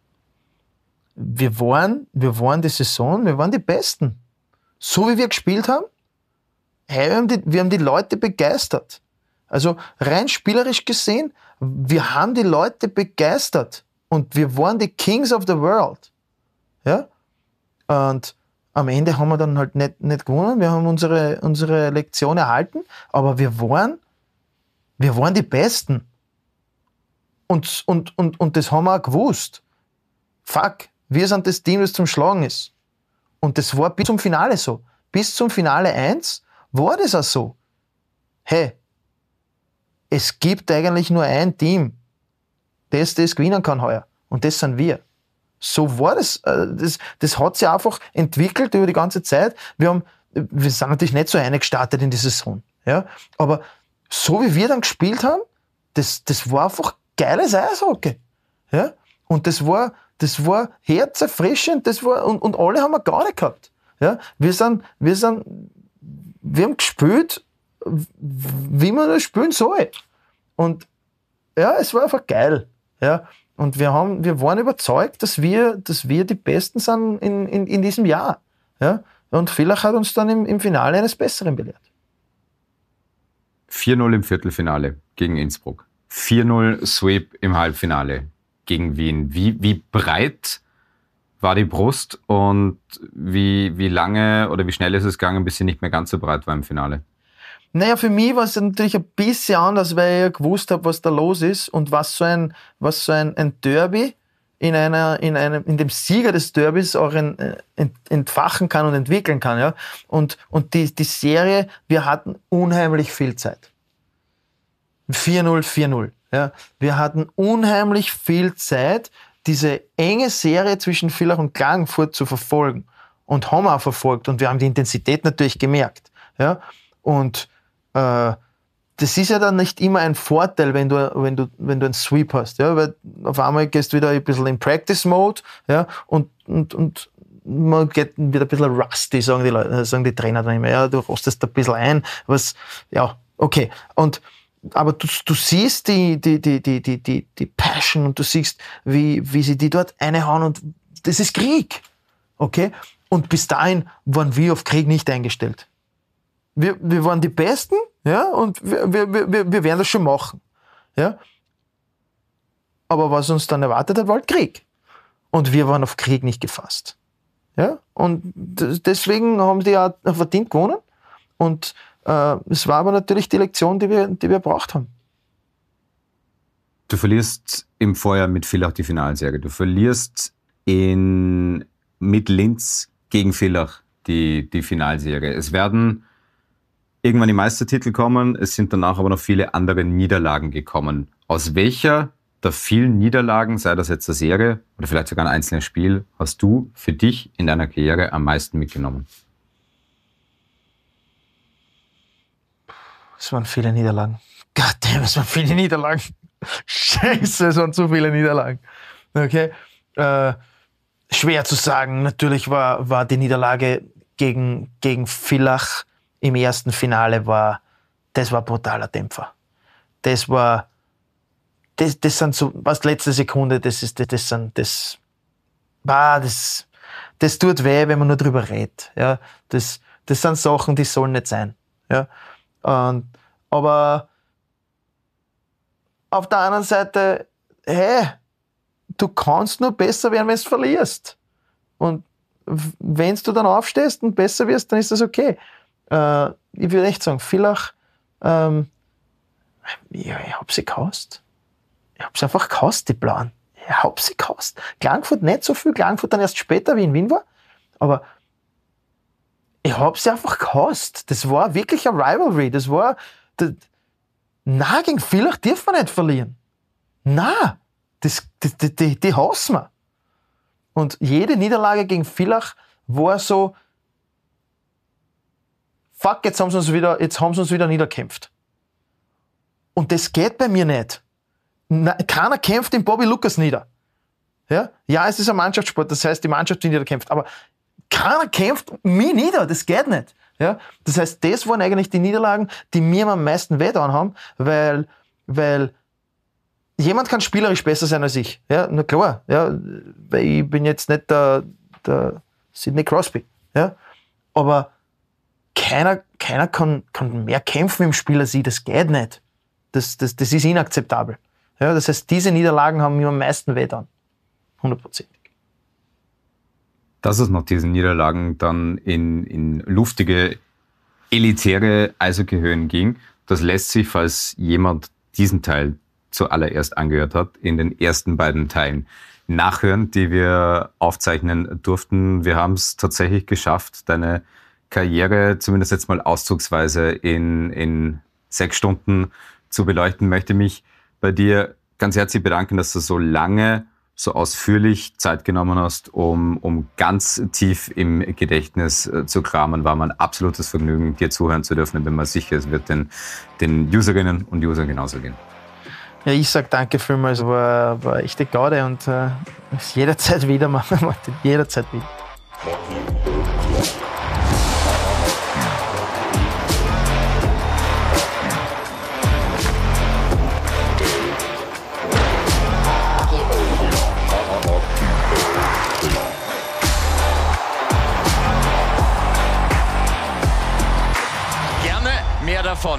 Wir waren, wir waren die Saison, wir waren die Besten. So wie wir gespielt haben, hey, wir haben die, wir haben die Leute begeistert. Also rein spielerisch gesehen, wir haben die Leute begeistert und wir waren die Kings of the World. Ja? Und am Ende haben wir dann halt nicht, nicht gewonnen, wir haben unsere, unsere Lektion erhalten, aber wir waren, wir waren die Besten. Und, und, und, und das haben wir auch gewusst. Fuck, wir sind das Team, das zum Schlagen ist. Und das war bis zum Finale so. Bis zum Finale eins war das auch so. Hey, es gibt eigentlich nur ein Team, das das gewinnen kann heuer. Und das sind wir. So war das. Das, das hat sich einfach entwickelt über die ganze Zeit. Wir, haben, wir sind natürlich nicht so eingestartet in die Saison. Ja? Aber so wie wir dann gespielt haben, das, das war einfach geiles Eishockey. Ja? Und das war, das war herzerfrischend. Das war, und, und alle haben wir gar nicht gehabt. Ja? Wir, sind, wir, sind, wir haben gespielt, wie man das spielen soll. Und ja, es war einfach geil. Ja. Und wir, haben, wir waren überzeugt, dass wir, dass wir die Besten sind in, in, in diesem Jahr. Ja. Und Villach hat uns dann im, im Finale eines Besseren belehrt. vier null im Viertelfinale gegen Innsbruck. vier null Sweep im Halbfinale gegen Wien. Wie, wie breit war die Brust und wie, wie lange oder wie schnell ist es gegangen, bis sie nicht mehr ganz so breit war im Finale? Naja, für mich war es natürlich ein bisschen anders, weil ich ja gewusst habe, was da los ist und was so ein, was so ein, ein Derby in, einer, in, einem, in dem Sieger des Derbys auch ent, entfachen kann und entwickeln kann. Ja? Und, und die, die Serie, wir hatten unheimlich viel Zeit. vier null, vier null. Ja? Wir hatten unheimlich viel Zeit, diese enge Serie zwischen Villach und Klagenfurt zu verfolgen. Und haben auch verfolgt. Und wir haben die Intensität natürlich gemerkt. Ja? Und äh, das ist ja dann nicht immer ein Vorteil, wenn du, wenn du, wenn du einen Sweep hast. Ja? Weil auf einmal gehst du wieder ein bisschen in Practice-Mode, ja? und, und, und man geht wieder ein bisschen rusty, sagen die Leute, sagen die Trainer dann immer. Ja, du rostest ein bisschen ein. Was, ja, okay. Und aber du, du siehst die, die, die, die, die, die, die Passion und du siehst, wie, wie sie die dort reinhauen und das ist Krieg. Okay? Und bis dahin waren wir auf Krieg nicht eingestellt. Wir, wir waren die Besten, ja, und wir, wir, wir, wir werden das schon machen. Ja? Aber was uns dann erwartet hat, war halt Krieg. Und wir waren auf Krieg nicht gefasst. Ja? Und deswegen haben die auch verdient gewonnen. Und äh, es war aber natürlich die Lektion, die wir, die wir braucht haben. Du verlierst im Vorjahr mit Villach die Finalserie. Du verlierst in, mit Linz gegen Villach die, die Finalserie. Es werden irgendwann die Meistertitel kommen, es sind danach aber noch viele andere Niederlagen gekommen. Aus welcher der vielen Niederlagen, sei das jetzt eine Serie oder vielleicht sogar ein einzelnes Spiel, hast du für dich in deiner Karriere am meisten mitgenommen? Es waren viele Niederlagen. Gottverdammt, es waren viele Niederlagen. Scheiße, es waren zu viele Niederlagen. Okay. Äh, schwer zu sagen. Natürlich war, war die Niederlage gegen, gegen Villach im ersten Finale war, das war brutaler Dämpfer. Das war, das, das sind so, was letzte Sekunde, das ist, das, das sind, das, bah, das, das tut weh, wenn man nur drüber redet. Ja, das, das sind Sachen, die sollen nicht sein. Ja, und, aber auf der anderen Seite, hey, du kannst nur besser werden, wenn du verlierst. Und wenn du dann aufstehst und besser wirst, dann ist das okay. Äh, ich würde echt sagen, Villach, ähm, ja, ich hab sie gehasst. Ich hab sie einfach gehasst, die Blauen. Ich hab sie gehasst. Klagenfurt nicht so viel, Klagenfurt dann erst später, wie in Wien war. Aber ich hab sie einfach gehasst. Das war wirklich eine Rivalry. Das war, das, na, gegen Villach dürfen wir nicht verlieren. Na, das, die, die, die, die hassen wir. Und jede Niederlage gegen Villach war so, fuck, jetzt haben sie uns wieder, jetzt haben sie uns wieder niederkämpft. Und das geht bei mir nicht. Na, keiner kämpft den Bobby Lucas nieder. Ja? Ja, es ist ein Mannschaftssport, das heißt, die Mannschaft wird niederkämpft. Aber keiner kämpft mich nieder, das geht nicht. Ja? Das heißt, das waren eigentlich die Niederlagen, die mir am meisten wehgetan haben, weil, weil jemand kann spielerisch besser sein als ich. Ja, na klar. Ja, weil ich bin jetzt nicht der, der Sidney Crosby. Ja? Aber keiner, keiner kann, kann mehr kämpfen im Spiel als ich. Das geht nicht. Das, das, das ist inakzeptabel. Ja, das heißt, diese Niederlagen haben mir am meisten wehgetan. Hundertprozentig. Dass es nach diesen Niederlagen dann in, in luftige, elitäre Eishockey-Höhen ging, das lässt sich, falls jemand diesen Teil zuallererst angehört hat, in den ersten beiden Teilen nachhören, die wir aufzeichnen durften. Wir haben es tatsächlich geschafft, deine Karriere, zumindest jetzt mal auszugsweise, in, in sechs Stunden zu beleuchten. Möchte mich bei dir ganz herzlich bedanken, dass du so lange, so ausführlich Zeit genommen hast, um, um ganz tief im Gedächtnis äh, zu kramen. War mir ein absolutes Vergnügen, dir zuhören zu dürfen. Ich bin mir sicher, es wird den, den Userinnen und Usern genauso gehen. Ja, ich sag danke vielmals, war, war echt eine Gaude und äh, jederzeit wieder machen, jederzeit wieder. Gerne mehr davon.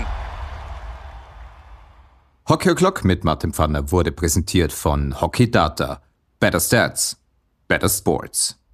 Hockey O'Clock mit Martin Pfanner wurde präsentiert von Hockey Data. Better Stats. Better Sports.